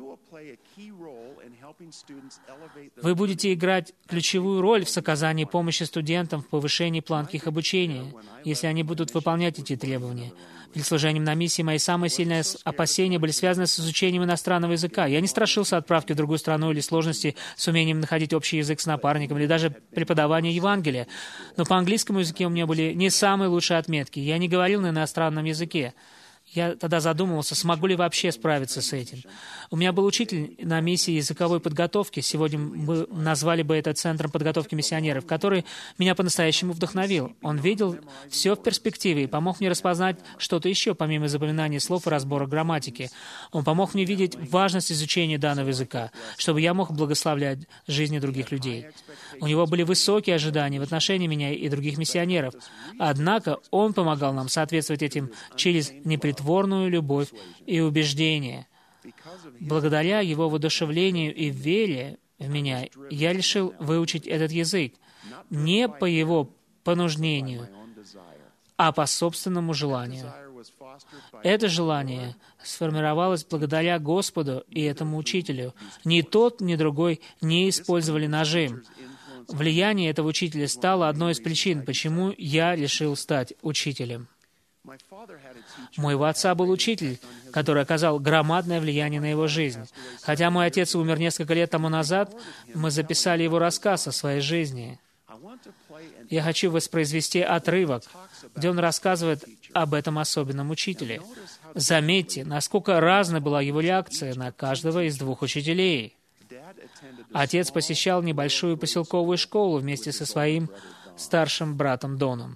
Вы будете играть ключевую роль в оказании помощи студентам в повышении планки их обучения, если они будут выполнять эти требования. Перед служением на миссии мои самые сильные опасения были связаны с изучением иностранного языка. Я не страшился отправки в другую страну или сложности с умением находить общий язык с напарником, или даже преподавания Евангелия. Но по английскому языке у меня были не самые лучшие отметки. Я не говорил на иностранном языке. Я тогда задумывался, смогу ли вообще справиться с этим. У меня был учитель на миссии языковой подготовки, сегодня мы назвали бы это Центром подготовки миссионеров, который меня по-настоящему вдохновил. Он видел все в перспективе и помог мне распознать что-то еще, помимо запоминания слов и разбора грамматики. Он помог мне видеть важность изучения данного языка, чтобы я мог благословлять жизни других людей. У него были высокие ожидания в отношении меня и других миссионеров. Однако он помогал нам соответствовать этим через непритворную любовь и убеждение. Благодаря его воодушевлению и вере в меня, я решил выучить этот язык не по его понуждению, а по собственному желанию. Это желание сформировалось благодаря Господу и этому учителю. Ни тот, ни другой не использовали нажим. Влияние этого учителя стало одной из причин, почему я решил стать учителем. У моего отца был учитель, который оказал громадное влияние на его жизнь. Хотя мой отец умер несколько лет тому назад, мы записали его рассказ о своей жизни. Я хочу воспроизвести отрывок, где он рассказывает об этом особенном учителе. Заметьте, насколько разной была его реакция на каждого из двух учителей. Отец посещал небольшую поселковую школу вместе со своим старшим братом Доном.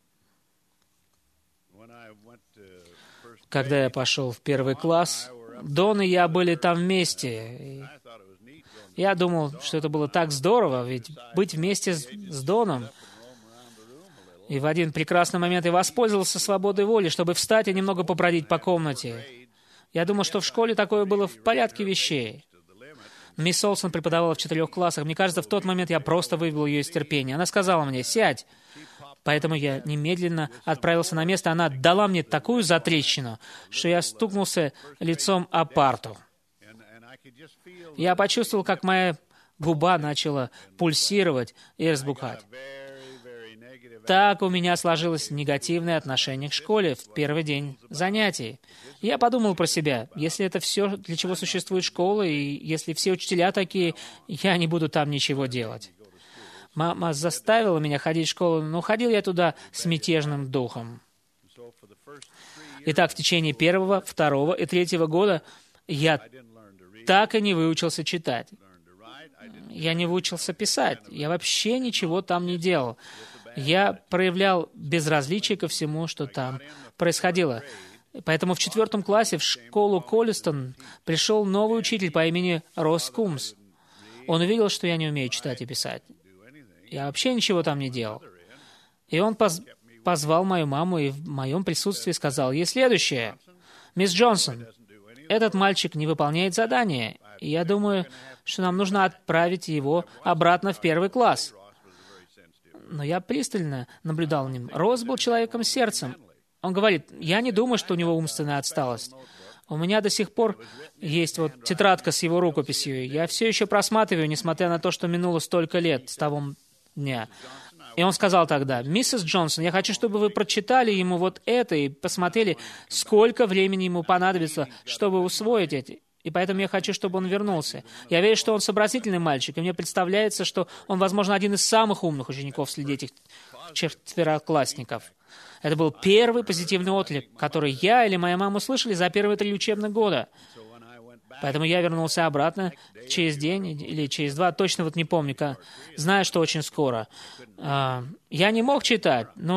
Когда я пошел в первый класс, Дон и я были там вместе. Я думал, что это было так здорово, ведь быть вместе с, с Доном. И в один прекрасный момент я воспользовался свободой воли, чтобы встать и немного побродить по комнате. Я думал, что в школе такое было в порядке вещей. Мисс Олсон преподавала в четырех классах. Мне кажется, в тот момент я просто вывел ее из терпения. Она сказала мне: «Сядь». Поэтому я немедленно отправился на место. Она дала мне такую затрещину, что я стукнулся лицом о парту. Я почувствовал, как моя губа начала пульсировать и разбухать. Так у меня сложилось негативное отношение к школе в первый день занятий. Я подумал про себя: если это все, для чего существует школа, и если все учителя такие, я не буду там ничего делать. Мама заставила меня ходить в школу, но ходил я туда с мятежным духом. Итак, в течение первого, второго и третьего года я так и не выучился читать. Я не выучился писать. Я вообще ничего там не делал. Я проявлял безразличие ко всему, что там происходило. Поэтому в четвертом классе в школу Коллистон пришел новый учитель по имени Росс Кумс. Он увидел, что я не умею читать и писать. Я вообще ничего там не делал. И он поз- позвал мою маму и в моем присутствии сказал ей следующее: «Мисс Джонсон, этот мальчик не выполняет задание, и я думаю, что нам нужно отправить его обратно в первый класс». Но я пристально наблюдал за ним. Росс был человеком с сердцем. Он говорит: «Я не думаю, что у него умственная отсталость. У меня до сих пор есть вот тетрадка с его рукописью. Я все еще просматриваю, несмотря на то, что минуло столько лет с того дня». И он сказал тогда: «Миссис Джонсон, я хочу, чтобы вы прочитали ему вот это и посмотрели, сколько времени ему понадобится, чтобы усвоить эти. И поэтому я хочу, чтобы он вернулся. Я верю, что он сообразительный мальчик, и мне представляется, что он, возможно, один из самых умных учеников среди этих четвероклассников». Это был первый позитивный отклик, который я или моя мама услышали за первые три учебных года. Поэтому я вернулся обратно через день или через два, точно вот не помню, знаю, что очень скоро. Я не мог читать, но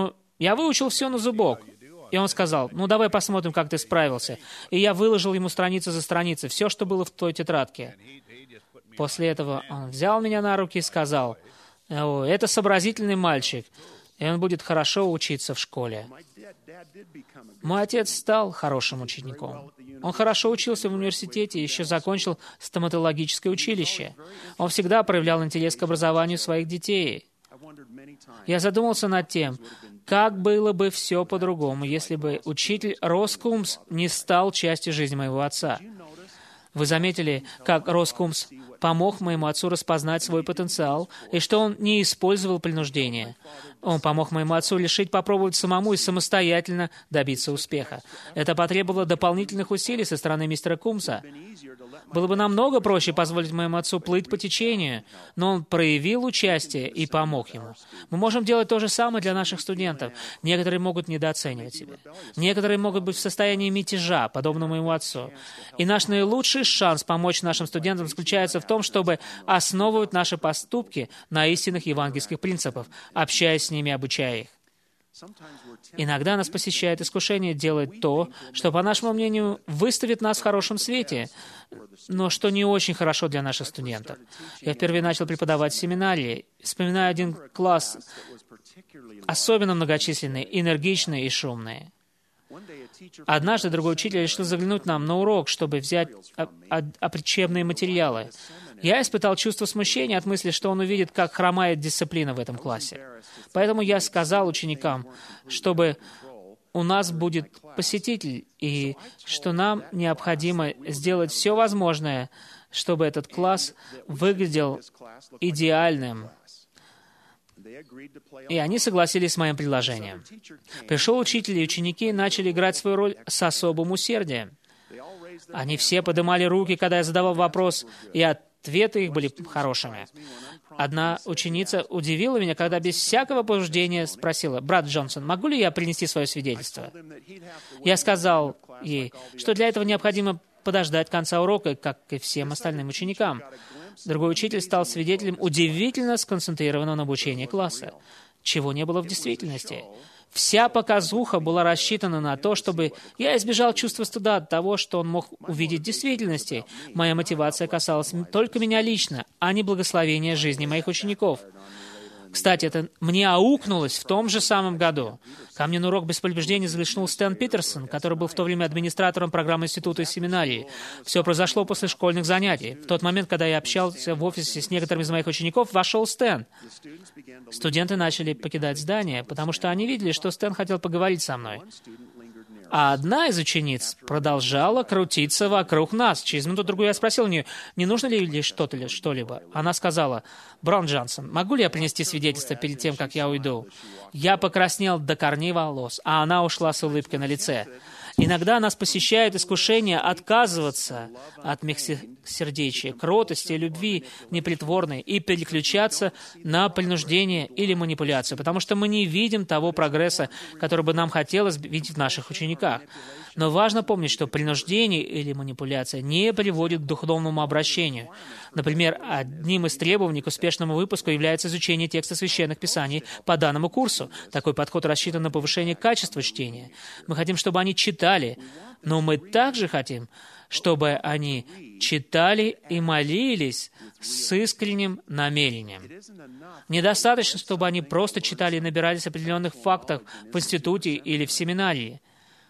Я выучил все на зубок. И он сказал, ну давай посмотрим, как ты справился. И я выложил ему страницу за страницей, все, что было в той тетрадке. После этого он взял меня на руки и сказал, о, это сообразительный мальчик, и он будет хорошо учиться в школе. Мой отец стал хорошим учеником. Он хорошо учился в университете и еще закончил стоматологическое училище. Он всегда проявлял интерес к образованию своих детей. Я задумался над тем, как было бы все по-другому, если бы учитель Росс Кумс не стал частью жизни моего отца. Вы заметили, как Росс Кумс помог моему отцу распознать свой потенциал, и что он не использовал принуждение. Он помог моему отцу решить попробовать самому и самостоятельно добиться успеха. Это потребовало дополнительных усилий со стороны мистера Кумса. Было бы намного проще позволить моему отцу плыть по течению, но он проявил участие и помог ему. Мы можем делать то же самое для наших студентов. Некоторые могут недооценивать себя. Некоторые могут быть в состоянии мятежа, подобно моему отцу. И наш наилучший шанс помочь нашим студентам заключается в том, чтобы основывать наши поступки на истинных евангельских принципах, общаясь с ними, обучая их. Иногда нас посещает искушение делать то, что, по нашему мнению, выставит нас в хорошем свете, но что не очень хорошо для наших студентов. Я впервые начал преподавать в семинарии. Вспоминаю один класс, особенно многочисленный, энергичный и шумный. Однажды другой учитель решил заглянуть нам на урок, чтобы взять опричебные материалы. Я испытал чувство смущения от мысли, что он увидит, как хромает дисциплина в этом классе. Поэтому я сказал ученикам, чтобы у нас будет посетитель, и что нам необходимо сделать все возможное, чтобы этот класс выглядел идеальным. И они согласились с моим предложением. Пришел учитель, и ученики начали играть свою роль с особым усердием. Они все поднимали руки, когда я задавал вопрос, и ответы их были хорошими. Одна ученица удивила меня, когда без всякого побуждения спросила, «Брат Джонсон, могу ли я принести свое свидетельство?» Я сказал ей, что для этого необходимо подождать конца урока, как и всем остальным ученикам. Другой учитель стал свидетелем удивительно сконцентрированного на обучении класса, чего не было в действительности. Вся показуха была рассчитана на то, чтобы я избежал чувства стыда от того, что он мог увидеть в действительности. Моя мотивация касалась только меня лично, а не благословения жизни моих учеников. Кстати, это мне аукнулось в том же самом году. Ко мне на урок без предупреждения заглянул Стэн Питерсон, который был в то время администратором программы института и семинарии. Все произошло после школьных занятий. В тот момент, когда я общался в офисе с некоторыми из моих учеников, вошел Стэн. Студенты начали покидать здание, потому что они видели, что Стэн хотел поговорить со мной. А одна из учениц продолжала крутиться вокруг нас. Через минуту-другую я спросил у нее, не нужно ли что-то ли что-либо. Она сказала, «Брат Джонсон, могу ли я принести свидетельство перед тем, как я уйду?» Я покраснел до корней волос, а она ушла с улыбкой на лице. Иногда нас посещает искушение отказываться от мягкосердечия, кротости, любви непритворной и переключаться на принуждение или манипуляцию, потому что мы не видим того прогресса, который бы нам хотелось видеть в наших учениках. Но важно помнить, что принуждение или манипуляция не приводит к духовному обращению. Например, одним из требований к успешному выпуску является изучение текста священных писаний по данному курсу. Такой подход рассчитан на повышение качества чтения. Мы хотим, чтобы они читали, но мы также хотим, чтобы они читали и молились с искренним намерением. Недостаточно, чтобы они просто читали и набирались определенных фактов в институте или в семинарии.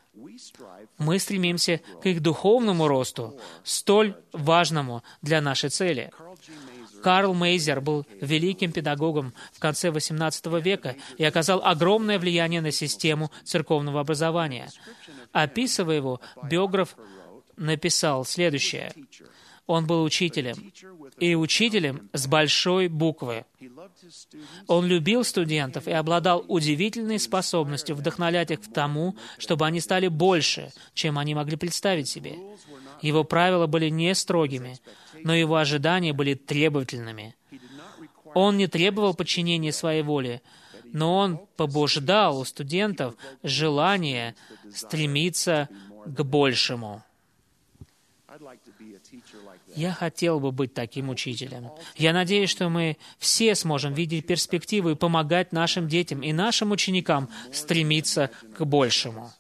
Мы стремимся к их духовному росту, столь важному для нашей цели. Карл Мейзер был великим педагогом в конце восемнадцатого века и оказал огромное влияние на систему церковного образования. Описывая его, биограф написал следующее. Он был учителем, и учителем с большой буквы. Он любил студентов и обладал удивительной способностью вдохновлять их к тому, чтобы они стали больше, чем они могли представить себе. Его правила были не строгими, но его ожидания были требовательными. Он не требовал подчинения своей воле, но он побуждал у студентов желание стремиться к большему. Я хотел бы быть таким учителем. Я надеюсь, что мы все сможем видеть перспективу и помогать нашим детям и нашим ученикам стремиться к большему.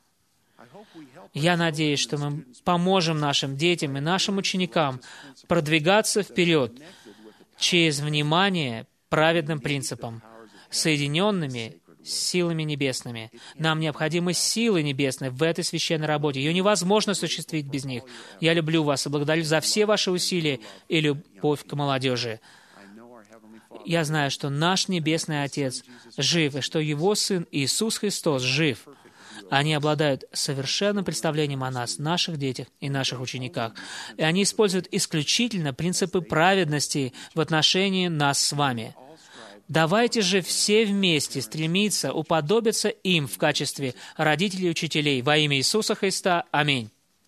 Я надеюсь, что мы поможем нашим детям и нашим ученикам продвигаться вперед через внимание праведным принципам, соединенными с силами небесными. Нам необходимы силы небесные в этой священной работе. Ее невозможно осуществить без них. Я люблю вас и благодарю за все ваши усилия и любовь к молодежи. Я знаю, что наш Небесный Отец жив, и что Его Сын Иисус Христос жив. Они обладают совершенным представлением о нас, наших детях и наших учениках. И они используют исключительно принципы праведности в отношении нас с вами. Давайте же все вместе стремиться уподобиться им в качестве родителей и учителей во имя Иисуса Христа. Аминь.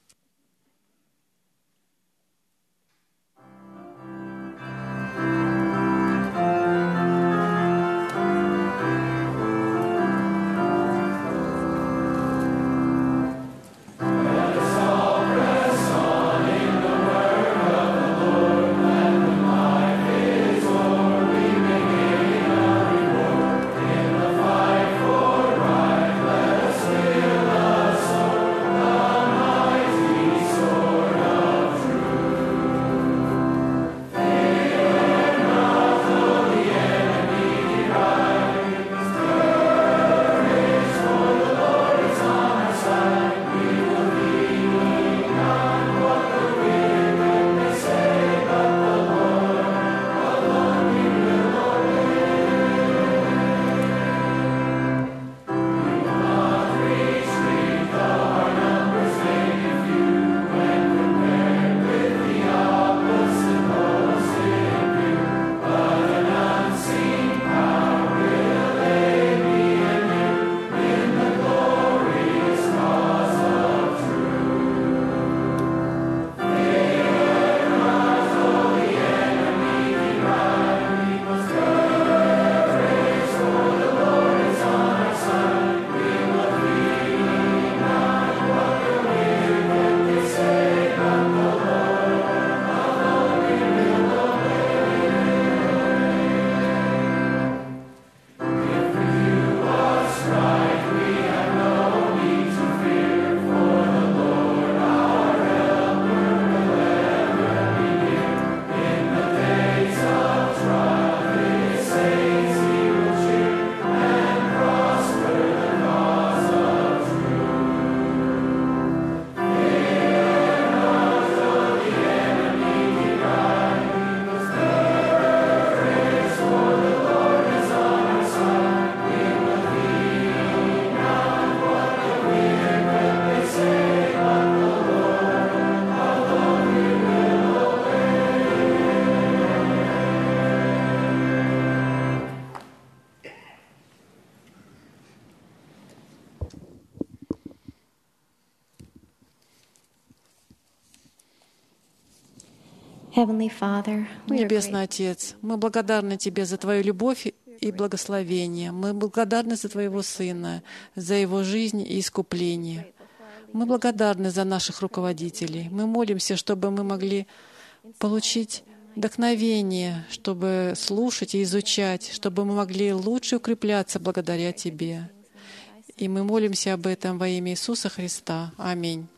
Heavenly Father, we are Небесный Отец, мы благодарны Тебе за Твою любовь и благословение. Мы благодарны за Твоего Сына, за Его жизнь и искупление. Мы благодарны за наших руководителей. Мы молимся, чтобы мы могли получить вдохновение, чтобы слушать и изучать, чтобы мы могли лучше укрепляться благодаря Тебе. И мы молимся об этом во имя Иисуса Христа. Аминь.